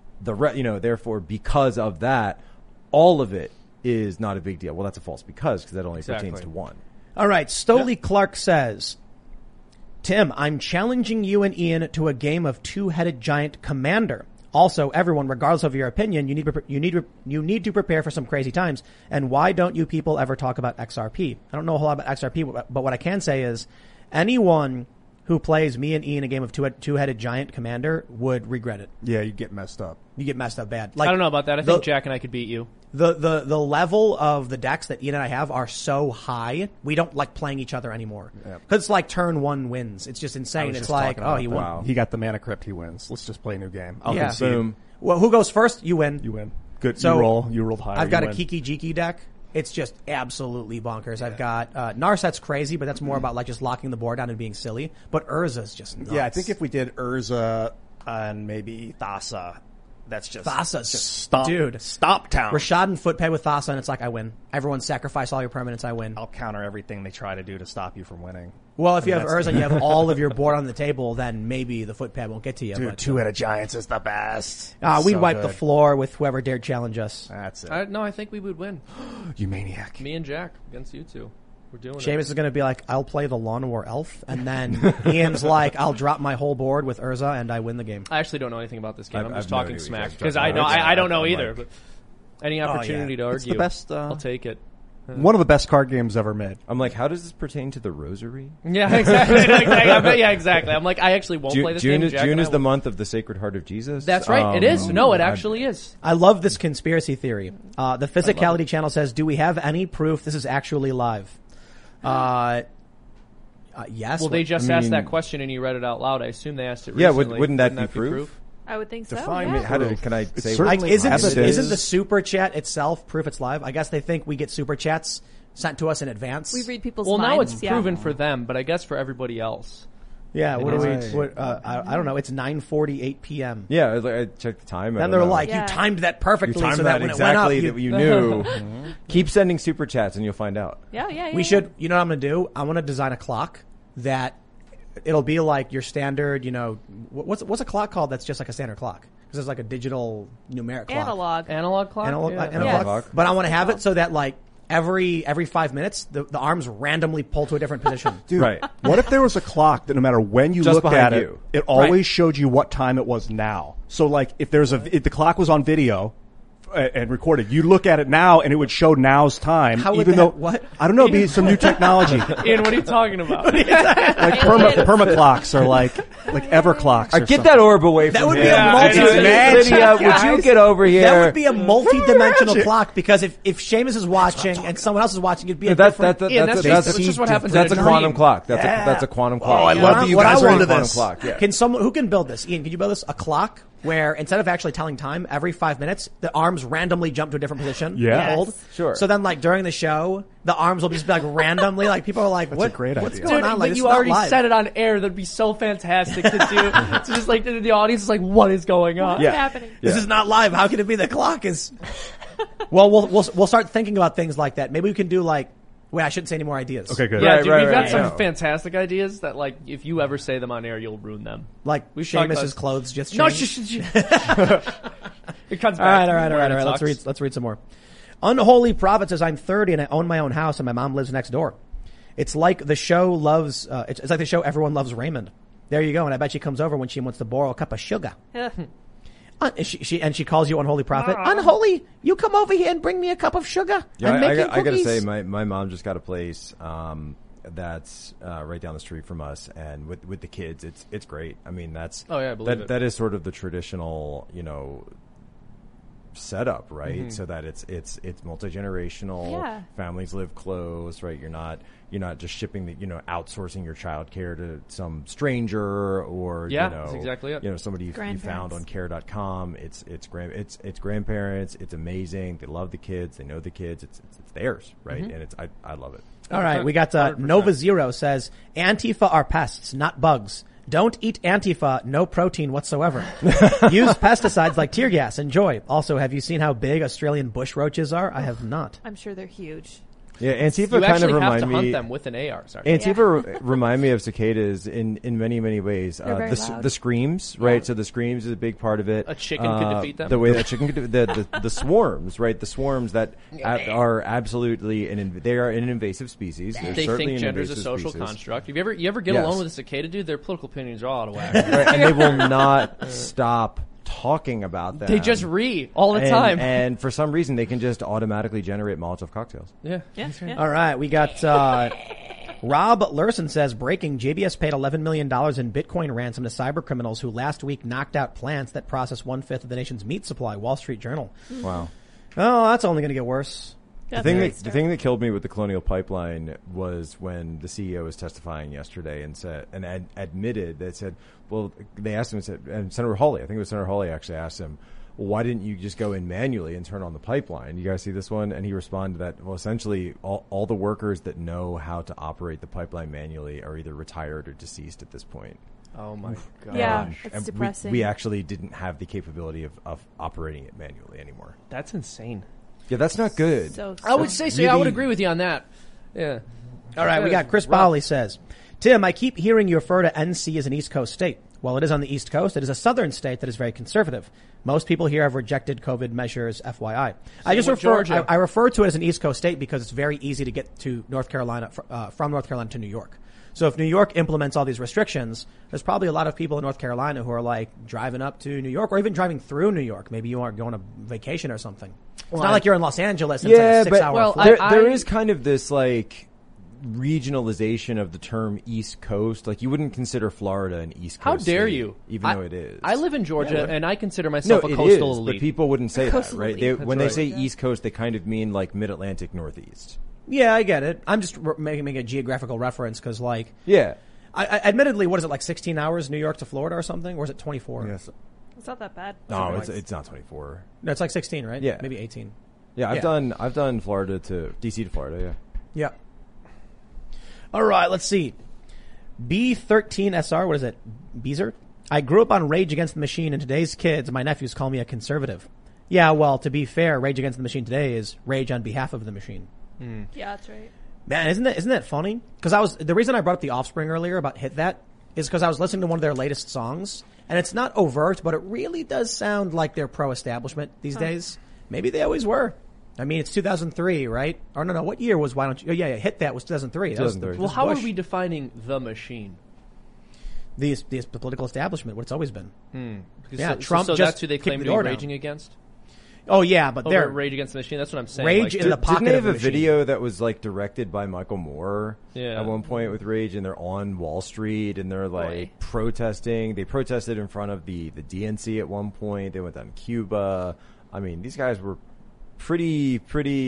therefore because of that, all of it is not a big deal. Well, that's a false because that only pertains to one. All right. Stoley Clark says, Tim, I'm challenging you and Ian to a game of two-headed giant commander. Also, everyone, regardless of your opinion, you need to prepare for some crazy times. And why don't you people ever talk about XRP? I don't know a whole lot about XRP, but what I can say is anyone who plays me and Ian a game of two-headed giant commander would regret it. Yeah, you get messed up. You get messed up bad. Like, I don't know about that. I think Jack and I could beat you. The level of the decks that Ian and I have are so high, we don't like playing each other anymore. Because it's like turn one wins. It's just insane. It's like, oh, he won. Wow. He got the mana crypt, he wins. Let's just play a new game. I'll Yeah. concede. Boom. Well, who goes first? You win. You win. Good. So, you rolled higher. I've got you a win. Kiki Jiki deck. It's just absolutely bonkers. I've got Narset's crazy, but that's more about like just locking the board down and being silly. But Urza's just nuts. Yeah, I think if we did Urza and maybe Thassa, that's just Thassa's stop, dude. Stop town. Rashad and Footpay with Thassa, and it's like I win. Everyone sacrifice all your permanents, I win. I'll counter everything they try to do to stop you from winning. Well, if you have that's- Urza and you have all of your board on the table, then maybe the Footpad won't get to you. Dude, but, two-headed giants is the best. we So wiped the good. floor with whoever dared challenge us. That's it. No, I think we would win. You maniac. Me and Jack against you two. We're doing Seamus is going to be like, I'll play the Lawn War Elf, and then Ian's like, I'll drop my whole board with Urza, and I win the game. I actually don't know anything about this game. I'm just I've no talking idea what you smack guys are because talking I know about. I don't know I'm either. like- But any opportunity to It's argue, the best, I'll take it. One of the best card games ever made. I'm like, how does this pertain to the Rosary? Yeah, exactly. Yeah, exactly. I'm like, I actually won't play this June game. is, Jack June and I is the will. month of the Sacred Heart of Jesus. That's right. It is. No, it actually is. I love this conspiracy theory. The Physicality channel says, do we have any proof this is actually live? Yes. Well, they just I asked mean- that question and you read it out loud. I assume they asked it Yeah, recently. wouldn't that be be proof? I would think so. Define yeah. me. How can I It's say? certainly Like, isn't evidence. the super chat itself proof it's live? I guess they think we get super chats sent to us in advance. We read people's Well, minds. now it's yeah. proven for them, but I guess for everybody else. Yeah, what do we? Right. What, I don't know. It's 9:48 p.m. Yeah, I checked the time. I Then don't they're know. like, Yeah. you timed that you perfectly, timed so that when exactly it that went you up, knew. Keep sending super chats and you'll find out. Yeah. we should. You know what I'm gonna do? I want to design a clock that it'll be like your standard. You know, what's a clock called? That's just like a standard clock because it's like a digital numeric clock. Analog. Analog clock? Analog, Yeah. analog Analog. clock. But I want to have it so that like every 5 minutes the arms randomly pull to a different position. Dude, Right. what if there was a clock that no matter when you Just looked behind at you. it always Right. showed you what time it was now? So like if the clock was on video and recorded, you look at it now and it would show now's time. How would even that- though what? I don't know, it'd be some new technology. Ian, what are you talking about? Like perma clocks or like everclocks. Or Get that orb away from That would me. be a Yeah, multi. I know. Lydia, would you get over here? That would be a multi-dimensional clock because if Seamus is watching and someone else is watching, it'd be a different. Ian, that's just what happens That's in a a quantum dream. clock. That's a quantum clock. I love that you What guys I are want- into Quantum this. clock. Yeah. Can someone who can build this? Ian, can you build us a clock where instead of actually telling time, every 5 minutes the arms randomly jump to a different position? Yeah. and hold? Yes. Sure. So then, like during the show, the arms will just be like randomly. Like people are like, That's "What? a great what's idea. going Dude, on?" Like but it's you not already live. said it on air. That'd be so fantastic to do. It's just like the audience is like, what is going on? What's happening? This is not live. How can it be? The clock is. Well, we'll start thinking about things like that. Maybe we can do like. Wait, I shouldn't say any more ideas. Okay, good. Yeah, Right, dude, right, we've got right, some yeah. fantastic ideas that, like, if you ever say them on air, you'll ruin them. Like We've talked Seamus's about- clothes just No, changed. it comes All back. right. We're in a Let's read some more. Unholy Prophet says, I'm 30 and I own my own house and my mom lives next door. It's like the show loves, it's like the show Everyone Loves Raymond. There you go. And I bet she comes over when she wants to borrow a cup of sugar. She calls you Unholy Prophet. Unholy, you come over here and bring me a cup of sugar. Yeah, and make I gotta cookies." say, my mom just got a place that's right down the street from us, and with the kids, it's great. I mean, that's Oh, yeah, I believe it. that is sort of the traditional, setup, right? So that it's multi-generational. Yeah. Families live close, right? You're not just shipping outsourcing your childcare to some stranger or Yeah, that's exactly it. Somebody you found on care.com. It's grandparents. It's amazing. They love the kids. They know the kids. It's theirs, right? And I love it. All right, we got 100%. Nova Zero says Antifa are pests, not bugs. Don't eat Antifa, no protein whatsoever. Use pesticides like tear gas. Enjoy. Also, have you seen how big Australian bush roaches are? I have not. I'm sure they're huge. Yeah, Antifa You kind actually of have remind to me. hunt them with an AR. Sorry. Antifa remind me of cicadas in many, many ways. They're very loud. The screams, right? So the screams is a big part of it. A chicken could defeat them? The way that chicken could the swarms, right? The swarms that are absolutely they are an invasive species. They're They certainly think an gender is a invasive social species. construct. You ever get Yes. alone with a cicada dude? Their political opinions are all out of whack. Right, and they will not stop talking about them. They just all the time. And for some reason, they can just automatically generate Molotov cocktails. Yeah. All right, we got Rob Lurson says, breaking, JBS paid $11 million in Bitcoin ransom to cyber criminals who last week knocked out plants that process 1/5 of the nation's meat supply. Wall Street Journal. Wow. Oh, that's only going to get worse. The thing that killed me with the Colonial Pipeline was when the CEO was testifying yesterday and admitted that said, well, they asked him and Senator Hawley, I think it was Senator Hawley actually asked him, well, why didn't you just go in manually and turn on the pipeline? You guys see this one? And he responded that, well, essentially all the workers that know how to operate the pipeline manually are either retired or deceased at this point. Oh my god. Yeah, it's And depressing. we actually didn't have the capability of operating it manually anymore. That's insane. Yeah, that's not good. So I would say so. Yeah, I would agree with you on that. Yeah. All right, we got Chris Bowley says, Tim, I keep hearing you refer to NC as an East Coast state. Well, it is on the East Coast. It is a southern state that is very conservative. Most people here have rejected COVID measures, FYI. I refer to it as an East Coast state because it's very easy to get to North Carolina, from North Carolina to New York. So if New York implements all these restrictions, there's probably a lot of people in North Carolina who are like driving up to New York or even driving through New York. Maybe you aren't going on vacation or something. It's not like you're in Los Angeles and it's like a 6-hour flight. There is kind of this like regionalization of the term East Coast. Like you wouldn't consider Florida an East Coast How dare state, you? even though it is. I live in Georgia and I consider no, myself a it coastal is, elite. but people wouldn't say that, Coastal right? elite. When right. they say East Coast, they kind of mean like Mid-Atlantic Northeast. Yeah, I get it. I'm just making a geographical reference because like, Yeah. I admittedly, what is it, like 16 hours New York to Florida or something? Or is it 24? Yes. It's not that bad. No, it's not 24. No, it's like 16, right? Yeah. Maybe 18. Yeah, Yeah. I've done Florida to DC to Florida. Yeah. Yeah. All right, let's see. B13SR, what is it? Beezer? I grew up on Rage Against the Machine, and today's kids, my nephews, call me a conservative. Yeah, well, to be fair, Rage Against the Machine today is Rage on behalf of the machine. Yeah, that's right. Man, isn't that funny? Because the reason I brought up the Offspring earlier about Hit That is because I was listening to one of their latest songs, and it's not overt, but it really does sound like they're pro-establishment these days. Maybe they always were. I mean, it's 2003, right? Or no, what year was Why Don't You? Oh, yeah, Hit That was 2003. That was 2003. Well, how Bush. are we defining the machine? The political establishment, what it's always been. Because Yeah, Trump so just that's who they kicked claim the to be door down. raging against? Oh, yeah, but Over they're at Rage Against the Machine? That's what I'm saying. Rage Like, in the pocket Didn't they have of a the machine. video that was like directed by Michael Moore Yeah. at one point with Rage, and they're on Wall Street and they're like protesting. They protested in front of the DNC at one point. They went down to Cuba. I mean, these guys were pretty,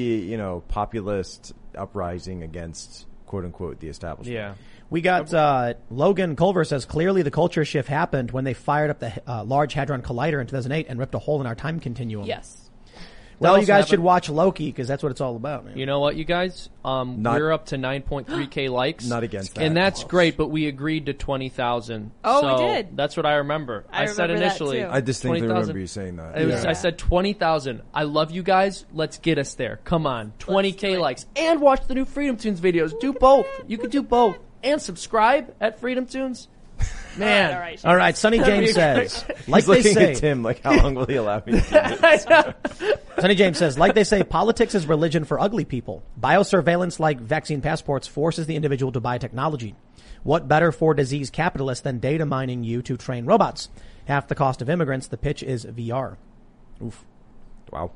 populist uprising against quote unquote the establishment. yeah. We got Logan Culver says, clearly the culture shift happened when they fired up the Large Hadron Collider in 2008 and ripped a hole in our time continuum. Yes. Well, What you else guys happened? should watch Loki because that's what it's all about, man. You know what, you guys? We're up to 9.3K likes. Not against that. And that's great, but we agreed to 20,000. Oh, we So did. That's what I remember. I said remember that initially. too. I distinctly 20,000. remember you saying that. I said 20,000. I love you guys. Let's get us there. Come on. 20K likes. And watch the new Freedom Tunes videos. Do both. You could do both. And subscribe at Freedom Tunes. Man. All right. All right, Sonny James says, like He's they looking say, at Tim like, how long will he allow me to do this? Sonny James says, like they say, politics is religion for ugly people. Biosurveillance, like vaccine passports, forces the individual to buy technology. What better for disease capitalists than data mining you to train robots? Half the cost of immigrants. The pitch is VR. Oof. Wow.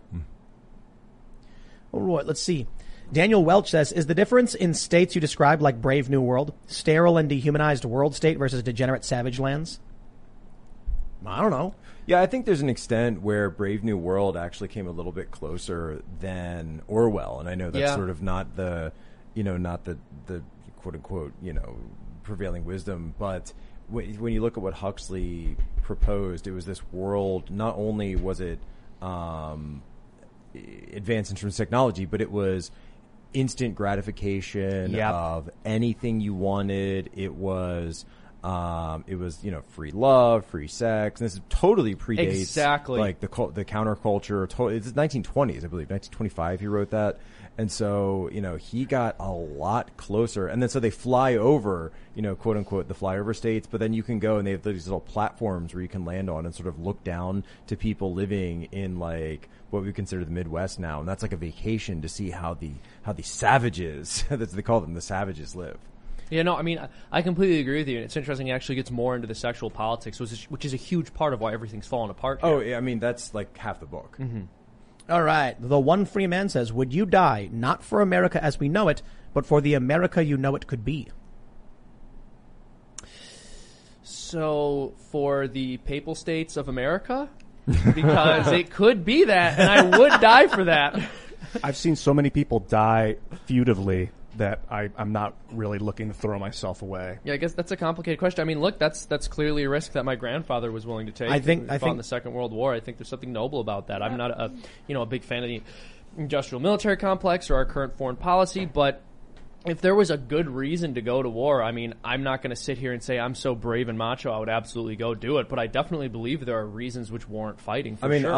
All right, let's see. Daniel Welch says, is the difference in states you describe like Brave New World, sterile and dehumanized world state versus degenerate savage lands? I don't know. Yeah, I think there's an extent where Brave New World actually came a little bit closer than Orwell, and I know that's sort of not the quote unquote, prevailing wisdom, but when you look at what Huxley proposed, it was this world. Not only was it advanced in terms of technology, but it was instant gratification of anything you wanted. It was free love, free sex. And this totally predates like the counterculture. It's 1920s, I believe, 1925. He wrote that, and so he got a lot closer. And then so they fly over, quote unquote, the flyover states. But then you can go and they have these little platforms where you can land on and sort of look down to people living in like what we consider the Midwest now, and that's like a vacation to see how the savages, that's what they call them, the savages live. Yeah, no, I mean, I completely agree with you. It's interesting. It actually gets more into the sexual politics, which is a huge part of why everything's fallen apart here. Oh, yeah, I mean, that's like half the book. Mm-hmm. All right. The One Free Man says, would you die not for America as we know it, but for the America you know it could be? So, for the Papal States of America? Because it could be that, and I would die for that. I've seen so many people die feudively that I'm not really looking to throw myself away. Yeah, I guess that's a complicated question. I mean, look, that's clearly a risk that my grandfather was willing to take. I think in the Second World War. I think there's something noble about that. I'm not a big fan of the industrial military complex or our current foreign policy, but if there was a good reason to go to war, I mean, I'm not going to sit here and say I'm so brave and macho I would absolutely go do it, but I definitely believe there are reasons which warrant fighting. For sure.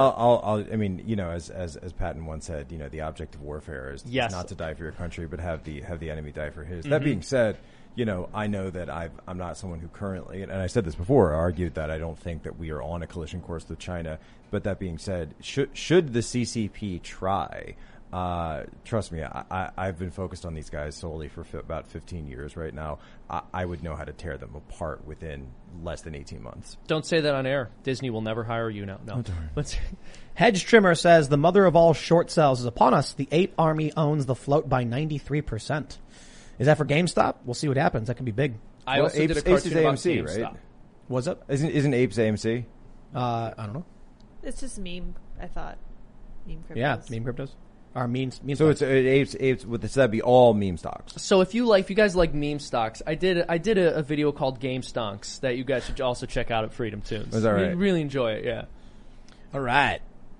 As Patton once said, the object of warfare is not to die for your country, but have the enemy die for his. Mm-hmm. That being said, I know that I'm not someone who currently, and I said this before, argued that I don't think that we are on a collision course with China. But that being said, should the CCP try? Trust me, I've been focused on these guys solely for about 15 years right now. I would know how to tear them apart within less than 18 months. Don't say that on air. Disney will never hire you now. No. Hedge Trimmer says, the mother of all short sells is upon us. The ape army owns the float by 93%. Is that for GameStop? We'll see what happens. That could be big. I also did a cartoon about AMC, GameStop. right? What's up? Isn't Apes AMC? I don't know. It's just meme, I thought. Meme cryptos. Yeah, meme cryptos. Or meme so stocks. it's apes with this, that'd be all meme stocks. So if you guys like meme stocks, I did a video called Game Stonks that you guys should also check out at Freedom Tunes. Was that right? Really enjoy it, yeah. All right.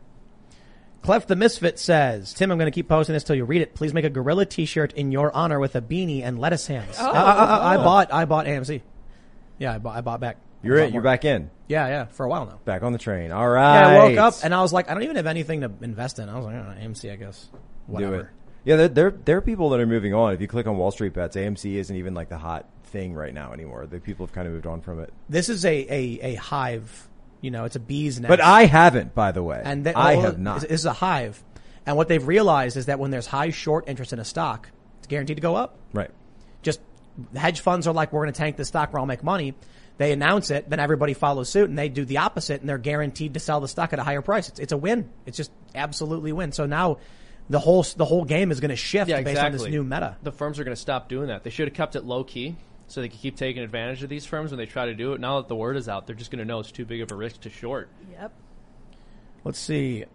Clef the Misfit says, Tim, I'm going to keep posting this till you read it. Please make a gorilla t-shirt in your honor with a beanie and lettuce hands. Oh. I bought AMC. Yeah, I bought back. You're back in. Yeah, for a while now. Back on the train. All right. Yeah, I woke up and I was like, I don't even have anything to invest in. I was like, AMC, I guess. Whatever. Do it. Yeah, there are people that are moving on. If you click on Wall Street Bets, AMC isn't even like the hot thing right now anymore. The people have kind of moved on from it. This is a hive. It's a bee's nest. But I haven't, by the way. And I have not. This is a hive. And what they've realized is that when there's high short interest in a stock, it's guaranteed to go up. Right. Just hedge funds are like, we're going to tank the stock where I'll make money. They announce it, then everybody follows suit, and they do the opposite, and they're guaranteed to sell the stock at a higher price. It's a win. It's just absolutely win. So now the whole game is going to shift based on this new meta. The firms are going to stop doing that. They should have kept it low key so they could keep taking advantage of these firms when they try to do it. Now that the word is out, they're just going to know it's too big of a risk to short. Yep. Let's see.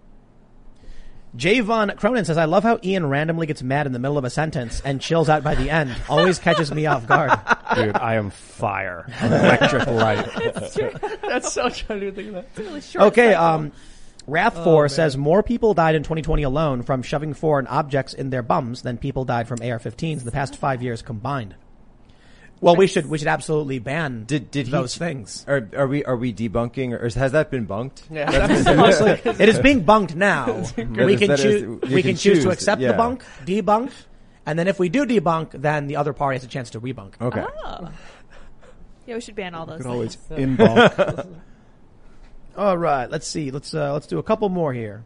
Javon Cronin says, I love how Ian randomly gets mad in the middle of a sentence and chills out by the end. Always catches me off guard. Dude, I am fire. Electric light. It's true. That's so trying to think of that. It's a really short Okay, cycle. Wrath4 says more people died in 2020 alone from shoving foreign objects in their bums than people died from AR-15s in the past 5 years combined. Well, we should absolutely ban those things. Are we debunking, or has that been bunked? Yeah, It is being bunked now. We can choose to accept the bunk, debunk, and then if we do debunk, then the other party has a chance to rebunk. Okay. Oh. Yeah, we should ban all those Could things. always in-bunk. All right, let's see. Let's do a couple more here.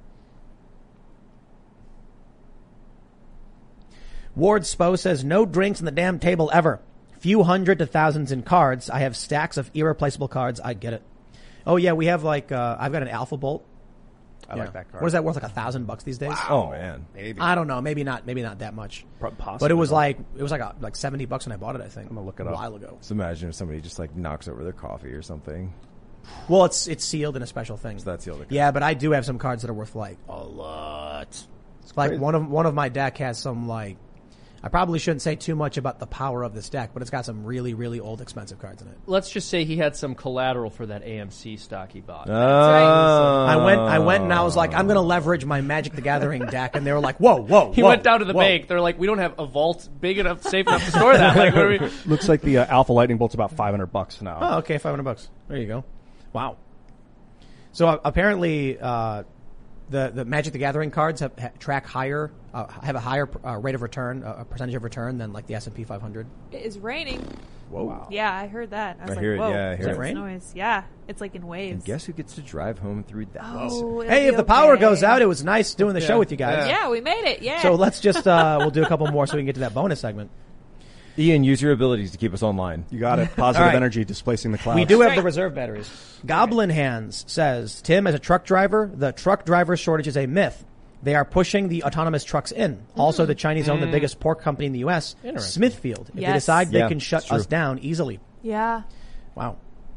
Ward Spo says, no drinks on the damn table ever. Few hundred to thousands in cards. I have stacks of irreplaceable cards. I get it. Oh yeah, we have I've got an Alpha Bolt. I like that card. What is that worth? Like $1,000 these days? Wow. Oh man. Maybe. I don't know. Maybe not that much. Possibly. But it was like $70 when I bought it. I think. I'm gonna look it a up. while ago. So imagine if somebody just like knocks over their coffee or something. Well, it's sealed in a special thing. So that's sealed. Okay. Yeah, but I do have some cards that are worth like a lot. It's like one of my deck has some like, I probably shouldn't say too much about the power of this deck, but it's got some really, really old expensive cards in it. Let's just say he had some collateral for that AMC stock he bought. I went and I was like, I'm going to leverage my Magic the Gathering deck, and they were like, whoa. He went down to the bank. They're like, we don't have a vault big enough, safe enough to store that. Like, what are we? Looks like the Alpha Lightning Bolt's about $500 now. Oh, okay, $500. There you go. Wow. So apparently, the Magic the Gathering cards track higher, have a higher rate of return, a percentage of return than like the S&P 500. It is raining. Whoa. Wow. Yeah, I heard that. I was hear it, whoa. yeah, I hear what's it. Rain? this noise? Yeah, it's like in waves. And guess who gets to drive home through that? Oh, it'll Hey, be if the power okay. goes out, it was nice doing the show with you guys. Yeah, we made it. Yeah. So let's just, we'll do a couple more so we can get to that bonus segment. Ian, use your abilities to keep us online. You got it. Positive All right. energy displacing the clouds. We do have Right. the reserve batteries. Goblin Hands says, Tim, as a truck driver, the truck driver shortage is a myth. They are pushing the autonomous trucks in. Also, the Chinese own the biggest pork company in the U.S., Interesting. Smithfield. If they Yes. decide they Yeah, can shut it's true. us down easily. Yeah. Wow.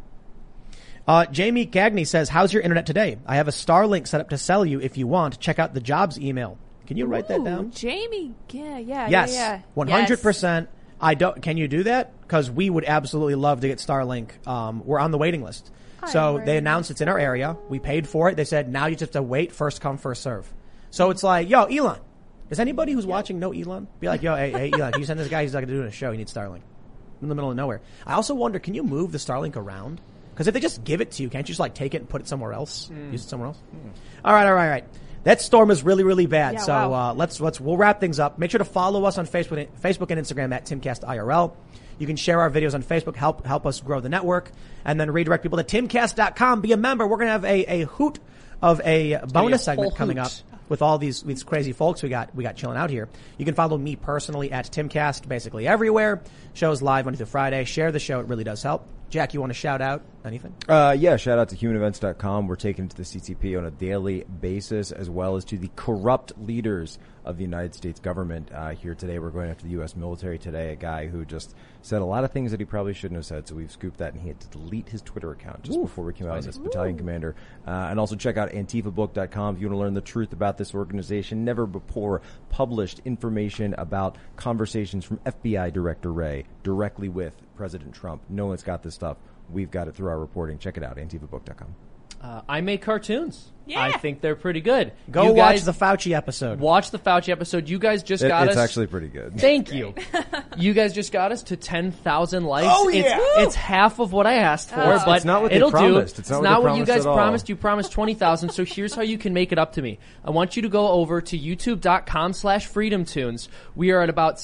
Jamie Cagney says, how's your internet today? I have a Starlink set up to sell you if you want. Check out the jobs email. Can you write that Ooh, down? Jamie. Yeah. Yes. Yeah. 100%. Can you do that? Because we would absolutely love to get Starlink. We're on the waiting list. So I'm they ready. announced it's in our area. We paid for it. They said, now you just have to wait, first come, first serve. So it's like, yo, Elon. Does anybody who's watching know Elon? Be like, yo, hey, Elon, can you send this guy? He's not doing a show. He needs Starlink. In the middle of nowhere. I also wonder, can you move the Starlink around? Because if they just give it to you, can't you just like take it and put it somewhere else? Use it somewhere else? All right. That storm is really, really bad. Yeah, So wow. we'll wrap things up. Make sure to follow us on Facebook and Instagram at TimCastIRL. You can share our videos on Facebook, help us grow the network, and then redirect people to timcast.com. Be a member. We're going to have a hoot of a bonus segment whole coming hoot. up with all these crazy folks we got chilling out here. You can follow me personally at TimCast basically everywhere. Shows live Monday through Friday. Share the show. It really does help. Jack, you want to shout out anything? Yeah, shout out to humanevents.com. We're taken to the CCP on a daily basis, as well as to the corrupt leaders of the United States government. Here today, we're going after the U.S. military today, a guy who just said a lot of things that he probably shouldn't have said, so we've scooped that, and he had to delete his Twitter account just before we came out as battalion commander. And also check out antifabook.com if you want to learn the truth about this organization. Never before published information about conversations from FBI Director Wray directly with President Trump. No one's got this stuff. We've got it through our reporting. Check it out, antifabook.com. I make cartoons. Yeah. I think they're pretty good. Go You watch guys the Fauci episode. Watch the Fauci episode. You guys just got It's us. actually pretty good. Thank you. You guys just got us to 10,000 likes. Oh, yeah. It's half of what I asked for, Oh. but It's not what they it'll promised. do. It's not what they what you promised guys at all. promised. You promised 20,000. So here's how you can make it up to me. I want you to go over to youtube.com/freedomtunes. We are at about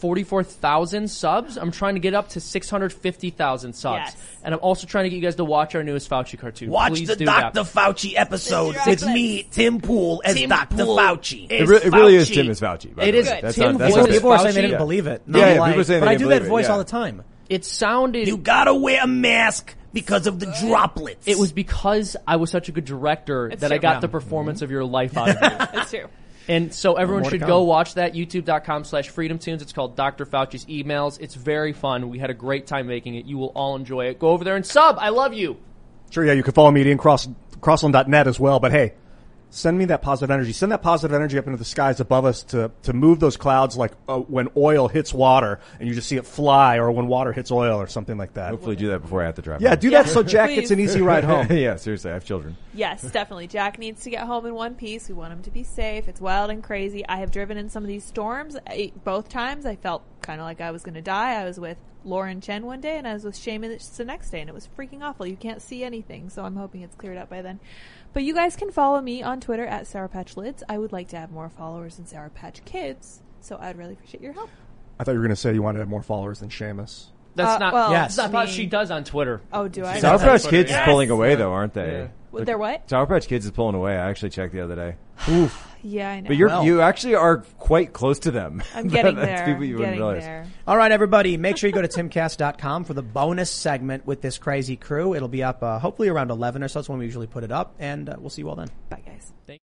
644,000 subs. I'm trying to get up to 650,000 subs. Yes. And I'm also trying to get you guys to watch our newest Fauci cartoon. Watch Please the do Dr. that. Fauci episode. That's It's right. me, Tim Pool, as Dr. Fauci. It really is Tim as Fauci. by It the is way. That's Tim not- that's voices not it. People are saying they Fauci? didn't Yeah. believe it. Yeah, I'm yeah, like, people are saying but they I didn't do that believe it, voice yeah. all the time. It sounded. You gotta wear a mask because of the droplets. It was because I was such a good director It's that I true. got Yeah. the performance of your life out of you. It's true. And so everyone More to should come. go watch that, youtube.com/freedomtunes. It's called Dr. Fauci's Emails. It's very fun. We had a great time making it. You will all enjoy it. Go over there and sub. I love you. Sure, yeah, you can follow me at IanCrossland.net as well. But hey, send me that positive energy. Send that positive energy up into the skies above us to move those clouds like when oil hits water and you just see it fly, or when water hits oil or something like that. Hopefully do that before I have to drive Yeah, home. do that so Jack gets an easy ride home. Yeah, seriously, I have children. Yes, definitely. Jack needs to get home in one piece. We want him to be safe. It's wild and crazy. I have driven in some of these storms. Both times I felt kind of like I was going to die. I was with Lauren Chen one day and I was with Seamus the next day, and it was freaking awful. You can't see anything, so I'm hoping it's cleared up by then. But you guys can follow me on Twitter at Sour Patch Lids. I would like to have more followers than Sour Patch Kids, so I'd really appreciate your help. I thought you were going to say you wanted to have more followers than Seamus. That's not. well, Yes. That's not what me- she does on Twitter. Oh, do I? Sour Patch Twitter, Kids yes. is pulling away, though, aren't they? What, they're what? Sour Patch Kids is pulling away. I actually checked the other day. Yeah, I know. But Well. you actually are quite close to them. I'm getting That's there. people you wouldn't Getting realize. there. All right, everybody, make sure you go to timcast.com for the bonus segment with this crazy crew. It'll be up hopefully around 11 or so. That's when we usually put it up, and we'll see you all then. Bye, guys.